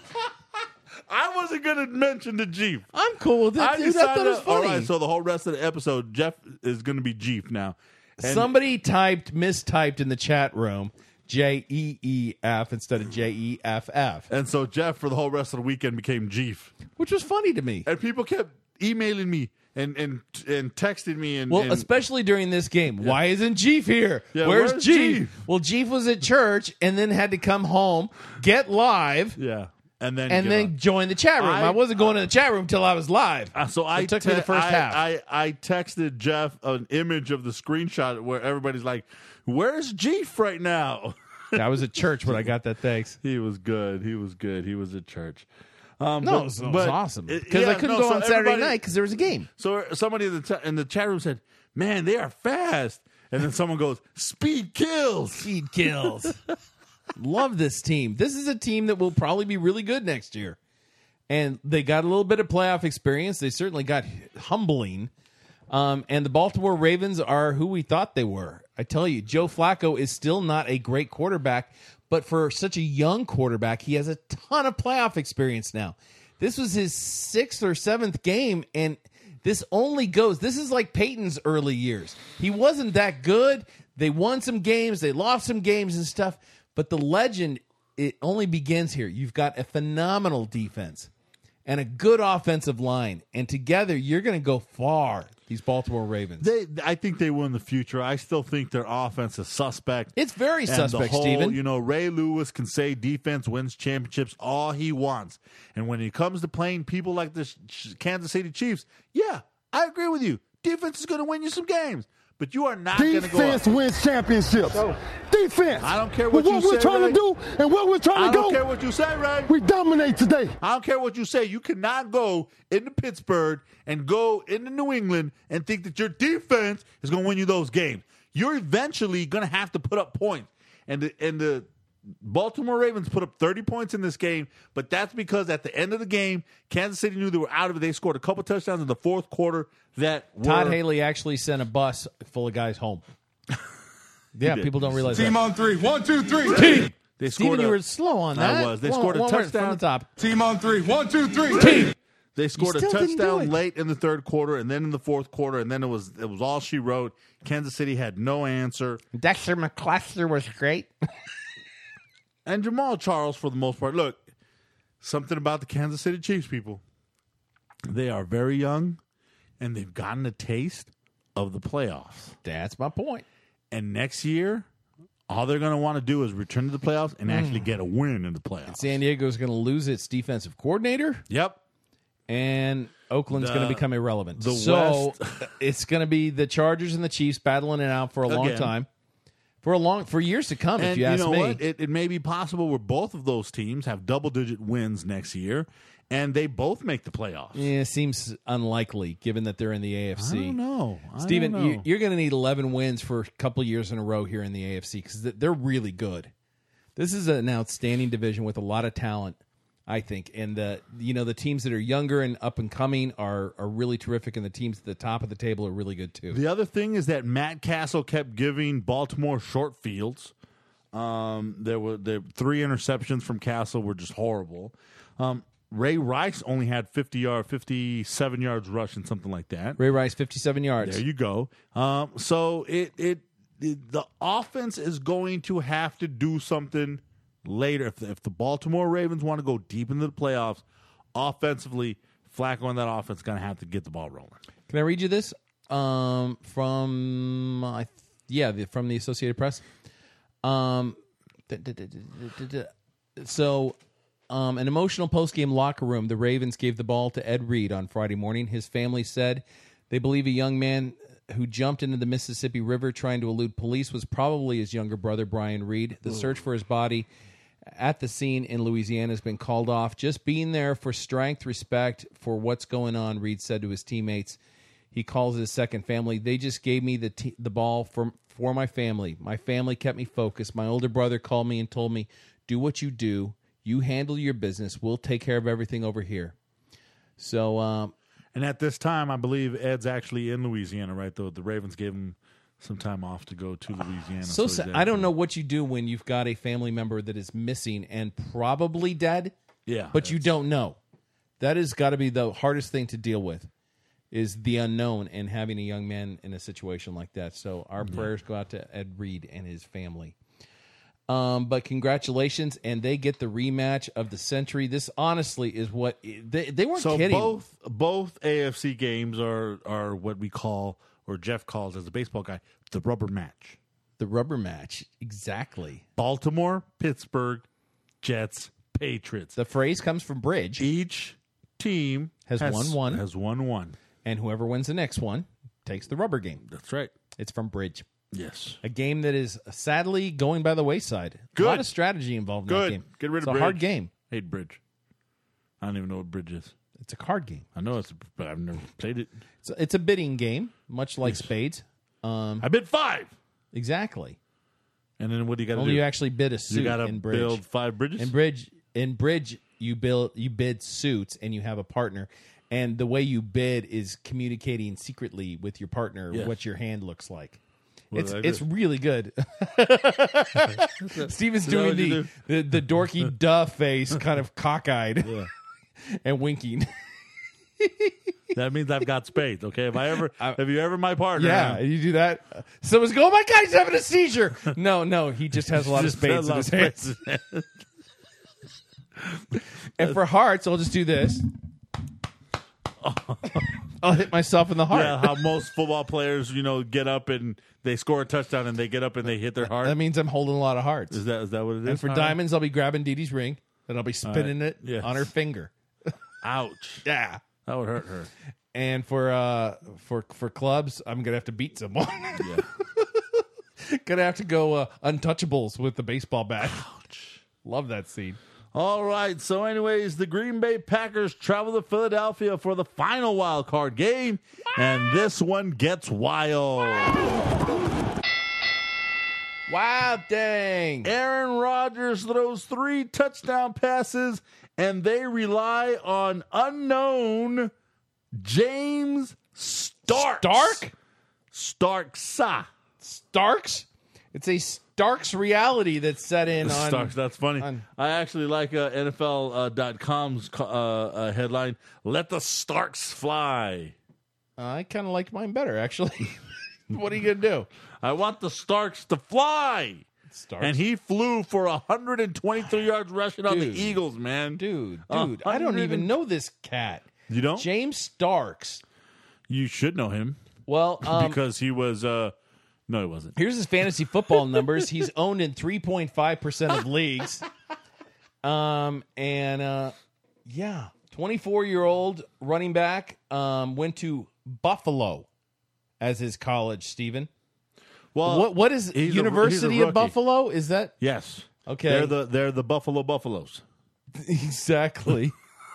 I wasn't going to mention the Chief. I'm cool with it. I Dude, I thought it decided. was All funny. right, so the whole rest of the episode, Jeff is going to be Jeef now. And- Somebody typed, mistyped in the chat room, J E E F instead of J E F F. And so Jeff, for the whole rest of the weekend, became Jeef. Which was funny to me. And people kept emailing me and and and texting me. And Well, and, especially during this game. Why isn't Jeef here? Yeah, where's where's Jeef? Jeef? Well, Jeef was at church and then had to come home, get live, yeah. And then and get then on. join the chat room. I, I- wasn't going to the chat room until I was live. Uh, so I it took me the te- first I, half. I, I texted Jeff an image of the screenshot where everybody's like, "Where's Jeef right now?" I was at church when I got that. Thanks. He was good. He was good. He was at church. Um, No, but- it was, it was but- awesome it- because I yeah, couldn't no, go so on Saturday everybody- night because there was a game. So somebody in the ta- in the chat room said, "Man, they are fast," and then someone goes, "Speed kills." Speed kills. Love this team. This is a team that will probably be really good next year. And they got a little bit of playoff experience. They certainly got humbling. Um, and the Baltimore Ravens are who we thought they were. I tell you, Joe Flacco is still not a great quarterback, but for such a young quarterback, he has a ton of playoff experience now. This was his sixth or seventh game, and this only goes. This is like Peyton's early years. He wasn't that good. They won some games, they lost some games and stuff, but the legend, it only begins here. You've got a phenomenal defense and a good offensive line, and together you're going to go far, these Baltimore Ravens. They, I think they will in the future. I still think their offense is suspect. It's very And suspect, the whole, Steven. You know, Ray Lewis can say defense wins championships all he wants. And when it comes to playing people like the Sh- Kansas City Chiefs, yeah, I agree with you. Defense is going to win you some games. but you are not going to go up. Defense wins championships. Defense. I don't care what With you what say, we're trying Ray. to do and where we're trying I to go. don't care what you say, Ray. We dominate today. I don't care what you say. You cannot go into Pittsburgh and go into New England and think that your defense is going to win you those games. You're eventually going to have to put up points. And the, and the Baltimore Ravens put up thirty points in this game, but that's because at the end of the game, Kansas City knew they were out of it. They scored a couple touchdowns in the fourth quarter that were... Todd Haley actually sent a bus full of guys home. Yeah, people don't realize Team that. on three. One, two, three. Team. They Steven, scored a- you were slow on that. I was. They One- scored a one word touchdown. from the top. Team on three. One, two, three. Team. They scored a still didn't do touchdown it. late in the third quarter, and then in the fourth quarter, and then it was it was all she wrote. Kansas City had no answer. Dexter McCluster was great. And Jamal Charles, for the most part, look, something about the Kansas City Chiefs, people. They are very young, and they've gotten a taste of the playoffs. That's my point. And next year, all they're going to want to do is return to the playoffs and actually get a win in the playoffs. San Diego's going to lose its defensive coordinator. Yep. And Oakland's The- going to become irrelevant. the so West- it's going to be the Chargers and the Chiefs battling it out for a long Again. time. For a long, for years to come, And if you ask know me. what? It, it may be possible where both of those teams have double-digit wins next year, and they both make the playoffs. Yeah, it seems unlikely given that they're in the A F C. I don't know. I Steven, don't know. you, you're going to need eleven wins for a couple years in a row here in the A F C because they're really good. This is an outstanding division with a lot of talent, I think. And the you know the teams that are younger and up and coming are are really terrific, and the teams at the top of the table are really good too. The other thing is that Matt Castle kept giving Baltimore short fields. Um, there were the three interceptions from Castle were just horrible. Um, Ray Rice only had fifty yard, fifty-seven yards rushing, something like that. Ray Rice, fifty-seven yards. There you go. Um, so it, it it the offense is going to have to do something later. If the, if the Baltimore Ravens want to go deep into the playoffs, offensively, Flacco and that offense is going to have to get the ball rolling. Can I read you this um, from? Uh, yeah, the, from the Associated Press. Um, da- da- da- da- da- da- so, um, an emotional post-game locker room. The Ravens gave the ball to Ed Reed on Friday morning. His family said they believe a young man who jumped into the Mississippi River trying to elude police was probably his younger brother, Brian Reed. The search for his body at the scene in Louisiana has been called off. Just being there for strength, respect for what's going on, Reed said to his teammates. He calls it his second family. They just gave me the t- the ball for, for my family. My family kept me focused. My older brother called me and told me, do what you do. You handle your business. We'll take care of everything over here. So, um, And at this time, I believe Ed's actually in Louisiana, right? Though the Ravens gave him some time off to go to Louisiana. so he's sad. there. I don't know what you do when you've got a family member that is missing and probably dead. Yeah, but you don't know. That has got to be the hardest thing to deal with, is the unknown and having a young man in a situation like that. So our prayers go out to Ed Reed and his family. Um, but congratulations, and they get the rematch of the century. This honestly is what they they weren't So kidding. both both A F C games are are what we call, or Jeff calls as a baseball guy, the rubber match. The rubber match, exactly. Baltimore, Pittsburgh, Jets, Patriots. The phrase comes from Bridge. Each team has, has won one, has won one, and whoever wins the next one takes the rubber game. That's right. It's from Bridge. Yes. A game that is sadly going by the wayside. Good. A lot of strategy involved in Good. that game. Get rid it's of a Bridge. hard game. Hate Bridge. I don't even know what Bridge is. It's a card game. I know it's, but I've never played it. It's a, it's a bidding game, much like Yes. spades. Um, I bid five. Exactly. And then what do you got to do? Only you actually bid a suit You got to in Bridge. build five bridges. In Bridge, in Bridge, you build you bid suits, and you have a partner. And the way you bid is communicating secretly with your partner Yes. what your hand looks like. What It's did I do? it's really good. Steven's Is that doing what you the, the the dorky duh face, kind of cockeyed Yeah. and winking. That means I've got spades. Okay, if I ever, if you ever my partner, Yeah, you do that. Someone's go, oh my God, he's having a seizure. No, no, he just has a lot of Just has spades a in lot his of hands. spades. And for hearts, I'll just do this. I'll hit myself in the heart. Yeah, how most football players, you know, get up and they score a touchdown and they get up and they hit their heart. That means I'm holding a lot of hearts. Is that is that what it is? And for All right. diamonds, I'll be grabbing Dee Dee's ring, and I'll be spinning right. it Yes. on her finger. Ouch. Yeah. That would hurt her. and for uh for for clubs, I'm gonna have to beat someone. Yeah. Gonna have to go uh, untouchables with the baseball bat. Ouch. Love that scene. All right. So, anyways, the Green Bay Packers travel to Philadelphia for the final wild card game, and this one gets wild. Wow, dang. Aaron Rodgers throws three touchdown passes, and they rely on unknown James Starks. Stark? Starksa. Starks? It's a Starks reality that's set in on... Starks, that's funny. on- I actually like uh, N F L dot com's uh, uh, headline, "Let the Starks fly." Uh, I kind of liked mine better, actually. What are you going to do? I want the Starks to fly. Starks? And he flew for one hundred twenty-three yards rushing on the Dude. Eagles, man. Dude, A dude, I don't hundred even and- know this cat. You don't? James Starks. You should know him. Well, um, because he was, uh, no, he wasn't. here's his fantasy football numbers. He's owned in three point five percent of leagues. Um, and, uh, yeah, twenty-four-year-old running back um, went to Buffalo as his college, Stephen. Well, What What is he's a- he's a University of rookie. Buffalo? Is that? Yes. Okay. They're the they're the Buffalo Buffaloes. Exactly.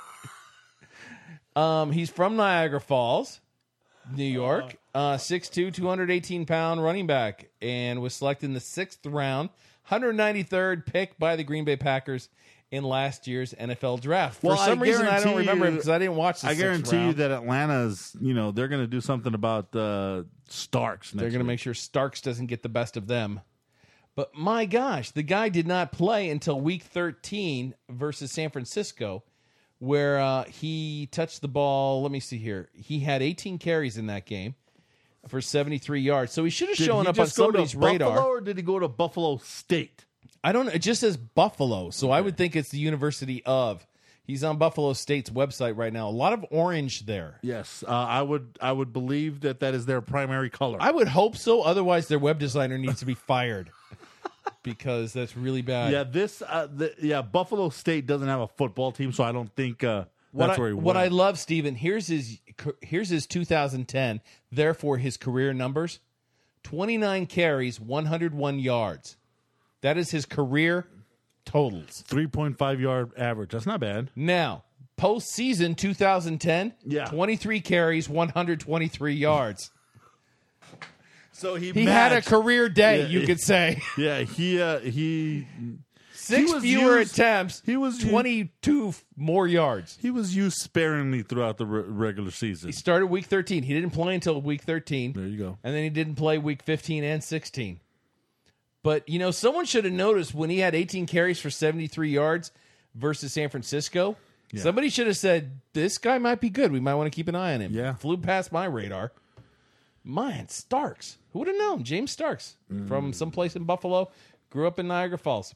um, he's from Niagara Falls, New York. Uh, six two, two hundred eighteen pound running back, and was selected in the sixth round, one hundred ninety-third pick by the Green Bay Packers in last year's N F L draft. For Well, some I reason, I don't guarantee remember him you- because I didn't watch the I sixth guarantee you round. that Atlanta's, you know, they're going to do something about uh, Starks. They're going to make sure Starks doesn't get the best of them. But my gosh, the guy did not play until week thirteen versus San Francisco, where uh, he touched the ball. Let me see here. He had eighteen carries in that game for seventy-three yards. So he should have Did shown he up on just go to somebody's radar. Buffalo, or did he go to Buffalo State? I don't know. It just says Buffalo, so I would think it's the University of. He's on Buffalo State's website right now. A lot of orange there. Yes, uh, I would. I would believe that that is their primary color. I would hope so. Otherwise, their web designer needs to be fired because that's really bad. yeah, this. Uh, the, yeah, Buffalo State doesn't have a football team, so I don't think uh, What that's I, where he what I went. love, Steven, here's his here's his two thousand ten, therefore his career numbers. twenty-nine carries, one hundred one yards. That is his career totals. three point five yard average. That's not bad. Now, postseason two thousand ten, Yeah. twenty-three carries, one hundred twenty-three yards. So he He had a matched- career day, Yeah, you he- could say. Yeah, he uh, he Six he was fewer used- attempts, He was used- twenty-two f- more yards. He was used sparingly throughout the re- regular season. He started week thirteen. He didn't play until week thirteen. There you go. And then he didn't play week fifteen and sixteen. But, you know, someone should have noticed when he had eighteen carries for seventy-three yards versus San Francisco. Yeah. Somebody should have said, this guy might be good. We might want to keep an eye on him. Yeah. Flew past my radar. Man, Starks. Who would have known? James Starks Mm. from someplace in Buffalo. Grew up in Niagara Falls.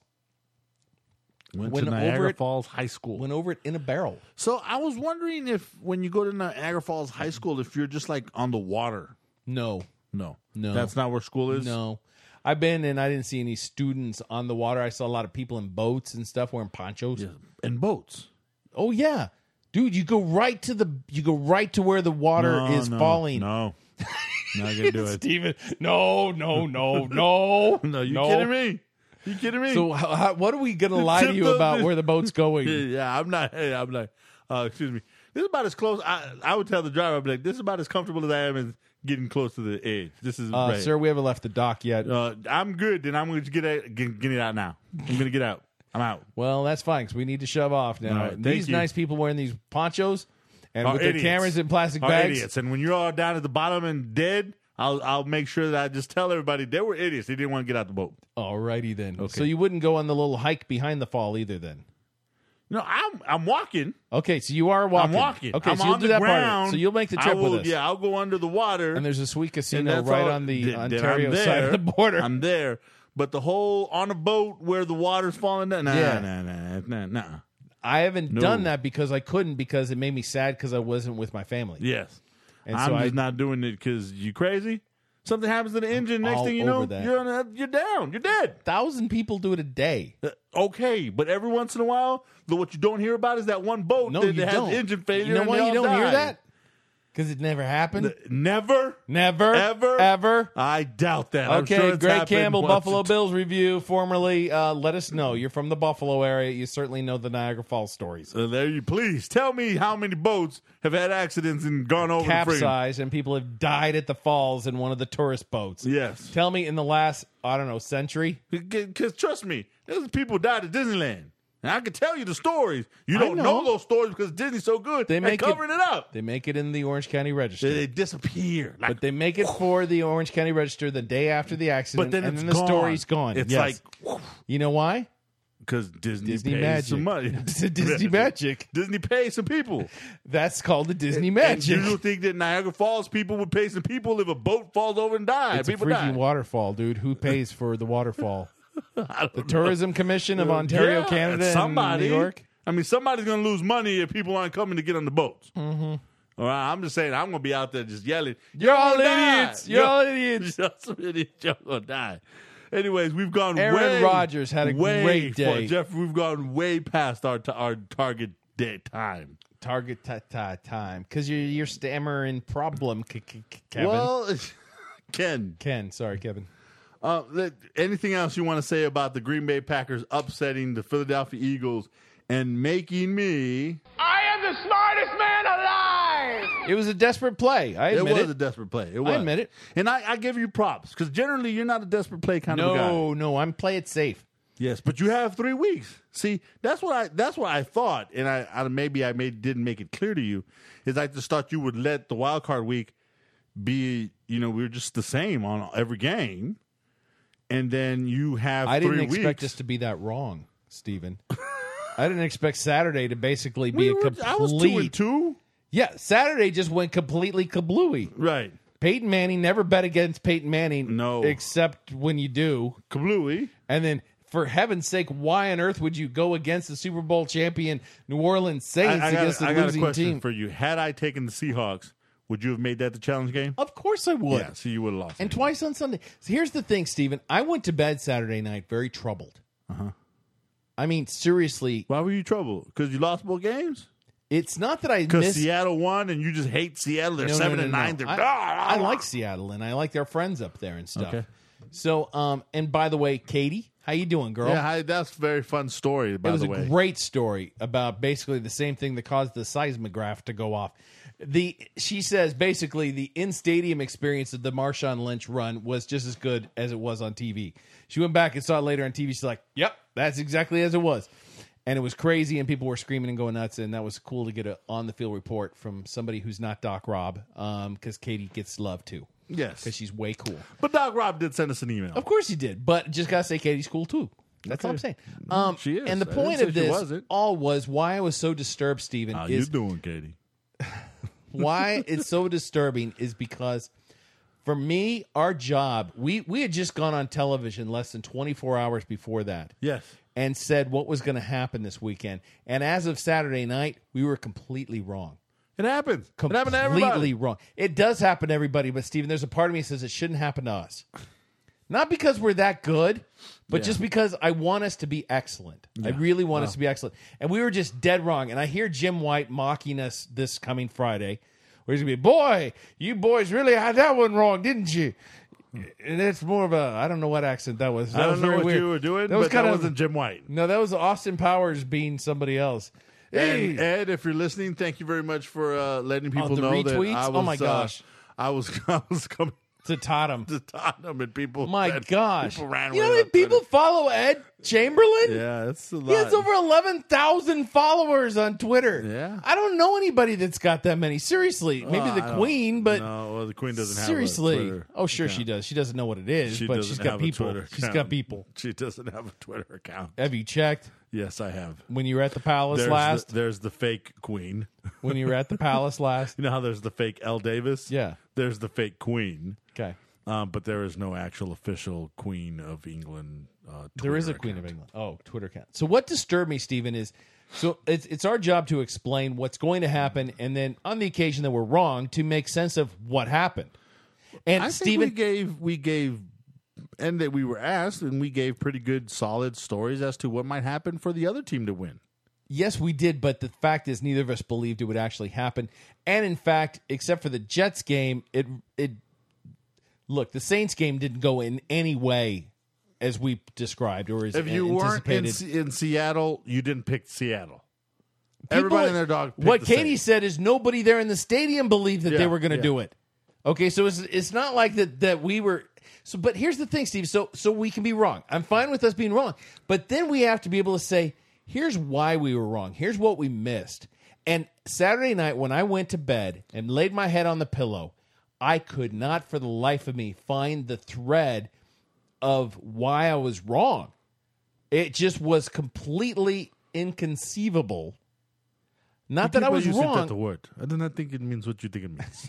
Went, Went to over Niagara it- Falls High School. Went over it in a barrel. So I was wondering if when you go to Niagara Falls High School, if you're just like on the water. No. No. No. That's not where school is? No. I've been and I didn't see any students on the water. I saw a lot of people in boats and stuff wearing ponchos. Yeah. And boats. Oh yeah. Dude, you go right to the you go right to where the water No, is no, falling. No. Not gonna do it. Steven, no, no, no, no. No, you no. kidding me? You kidding me? So how, how, what are we going to lie to Tip you the- about where the boat's going? Yeah, I'm not. Hey, I'm not. Uh, excuse me. This is about as close. I, I would tell the driver, I'd be like, this is about as comfortable as I am as getting close to the edge. This is Uh, right. Sir, we haven't left the dock yet. Uh, I'm good. Then I'm going to get, out, get get it out now. I'm going to get out. I'm out. Well, that's fine because we need to shove off now. All right, thank these you. nice people wearing these ponchos and Are with their idiots. cameras in plastic Are bags. idiots. And when you're all down at the bottom and dead, I'll I'll make sure that I just tell everybody they were idiots. They didn't want to get out the boat. Alrighty then. Okay. So you wouldn't go on the little hike behind the fall either then? No, I'm I'm walking. Okay, so you are walking. I'm walking. Okay, I'm so you'll on do the that part. of it. ground. So you'll make the I trip will- with us. Yeah, I'll go under the water. And there's a sweet And casino that's right all- on the then- then Ontario I'm side there. of the border. I'm there. But the whole on a boat where the water's falling down, nah, Yeah. nah, nah, nah, nah. I haven't No. done that because I couldn't because it made me sad because I wasn't with my family. Yes. And I'm so just I- not doing it because you crazy. Something happens to the engine. Next all thing you know, over that. you're on a, you're down. You're dead. Thousand people do it a day. Uh, okay, but every once in a while, the, what you don't hear about is that one boat No, that you has don't. engine failure. You know and why they you all don't hear die. that? Because it never happened? Never? Never? Ever? Ever? I doubt that. I'm Okay, sure it's Greg happened Campbell, once Buffalo or twice. Bills review, formerly. Uh, let us know. You're from the Buffalo area. You certainly know the Niagara Falls stories. Uh, there you please tell me how many boats have had accidents and gone over the freeway. Capsized, and people have died at the falls in one of the tourist boats. Yes. Tell me in the last, I don't know, century? Because trust me, there's people died at Disneyland. And I can tell you the stories. You I don't know. know. those stories because Disney's so good. They at make covering it, up. They make it in the Orange County Register. They, they disappear. Like, but they make it for the Orange County Register the day after the accident, But then and it's then the gone. story's gone. It's Yes. like, you know why? because Disney, Disney pays magic. some money. It's a Disney magic. Disney pays some people. That's called the Disney And magic. you think that Niagara Falls people would pay some people if a boat falls over and dies? It's a people freaking die. waterfall, dude. Who pays for the waterfall? The Tourism Commission of Ontario, Yeah, Canada, somebody. and New York. I mean, somebody's going to lose money if people aren't coming to get on the boats. Mm-hmm. All right, I'm just saying, I'm going to be out there just yelling. You're all gonna die. idiots. You're all idiots. You're some idiots. You're going to die. Anyways, we've gone Aaron way. Rodgers had a way great far- day. Jeff, we've gone way past our t- our target day time. Target ta- ta- time. Because you're, you're stammering problem, K- K- K- Kevin. Well, Ken. Ken, sorry, Kevin. Uh, th- anything else you want to say about the Green Bay Packers upsetting the Philadelphia Eagles and making me? I am the smartest man alive! It was a desperate play. I It admit was it. a desperate play. It was. I admit it. And I, I give you props because generally you're not a desperate play kind of a guy. No, no, I'm play it safe. Yes, but you have three weeks. See, that's what I that's what I thought, and I, I maybe I made didn't make it clear to you. Is I just thought you would let the wild card week be, you know, we were just the same on every game, and then you have. I three didn't expect weeks. us to be that wrong, Steven. I didn't expect Saturday to basically be We a were- complete. I was two and two. Yeah, Saturday just went completely kablooey. Right. Peyton Manning, never bet against Peyton Manning. No. Except when you do. Kablooey. And then, for heaven's sake, why on earth would you go against the Super Bowl champion New Orleans Saints I, I got, against I the got a losing question team? for you. Had I taken the Seahawks, would you have made that the challenge game? Of course I would. Yeah, so you would have lost. And twice on Sunday. So here's the thing, Steven. I went to bed Saturday night very troubled. Uh-huh. I mean, seriously. Why were you troubled? Because you lost both games? It's not that I Because missed. Seattle won and you just hate Seattle. They're No, no, seven no, and no, nine. no. They're I, ah, I like Seattle and I like their friends up there and stuff. Okay. So, um, and by the way, Katie, how you doing, girl? Yeah, hi, that's a very fun story, by it was the a way. great story about basically the same thing that caused the seismograph to go off. The she says basically the in stadium experience of the Marshawn Lynch run was just as good as it was on T V. She went back and saw it later on T V. She's like, "Yep, that's exactly as it was," and it was crazy, and people were screaming and going nuts. And that was cool to get a on the field report from somebody who's not Doc Rob, because Katie gets love too. Yes, because she's way cool. But Doc Rob did send us an email. Of course he did, but just gotta say Katie's cool too. That's Okay. all I'm saying. Um, She is. And the I didn't point say of she this wasn't. all was why I was so disturbed, Stephen. How is you doing, Katie? why it's so disturbing is because for me, our job, we, we had just gone on television less than twenty-four hours before that. Yes. And said what was going to happen this weekend. And as of Saturday night, we were completely wrong. It happens. It Completely happened to everybody. wrong. It does happen to everybody, but Steven, there's a part of me that says it shouldn't happen to us. Not because we're that good, but Yeah. just because I want us to be excellent. I Yeah. really want us Wow. to be excellent. And we were just dead wrong. And I hear Jim White mocking us this coming Friday, where he's going to be, boy, you boys really had that one wrong, didn't you? And it's more of a, I don't know what accent that was. That I don't was know very what weird. you were doing, That was but that kind of, wasn't Jim White. No, that was Austin Powers being somebody else. Hey, And Ed, if you're listening, thank you very much for uh, letting people the know retweets? that I was. Oh, my uh, gosh. I was. I was coming to Tottenham. to Tottenham, and people. My ran- gosh. people ran You know how with many it. people follow Ed Chamberlain? Yeah, it's a lot. He has over eleven thousand followers on Twitter. Yeah. I don't know anybody that's got that many. Seriously. Maybe Oh, the I don't- Queen, but no, well, the Queen doesn't have seriously. a Twitter Oh, sure account. she does. She doesn't know what it is, She but doesn't she's got have a people. Twitter She's got account. people. She doesn't have a Twitter account. Have you checked Yes, I have. when you were at the palace There's last? The, there's the fake Queen. when you were at the palace last? You know how there's the fake Elle Davis? Yeah. There's the fake Queen. Okay. Um, but there is no actual official Queen of England. Uh, There is a Twitter Queen account. of England. Oh, Twitter account. So what disturbed me, Stephen, is so it's it's our job to explain what's going to happen, and then on the occasion that we're wrong, to make sense of what happened. And I Stephen, think we gave we gave, and that we were asked, and we gave pretty good, solid stories as to what might happen for the other team to win. Yes, we did, but the fact is neither of us believed it would actually happen. And in fact, except for the Jets game, it it look, the Saints game didn't go in any way as we described or as If you weren't in, anticipated. in Seattle, you didn't pick Seattle. People- Everybody and their dog picked What the Katie Saints. said is nobody there in the stadium believed that they Yeah, were going to yeah. do it. Okay, so it's it's not like that that we were. So, but here's the thing, Steve. So so we can be wrong. I'm fine with us being wrong, but then we have to be able to say, here's why we were wrong. Here's what we missed. And Saturday night when I went to bed and laid my head on the pillow, I could not for the life of me find the thread of why I was wrong. It just was completely inconceivable. Not You that I keep was using wrong, That the word. I do not think it means what you think it means.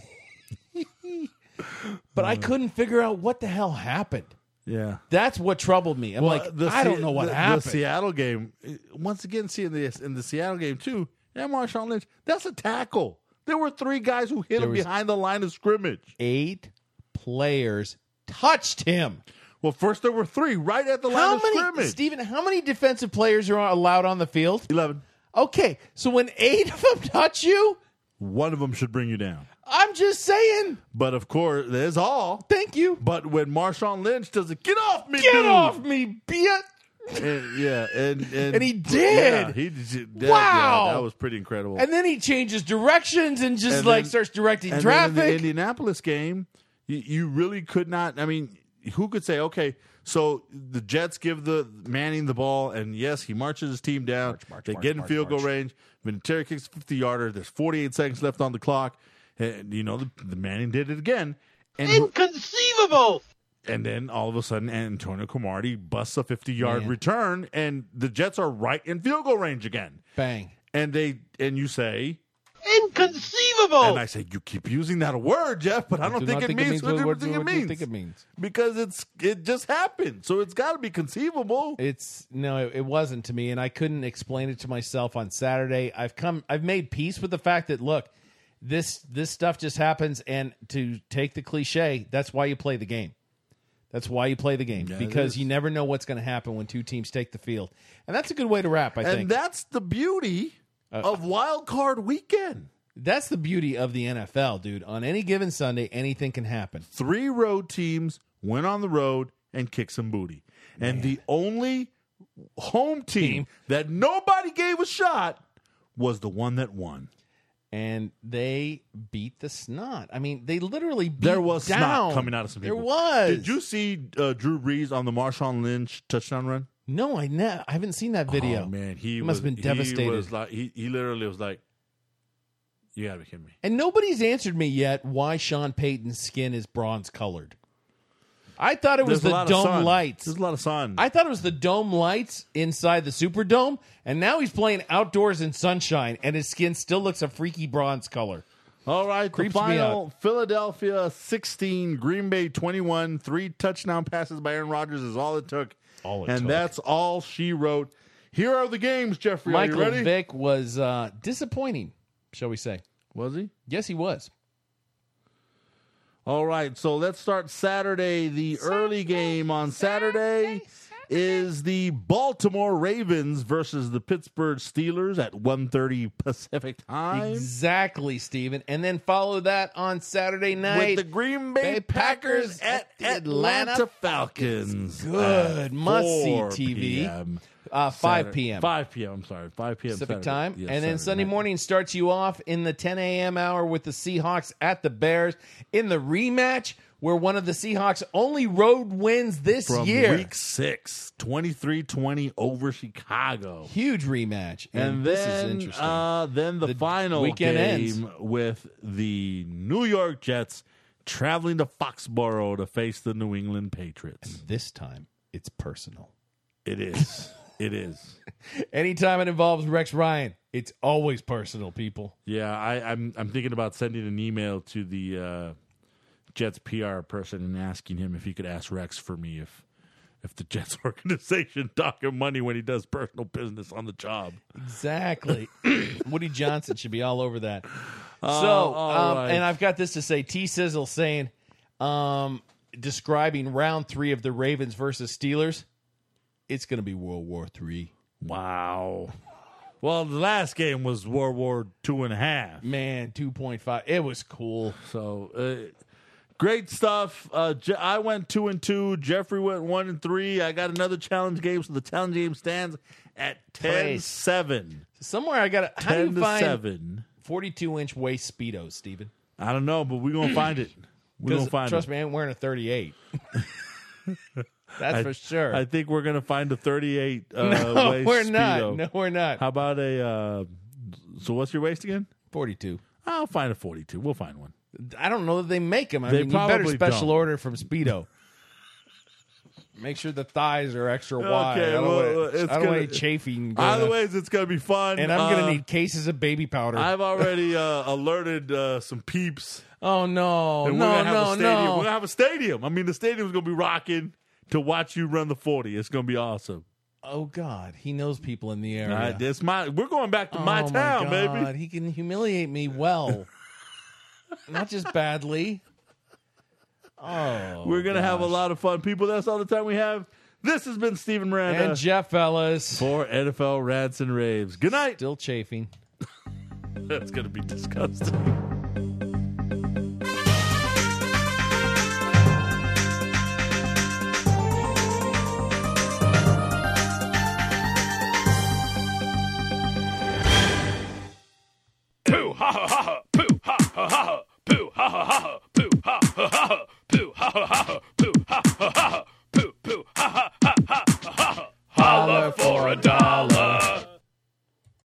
but I couldn't figure out what the hell happened. Yeah. That's what troubled me. I'm Well, like, the I Se- don't know what the, happened. The Seattle game, uh, once again, see in the in the Seattle game too. Yeah, Marshawn Lynch, that's a tackle. There were three guys who hit There him was- behind the line of scrimmage. Eight players touched him. Well, first there were three right at the line How of many, scrimmage. Stephen? How many defensive players are allowed on the field? Eleven. Okay, so when eight of them touch you, One of them should bring you down. I'm just saying. But of course, there's all. Thank you. But when Marshawn Lynch does it, get off me, Get dude. off me, bitch. And, yeah, and, and And he did. Yeah, he did. that- Wow. yeah, that was pretty incredible. And then he changes directions and just And like then- starts directing and traffic. then in the Indianapolis game, you, you really could not. I mean, who could say, okay, so the Jets give the Manning the ball, and yes, he marches his team down. March, march, they march, get in march, field march. goal range. Vinatieri kicks a fifty-yarder. There's forty-eight seconds left on the clock. And, you know, the, the Manning did it again. And Inconceivable! And then all of a sudden, Antonio Cromartie busts a fifty-yard Man. return, and the Jets are right in field goal range again. Bang. And they and you say, Inconceivable! and I say, you keep using that word, Jeff, but I don't do think not it think it means means what what- you what- think it what do you means. think it means? Because it's it just happened, so it's got to be conceivable. It's no, it, it wasn't to me, and I couldn't explain it to myself on Saturday. I've come, I've made peace with the fact that look, this this stuff just happens, and to take the cliche, that's why you play the game. That's why you play the game Yeah, it because is. you never know what's going to happen when two teams take the field, and that's a good way to wrap. I and think that's the beauty of Wild Card Weekend. that's the beauty of the N F L, dude. On any given Sunday, anything can happen. Three road teams went on the road and kicked some booty, and the only home team, Team. that nobody gave a shot was the one that won. And they beat the snot. I mean, they literally beat There was down. snot coming out of some people. There was. Did you see uh, Drew Brees on the Marshawn Lynch touchdown run? No, I ne- I haven't seen that video. Oh man, he, He was, must have been devastated. He was like, he, he literally was like, "You gotta be kidding me." And nobody's answered me yet why Sean Payton's skin is bronze colored. I thought it was There's a the lot of dome sun. lights. There's a lot of sun. I thought it was the dome lights inside the Superdome, and now he's playing outdoors in sunshine, and his skin still looks a freaky bronze color. All right, Creeps the me final: out. Philadelphia sixteen, Green Bay twenty-one. Three touchdown passes by Aaron Rodgers is all it took, All it and took. that's all she wrote. Here are the games, Jeffrey. Michael are you ready? Vick was uh, disappointing, shall we say. Was he? Yes, he was. All right, so let's start Saturday. The early game on Saturday is the Baltimore Ravens versus the Pittsburgh Steelers at one thirty Pacific time. Exactly, Steven. And then follow that on Saturday night With the Green Bay Bay Packers at the Atlanta Falcons. Good. at Must-see four T V. p.m. Uh, five Saturday- p.m. five p.m. I'm sorry. five p.m. Pacific Saturday. time. Yes, and then Saturday Sunday night. morning starts you off in the ten a.m. hour with the Seahawks at the Bears in the rematch where one of the Seahawks' only road wins this From year. week six, twenty-three twenty over Chicago. Huge rematch. And, And this is then, interesting. uh, then the, The final weekend game ends. with the New York Jets traveling to Foxborough to face the New England Patriots. This time, it's personal. It is. It is. Anytime it involves Rex Ryan, it's always personal, people. Yeah, I, I'm. I'm thinking about sending an email to the uh, Jets P R person and asking him if he could ask Rex for me if if the Jets organization dock him money when he does personal business on the job. Exactly. Woody Johnson should be all over that. Uh, so, all um, right. and I've got this to say. T Sizzle saying, um, describing round three of the Ravens versus Steelers, it's going to be World War Three. Wow. Well, the last game was World War Two and a half. Man, two point five. It was cool. So, uh, great stuff. Uh, Je- I went two and two. Jeffrey went one and three. I got another challenge game, so the challenge game stands at ten seven. Somewhere I got to. How do ten you to find seven. forty-two inch waist Speedos, Steven? I don't know, but we're gonna find it. We're gonna find trust it. me, I ain't wearing a thirty-eight. That's I, for sure. I think we're gonna find a thirty-eight. Uh, no, waist we're Speedo. not. No, we're not. How about a? Uh, so what's your waist again? forty-two. I'll find a forty-two. We'll find one. I don't know that they make them. I They mean, you better probably special don't. order from Speedo. Make sure the thighs are extra wide. Okay, I don't well, want, it's I don't gonna- want any chafing. going Either on. ways, it's gonna be fun, And I'm going Uh, to need cases of baby powder. I've already uh, alerted uh, some peeps. oh, no. And we're no, gonna have no, a stadium. no. We're gonna have a stadium. I mean, the stadium's gonna be rocking to watch you run the forty. It's gonna be awesome. Oh, God. He knows people in the area. Uh, it's my. We're going back to my oh, town, my God. baby. He can humiliate me well. Not just badly. Oh, We're gonna have a gosh. lot of fun, people. That's all the time we have. This has been Steven Miranda And Jeff Ellis. for N F L Rants and Raves. Good night. Still chafing. That's gonna be disgusting. Pooh ha ha ha, pooh ha ha ha, pooh ha ha ha, pooh ha ha ha, pooh ha ha ha.